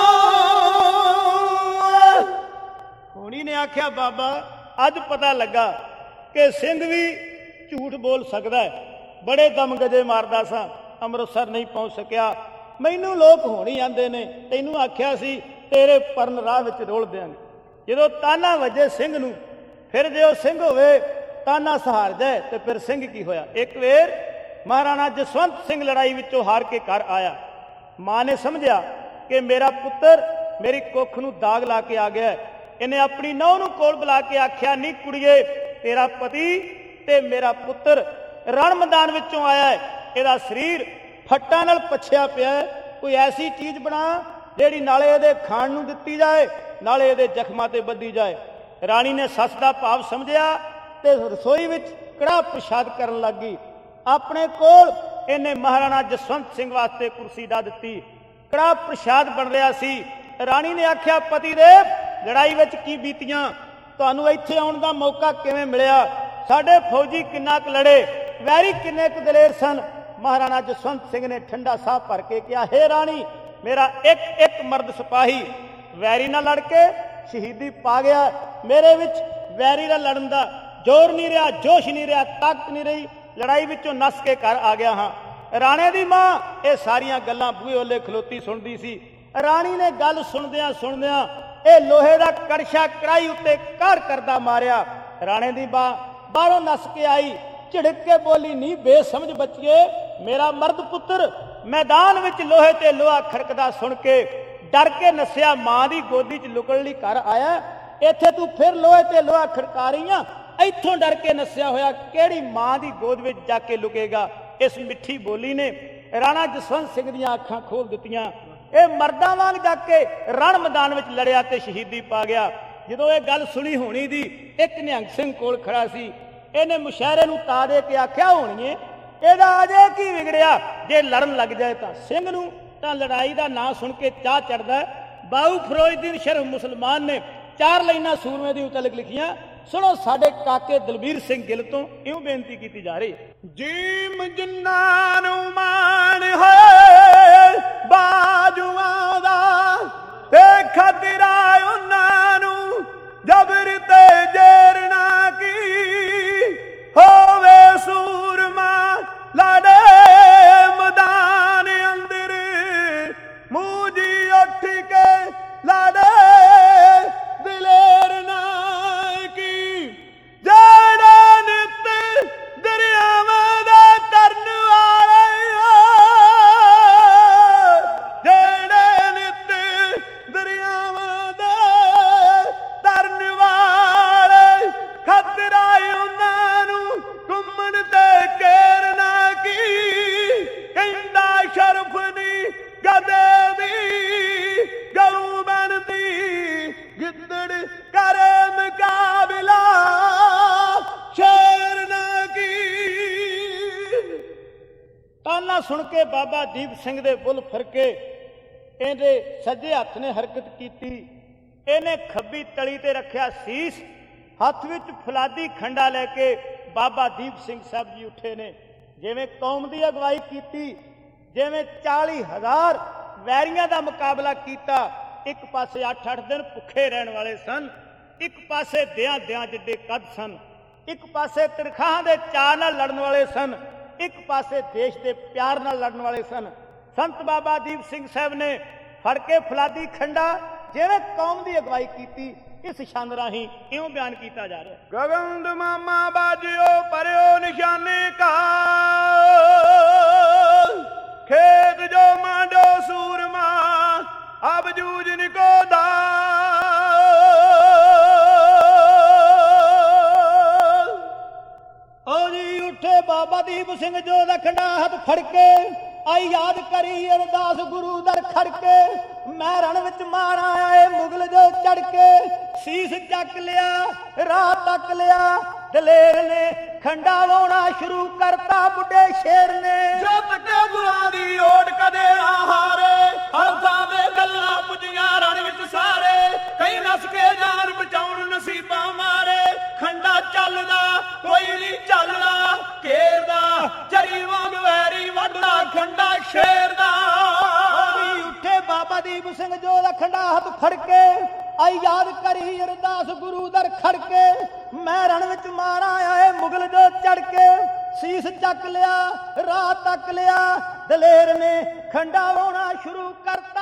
ਹੋਣੀ ਨੇ ਆਖਿਆ ਬਾਬਾ ਅੱਜ ਪਤਾ ਲੱਗਾ ਕਿ ਸਿੰਘ ਵੀ ਝੂਠ ਬੋਲ ਸਕਦਾ ਹੈ, ਬੜੇ ਦਮ ਗਜੇ ਮਾਰਦਾ ਸਾਂ, ਅੰਮ੍ਰਿਤਸਰ ਨਹੀਂ ਪਹੁੰਚ ਸਕਿਆ। ਮੈਨੂੰ ਲੋਕ ਹੋਣੀ ਆਂਦੇ ਨੇ ਤੈਨੂੰ ਆਖਿਆ ਸੀ ਤੇਰੇ ਪਰਨ ਰਾਹ ਵਿੱਚ ਰੋਲ ਦਿਆਂਗੇ। ਜਦੋਂ ਤਾਨਾ ਵਜੇ ਸਿੰਘ ਨੂੰ, ਫਿਰ ਜੇ ਉਹ ਸਿੰਘ ਹੋਵੇ ਤਾਨਾ ਸਹਾਰ ਜਾਏ ਤੇ ਫਿਰ ਸਿੰਘ ਕੀ ਹੋਇਆ। ਇੱਕ ਵੇਰ ਮਹਾਰਾਣਾ ਜਸਵੰਤ ਸਿੰਘ ਲੜਾਈ ਵਿੱਚੋਂ ਹਾਰ ਕੇ ਘਰ ਆਇਆ। ਮਾਂ ਨੇ ਸਮਝਿਆ ਕਿ ਮੇਰਾ ਪੁੱਤਰ ਮੇਰੀ ਕੁੱਖ ਨੂੰ ਦਾਗ ਲਾ ਕੇ ਆ ਗਿਆ। ਇਹਨੇ ਆਪਣੀ ਨਹੁੰ ਨੂੰ ਕੋਲ ਬੁਲਾ ਕੇ ਆਖਿਆ, ਨੀ ਕੁੜੀਏ, ਤੇਰਾ ਪਤੀ ਤੇ ਮੇਰਾ ਪੁੱਤਰ ਰਣ ਮੈਦਾਨ ਵਿੱਚੋਂ ਆਇਆ ਹੈ, ਇਹਦਾ ਸਰੀਰ ਫੱਟਾਂ ਨਾਲ ਪੱਛਿਆ ਪਿਆ ਹੈ, ਕੋਈ ਐਸੀ ਚੀਜ਼ ਬਣਾ ਜਿਹੜੀ ਨਾਲੇ ਇਹਦੇ ਖਾਣ ਨੂੰ ਦਿੱਤੀ ਜਾਏ, ਨਾਲੇ ਇਹਦੇ ਜ਼ਖਮਾਂ ਤੇ ਬੱਧੀ ਜਾਏ। ਰਾਣੀ ਨੇ ਸੱਸ ਦਾ ਭਾਵ ਸਮਝਿਆ ਤੇ ਰਸੋਈ ਵਿੱਚ ਕੜਾਹ ਪ੍ਰਸ਼ਾਦ ਕਰਨ ਲੱਗ ਗਈ। ਆਪਣੇ ਕੋਲ ਇਹਨੇ ਮਹਾਰਾਣਾ ਜਸਵੰਤ ਸਿੰਘ ਵਾਸਤੇ ਕੁਰਸੀ ਢਾ ਦਿੱਤੀ। ਕੜਾਹ ਪ੍ਰਸ਼ਾਦ ਬਣ ਰਿਹਾ ਸੀ। ਰਾਣੀ ਨੇ ਆਖਿਆ, ਪਤੀ ਦੇਵ, ਲੜਾਈ ਵਿੱਚ ਕੀ ਬੀਤੀਆਂ, ਤੁਹਾਨੂੰ ਇੱਥੇ ਆਉਣ ਦਾ ਮੌਕਾ ਕਿਵੇਂ ਮਿਲਿਆ? ਸਾਡੇ ਫੌਜੀ ਕਿੰਨਾ ਕੁ ਲੜੇ, ਵੈਰੀ ਕਿੰਨੇ ਕੁ ਦਲੇਰ ਸਨ? ਮਹਾਰਾਣਾ ਜਸਵੰਤ ਸਿੰਘ ਨੇ ਠੰਡਾ ਸਾਹ ਭਰ ਕੇ ਕਿਹਾ, ਹੇ ਰਾਣੀ, ਮੇਰਾ ਇੱਕ ਇੱਕ ਮਰਦ ਸਿਪਾਹੀ ਵੈਰੀ ਨਾਲ ਲੜ ਕੇ ਸ਼ਹੀਦੀ ਪਾ ਗਿਆ। ਮੇਰੇ ਵਿੱਚ ਵੈਰੀ ਨਾਲ ਲੜਨ ਦਾ ਜ਼ੋਰ ਨਹੀਂ ਰਿਹਾ, ਜੋਸ਼ ਨਹੀਂ ਰਿਹਾ, ਤਾਕਤ ਨਹੀਂ ਰਹੀ। ਲੜਾਈ ਵਿੱਚੋਂ ਨੱਸ ਕੇ ਘਰ ਆ ਗਿਆ ਹਾਂ। ਰਾਣੇ ਦੀ ਮਾਂ ਇਹ ਸਾਰੀਆਂ ਗੱਲਾਂ ਬੂਹੇ ਓਲੇ ਖਲੋਤੀ ਸੁਣਦੀ ਸੀ। ਰਾਣੀ ਨੇ ਗੱਲ ਸੁਣਦਿਆਂ ਸੁਣਦਿਆਂ ਇਹ ਲੋਹੇ ਦਾ ਕੜਛਾ ਕੜਾਈ ਉੱਤੇ ਘਰ ਕਰਦਾ ਮਾਰਿਆ। ਰਾਣੇ ਦੀ ਮਾਂ ਬਾਹਰੋਂ ਨੱਸ ਕੇ ਆਈ, ਝਿੜਕ ਕੇ ਬੋਲੀ, ਨਹੀਂ ਬੇਸਮਝ ਬੱਚੀਏ, ਮੇਰਾ ਮਰਦ ਪੁੱਤਰ ਮੈਦਾਨ ਵਿੱਚ ਲੋਹੇ ਤੇ ਲੋਹਾ ਖੜਕਦਾ ਸੁਣ ਕੇ ਡਰ ਕੇ ਨੱਸਿਆ, ਮਾਂ ਦੀ ਗੋਦੀ 'ਚ ਲੁਕਣ ਲਈ ਘਰ ਆਇਆ। ਇੱਥੇ ਤੂੰ ਫਿਰ ਲੋਹੇ ਤੇ ਲੋਹਾ ਖੜਕਾ ਰਹੀ ਆ, ਇੱਥੋਂ ਡਰ ਕੇ ਨੱਸਿਆ ਹੋਇਆ ਕਿਹੜੀ ਮਾਂ ਦੀ ਗੋਦ ਵਿੱਚ ਜਾ ਕੇ ਲੁਕੇਗਾ? ਇਸ ਮਿੱਠੀ ਬੋਲੀ ਨੇ ਰਾਣਾ ਜਸਵੰਤ ਸਿੰਘ ਦੀਆਂ ਅੱਖਾਂ ਖੋਲ ਦਿੱਤੀਆਂ। ਇਹ ਮਰਦਾਂ ਵਾਂਗ ਜਾ ਕੇ ਰਣ ਮੈਦਾਨ ਵਿੱਚ ਲੜਿਆ ਤੇ ਸ਼ਹੀਦੀ ਪਾ ਗਿਆ। ਜਦੋਂ ਇਹ ਗੱਲ ਸੁਣੀ ਹੋਣੀ ਦੀ, ਇੱਕ ਨਿਹੰਗ ਸਿੰਘ ਕੋਲ ਖੜਾ ਸੀ। ਇਹਨੇ ਮੁਸ਼ਾਇਰੇ ਨੂੰ ਤਾ ਦੇ ਕੇ ਆਖਿਆ, ਹੋਣੀਏ, ਇਹਦਾ ਅਜੇ ਕੀ ਵਿਗੜਿਆ, ਜੇ ਲੜਨ ਲੱਗ ਜਾਏ ਤਾਂ? ਸਿੰਘ ਨੂੰ ਤਾਂ ਲੜਾਈ ਦਾ ਨਾਂ ਸੁਣ ਕੇ ਚਾਹ ਚੜਦਾ। ਬਾਊ ਫਿਰੋਜ਼ਦੀਨ ਸ਼ਰਫ ਮੁਸਲਮਾਨ ਨੇ ਚਾਰ ਲਾਈਨਾਂ ਸੂਰਮੇ ਦੀ ਉਤਲਕ ਲਿਖੀਆਂ। ਸੁਣੋ ਸਾਡੇ ਕਾਕੇ ਦਲਬੀਰ ਸਿੰਘ ਗਿੱਲ ਤੋਂ ਇਉਂ ਬੇਨਤੀ ਕੀਤੀ ਜਾ ਰਹੀ। ਜੀਮ ਜਿੰਨਾਂ ਨੂੰ ਮਾਣ ਹੈ ਬਾਜੂਆਂ ਦਾ ਤੇ ਖਤਰਾ ਉਹਨਾਂ ਨੂੰ ਜਬਰ ਤੇ ਜੇਰ ਨਾ ਕੀ ਹੋਵੇ ਸੂਰਮਾ ਲਾੜੇ ਮੈਦਾਨ ਅੰਦਰ ਮੂਜੀ ਉੱਠ ਕੇ ਲਾੜੇ ਦਿਲੇਰ ਨਾ ਕੀ ਜਿਹੜਾ ਨਿਤ ਦਰਿਆਵਾਂ ਦਾ ਤਰਨ ਵਾਲੇ ਜਿਹੜੇ ਨਿਤ ਦਰਿਆਵਾਂ ਦਾ ਤਰਨ ਵਾਲੇ ਖਤਰਾ ਉਹਨਾਂ ਨੂੰ ਘੁੰਮਣ ਤੇ ਕੇਰ ਨਾ ਕੀ ਕਹਿੰਦਾ ਸ਼ਰਫ ਨੀ ਗਦੇ ਦੀ ਗਊ ਬਣਦੀ ਗਿੱਦੜ ਕਰੇ ਮੁਕਾਬਲਾ ਸ਼ੇਰ ਨਾ ਕੀ। ਤਾਨਾ ਸੁਣ ਕੇ ਬਾਬਾ ਦੀਪ ਸਿੰਘ ਦੇ ਬੁੱਲ ਫਿਰਕੇ ਇਹਦੇ ਸੱਜੇ ਹੱਥ ਨੇ ਹਰਕਤ ਕੀਤੀ। ਇਹਨੇ ਖੱਬੀ ਤਲੀ ਤੇ ਰੱਖਿਆ ਸੀਸ, ਹੱਥ ਵਿੱਚ ਫੁਲਾਦੀ ਖੰਡਾ ਲੈ ਕੇ ਬਾਬਾ ਦੀਪ ਸਿੰਘ ਸਾਹਿਬ ਜੀ ਉੱਠੇ ਨੇ। ਜਿਵੇਂ ਕੌਮ ਦੀ ਅਗਵਾਈ ਕੀਤੀ, ਜਿਵੇਂ ਚਾਲੀ ਹਜ਼ਾਰ ਵੈਰੀਆਂ ਦਾ ਮੁਕਾਬਲਾ ਕੀਤਾ। ਇੱਕ ਪਾਸੇ ਅੱਠ ਅੱਠ ਦਿਨ ਭੁੱਖੇ ਰਹਿਣ ਵਾਲੇ ਸਨ, ਇੱਕ ਪਾਸੇ ਦਿਆਂ ਦਿਆਂ ਜਿੱਡੇ ਕੱਦ ਸਨ, ਇੱਕ ਪਾਸੇ ਤਨਖਾਹਾਂ ਦੇ ਚਾਅ ਨਾਲ ਲੜਨ ਵਾਲੇ ਸਨ, ਇੱਕ ਪਾਸੇ ਦੇਸ਼ ਦੇ ਪਿਆਰ ਨਾਲ ਲੜਨ ਵਾਲੇ ਸਨ। ਸੰਤ ਬਾਬਾ ਦੀਪ ਸਿੰਘ ਸਾਹਿਬ ਨੇ ਫੜ ਕੇ ਫੁਲਾਦੀ ਖੰਡਾ ਜਿਵੇਂ ਕੌਮ ਦੀ ਅਗਵਾਈ ਕੀਤੀ। ਇਸ ਛੰਦ ਰਾਹੀਂ ਇਉਂ ਬਿਆਨ ਕੀਤਾ ਜਾ ਰਿਹਾ। ਗਗਨ ਮਾਮਾ ਬਾਜਿਓ ਪਰਿਓ ਨਿਸ਼ਾਨੇ ਕਾ खेत जो मांडो सूरमा अब जूझ निको दा ओ जी उठे बाबा दीप सिंह जो रखना हथ फड़के आई याद करी अरदास गुरु दर खड़के मैं रण विच मारा आए मुगल जो चढ़ के शीस चक लिया राह तक लिया दलेर ने खंडा लाउणा शुरू करता बुढ़े शेर ने जत के गुरां दी ओट कदे ना हारे हरदा दे गल्लां पुजियां रण विच सारे कई नस के जान बचाउण नसीबां मारे खंडा चलदा कोई नहीं चलदा घेरदा चरी वांग वैरी वड्डा खंडा शेर दा उठे बाबा दीप सिंह जो रखंडा हथ फड़के आई याद करी अरदास गुरु दर खड़के मैं रण विच मारा आए मुगल जो चढ़ के शीस चक लिया राह तक लिया दलेर ने खंडा लाउणा शुरू कर